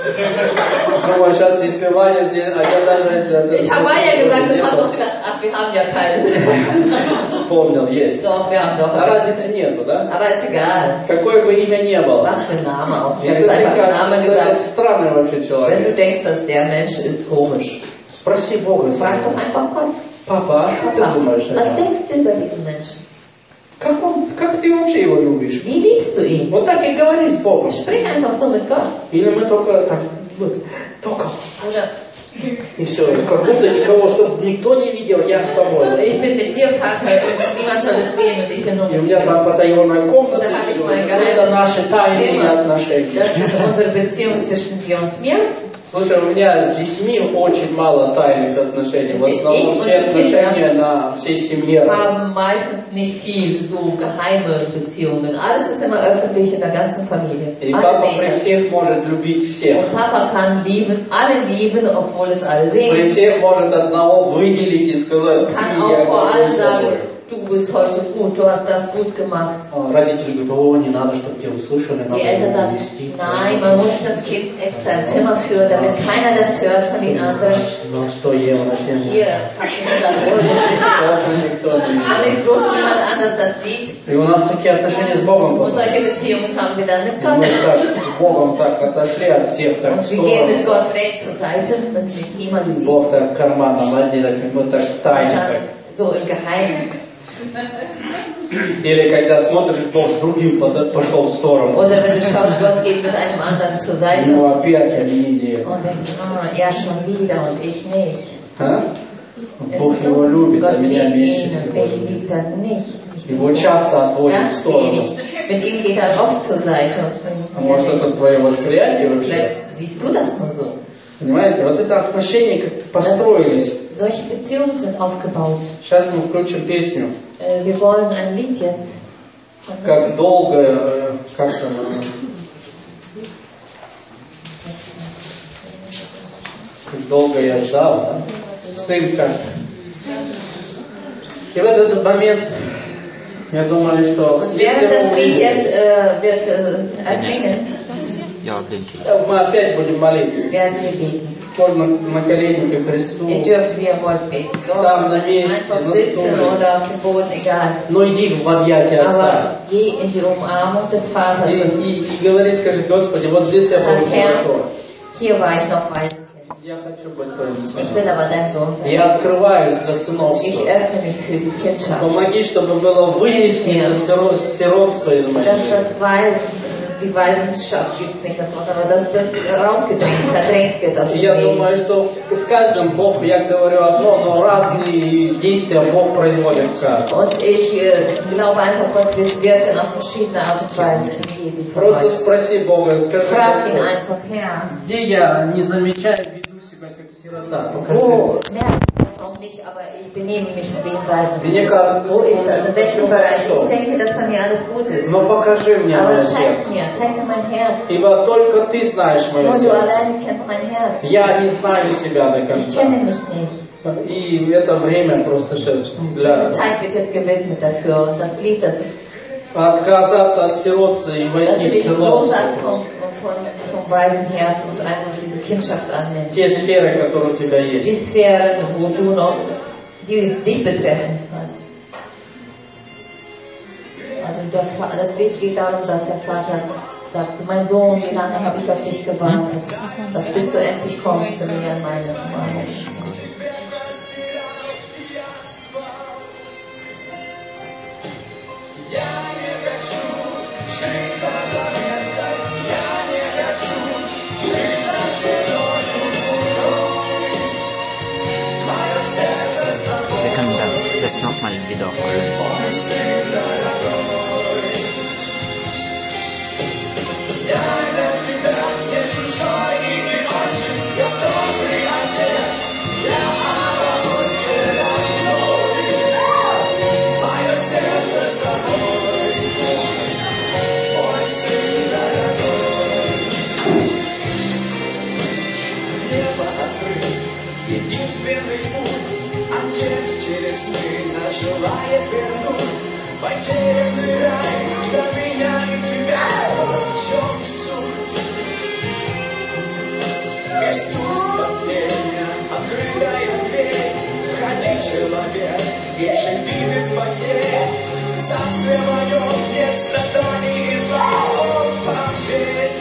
Speaker 1: Думаю, сейчас, если Ваня здесь, а я даже...
Speaker 2: Ich habe Vanya gesagt und habe noch gedacht, ach, wir haben ja keine.
Speaker 1: Вспомнил, есть.
Speaker 2: Doch, wir haben doch.
Speaker 1: А разницы нету, да?
Speaker 2: Aber ist egal.
Speaker 1: Какое бы имя ни было.
Speaker 2: Was für ein Name auch. Ich habe
Speaker 1: Если
Speaker 2: jetzt
Speaker 1: ты
Speaker 2: einfach einen Namen
Speaker 1: кажется, это
Speaker 2: gesagt.
Speaker 1: странный вообще
Speaker 2: Wenn du
Speaker 1: человек.
Speaker 2: denkst, dass der Mensch ist komisch,
Speaker 1: Спроси Бога.
Speaker 2: frag doch einfach Gott.
Speaker 1: Папа, а что ты
Speaker 2: Papa,
Speaker 1: думаешь о
Speaker 2: was
Speaker 1: нем?
Speaker 2: denkst du über diesen Menschen?
Speaker 1: Как ты вообще его любишь?
Speaker 2: Wie liebst du ihn?
Speaker 1: Вот так и говори с Богом.
Speaker 2: Sprich einfach so mit Gott.
Speaker 1: Или мы только так, вот, только.
Speaker 2: Oder
Speaker 1: И все, как будто никого, чтобы никто не видел, я с тобой.
Speaker 2: ich bin mit dir, Vater, und niemand soll es sehen und ich bin nur
Speaker 1: И у
Speaker 2: mit
Speaker 1: меня
Speaker 2: dir.
Speaker 1: там потаенная комната,
Speaker 2: Да,
Speaker 1: и всё.
Speaker 2: маленькая
Speaker 1: Это наши тайные отношения.
Speaker 2: Das ist unsere Beziehung zwischen dir und mir.
Speaker 1: Слушай, у меня с детьми очень мало тайных отношений. В основном все отношения на всей семье.
Speaker 2: Haben meistens nicht viel so geheime Beziehungen. Alles ist immer öffentlich in der ganzen Familie.
Speaker 1: И
Speaker 2: Alle
Speaker 1: папа
Speaker 2: sehen
Speaker 1: при
Speaker 2: das.
Speaker 1: всех может любить всех.
Speaker 2: Und Papa kann lieben, alle lieben, obwohl es alle
Speaker 1: При
Speaker 2: sehen.
Speaker 1: всех может одного выделить и сказать,
Speaker 2: Kann
Speaker 1: «Ты,
Speaker 2: auch
Speaker 1: я
Speaker 2: vor
Speaker 1: горжусь
Speaker 2: allem sagen,
Speaker 1: тобой».
Speaker 2: du bist heute gut, du hast das gut gemacht.
Speaker 1: Родители говорят, о, не надо, чтобы тебя услышали, надо
Speaker 2: Die Eltern
Speaker 1: его
Speaker 2: sagen,
Speaker 1: увести.
Speaker 2: nein, man muss das Kind extra ein Zimmer führen, damit keiner das hört von den anderen.
Speaker 1: Ну, 100 евро, 7
Speaker 2: Hier, packen 100 Euro.
Speaker 1: никто не видит.
Speaker 2: Damit bloß niemand anders das sieht.
Speaker 1: И у нас такие отношения с Богом.
Speaker 2: Und solche Beziehungen haben wir dann mit
Speaker 1: Мы
Speaker 2: Gott.
Speaker 1: так с Bogом так отошли от всех, так в
Speaker 2: Und wir gehen mit
Speaker 1: сторону.
Speaker 2: Gott weg zur Seite, dass wir niemand sieht.
Speaker 1: Бог так карманом один, мы так в тайне.
Speaker 2: Dann
Speaker 1: Так.
Speaker 2: so im Geheimen.
Speaker 1: Или когда смотришь, Бог с другим пошел в сторону.
Speaker 2: Oder wenn du schaust, Gott geht mit einem anderen zur Seite.
Speaker 1: Ну опять обвинение.
Speaker 2: Und denkst, er schon wieder und ich nicht.
Speaker 1: А?
Speaker 2: Es
Speaker 1: Бог
Speaker 2: ist
Speaker 1: его
Speaker 2: so,
Speaker 1: любит, а
Speaker 2: Gott
Speaker 1: меня
Speaker 2: liebt
Speaker 1: меньше
Speaker 2: ihn,
Speaker 1: всего.
Speaker 2: ich liebe ihn nicht.
Speaker 1: Его часто отводит в
Speaker 2: Ganz
Speaker 1: сторону.
Speaker 2: wenig. Mit ihm geht er oft zur Seite.
Speaker 1: А
Speaker 2: Und
Speaker 1: может это твое восприятие вообще?
Speaker 2: vielleicht siehst du das nur so.
Speaker 1: Понимаете, вот это отношения как построились.
Speaker 2: Solche Beziehungen sind aufgebaut.
Speaker 1: Сейчас мы включим песню.
Speaker 2: Wir wollen ein Lied jetzt.
Speaker 1: Как долго, как там, как долго я ждал, да? Сын как. И в этот момент я думаю, что
Speaker 2: Und
Speaker 1: если
Speaker 2: während das
Speaker 1: мы
Speaker 2: Lied
Speaker 1: увидим,
Speaker 2: jetzt wird erklingen,
Speaker 4: Ja, denke ich.
Speaker 1: мы опять будем молиться.
Speaker 2: werden wir beten.
Speaker 1: Можно на колени к Христу.
Speaker 2: Ihr dürft, wie ihr wollt, beten. Dort
Speaker 1: Там на месте,
Speaker 2: einfach
Speaker 1: на
Speaker 2: sitzen
Speaker 1: стуле.
Speaker 2: oder auf dem Boden, egal.
Speaker 1: Но иди в объятия Отца.
Speaker 2: Aber geh in die Umarmung des Vaters.
Speaker 1: И говори, скажи, Господи, вот здесь я был
Speaker 2: Sag, Herr,
Speaker 1: сиротой.
Speaker 2: hier war ich noch Waisenkind.
Speaker 1: Я хочу быть твоим
Speaker 2: Ich
Speaker 1: сыном.
Speaker 2: will aber dein Sohn sein.
Speaker 1: Я открываюсь для
Speaker 2: Ich
Speaker 1: сыновства.
Speaker 2: öffne mich für die Kindschaft.
Speaker 1: Помоги, чтобы было вынесено сиротство из моей
Speaker 2: Dass
Speaker 1: жизни.
Speaker 2: das die Weisenschaft gibt es nicht, das Wort, aber dass das rausgedrängt, verdrängt wird aus
Speaker 1: И
Speaker 2: dem
Speaker 1: я
Speaker 2: Leben.
Speaker 1: думаю, что с каждым Бог, я говорю одно, но разные действия Бог производит в каждом.
Speaker 2: Und ich glaube einfach, Gott wird wirken auf verschiedene Art und Weise in jedem von
Speaker 1: Просто
Speaker 2: uns.
Speaker 1: спроси Бога, скажи,
Speaker 2: Frag ihn
Speaker 1: Господь,
Speaker 2: einfach, Herr,
Speaker 1: где я не замечаю, веду себя как сирота? Покажи.
Speaker 2: wo merke ich noch nicht, aber ich benehme mich wie ein
Speaker 1: Мне
Speaker 2: Waisenkind.
Speaker 1: кажется,
Speaker 2: Wo ist das? In welchem Bereich?
Speaker 1: хорошо.
Speaker 2: Ich denke, dass bei mir alles gut ist.
Speaker 1: Но покажи мне
Speaker 2: Aber
Speaker 1: мое
Speaker 2: zeig
Speaker 1: сердце.
Speaker 2: mir mein Herz.
Speaker 1: Ибо только ты знаешь мое
Speaker 2: Nur du
Speaker 1: сердце.
Speaker 2: alleine kennst mein Herz.
Speaker 1: Я не знаю себя до
Speaker 2: Ich
Speaker 1: конца.
Speaker 2: kenne mich nicht.
Speaker 1: И это время просто сейчас для
Speaker 2: Diese Zeit wird jetzt gewidmet dafür. Und das Lied, das ist,
Speaker 1: отказаться от сиротства и
Speaker 2: dass
Speaker 1: войти
Speaker 2: du
Speaker 1: в
Speaker 2: dich lossagst
Speaker 1: сиротство.
Speaker 2: vom Waisenherz und einfach diese Kindschaft annimmst.
Speaker 1: Те сферы, которые у тебя есть.
Speaker 2: Die Sphären, wo du noch, die dich betreffen hat. Also das Lied geht darum, dass der Vater sagt, mein Sohn, wie lange habe ich auf dich gewartet, dass bis du endlich kommst zu mir in meine Umarmung.
Speaker 4: Wir können das nochmal wiederholen.
Speaker 5: Единственный путь, Отец через Сына желает вернуть потерянный рай, для меня и тебя в чем суть. Иисус спасения, открытая дверь. Входи, человек, и живи без потерь. В царстве моем нет страданий и зла, поверь.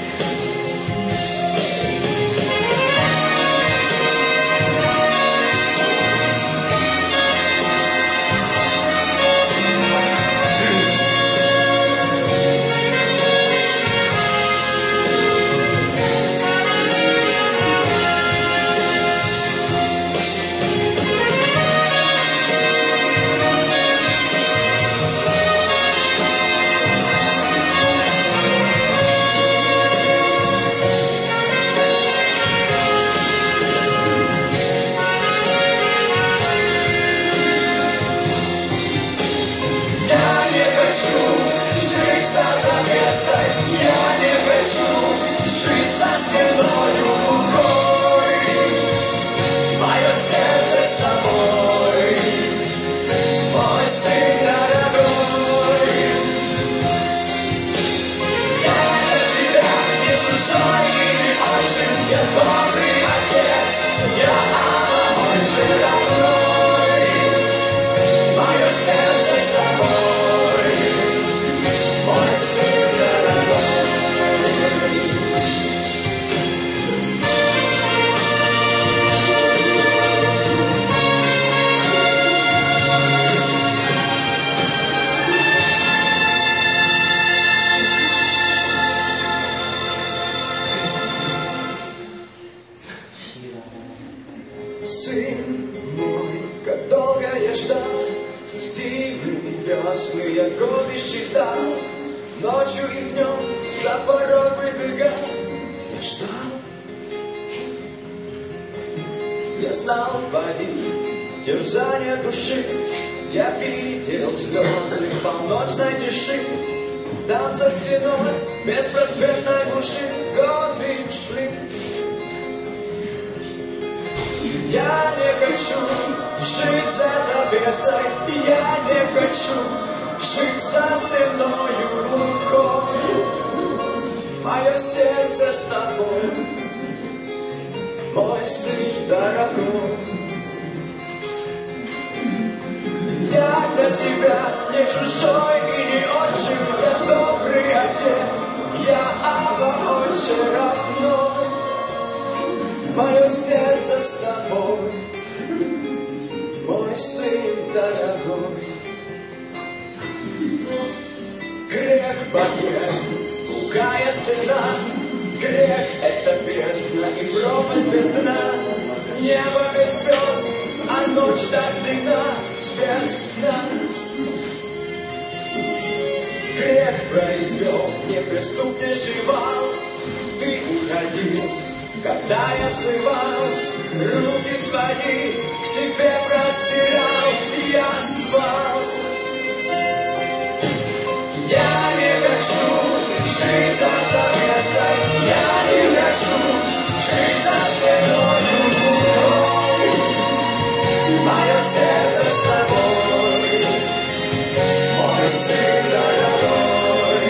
Speaker 5: Терзание души, я видел слезы в полночной тиши. Там за стеной беспросветной души годы шли. Я не хочу жить за завесой, я не хочу жить за стеною глухой. Мое сердце с тобой, мой сын дорогой. Я для тебя не чужой и не отчим, я добрый отец, я Абба, Отче родной. Мое сердце с тобой, мой сын дорогой. Грех багет, пугая стена, грех — это бездна и пропасть без дна. Небо без звезд, а ночь так длинна. Без сна. Грех произвел неприступнейший вал. Ты уходил, когда я взывал, руки свои к тебе простирал, я звал. Я не хочу жить за завесой, я не хочу жить за стеной. Мое сердце с тобой, мой сын дорогой.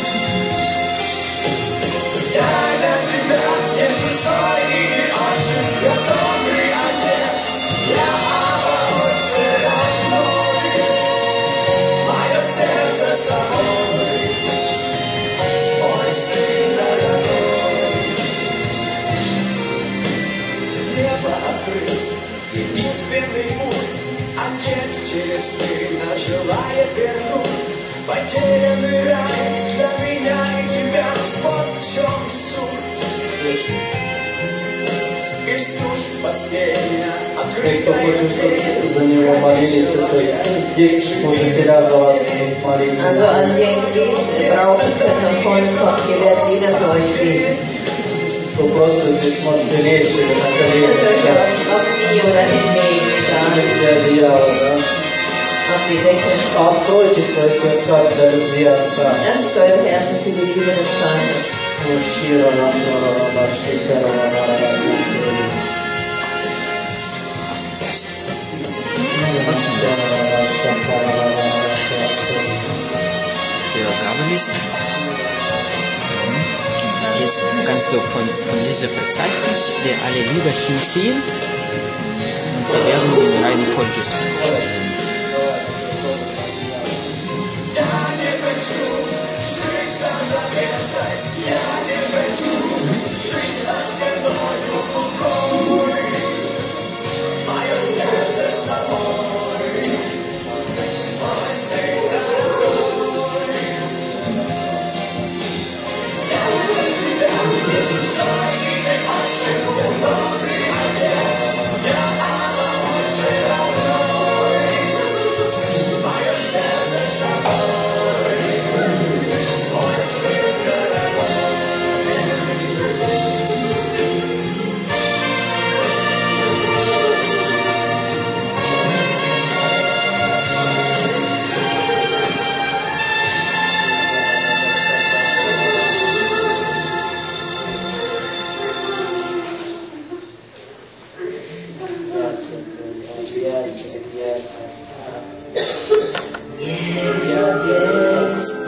Speaker 5: Я для тебя не чужой и не отчим, я добрый отец, я Абба, Отче родной. Мое сердце с тобой, мой сын дорогой. Небо открыт, единственный путь, Отец через Сына желает вернуть потерянный рай для меня и тебя. Вот в чем суть. Иисус спасения, открытая дверь.
Speaker 1: За него молились, то есть здесь служителя за вас будут молиться.
Speaker 2: Also an den geht, brauchen können am Volksgott, hier wird jeder für euch beten.
Speaker 1: Вы просто здесь можете лечь или на колени. Откройте свои сердца для любви Отца.
Speaker 4: Jetzt kannst du von diesem Verzeichnis der alle Lieder hinziehen und sie werden in Reihenfolge spielen.
Speaker 5: Yes.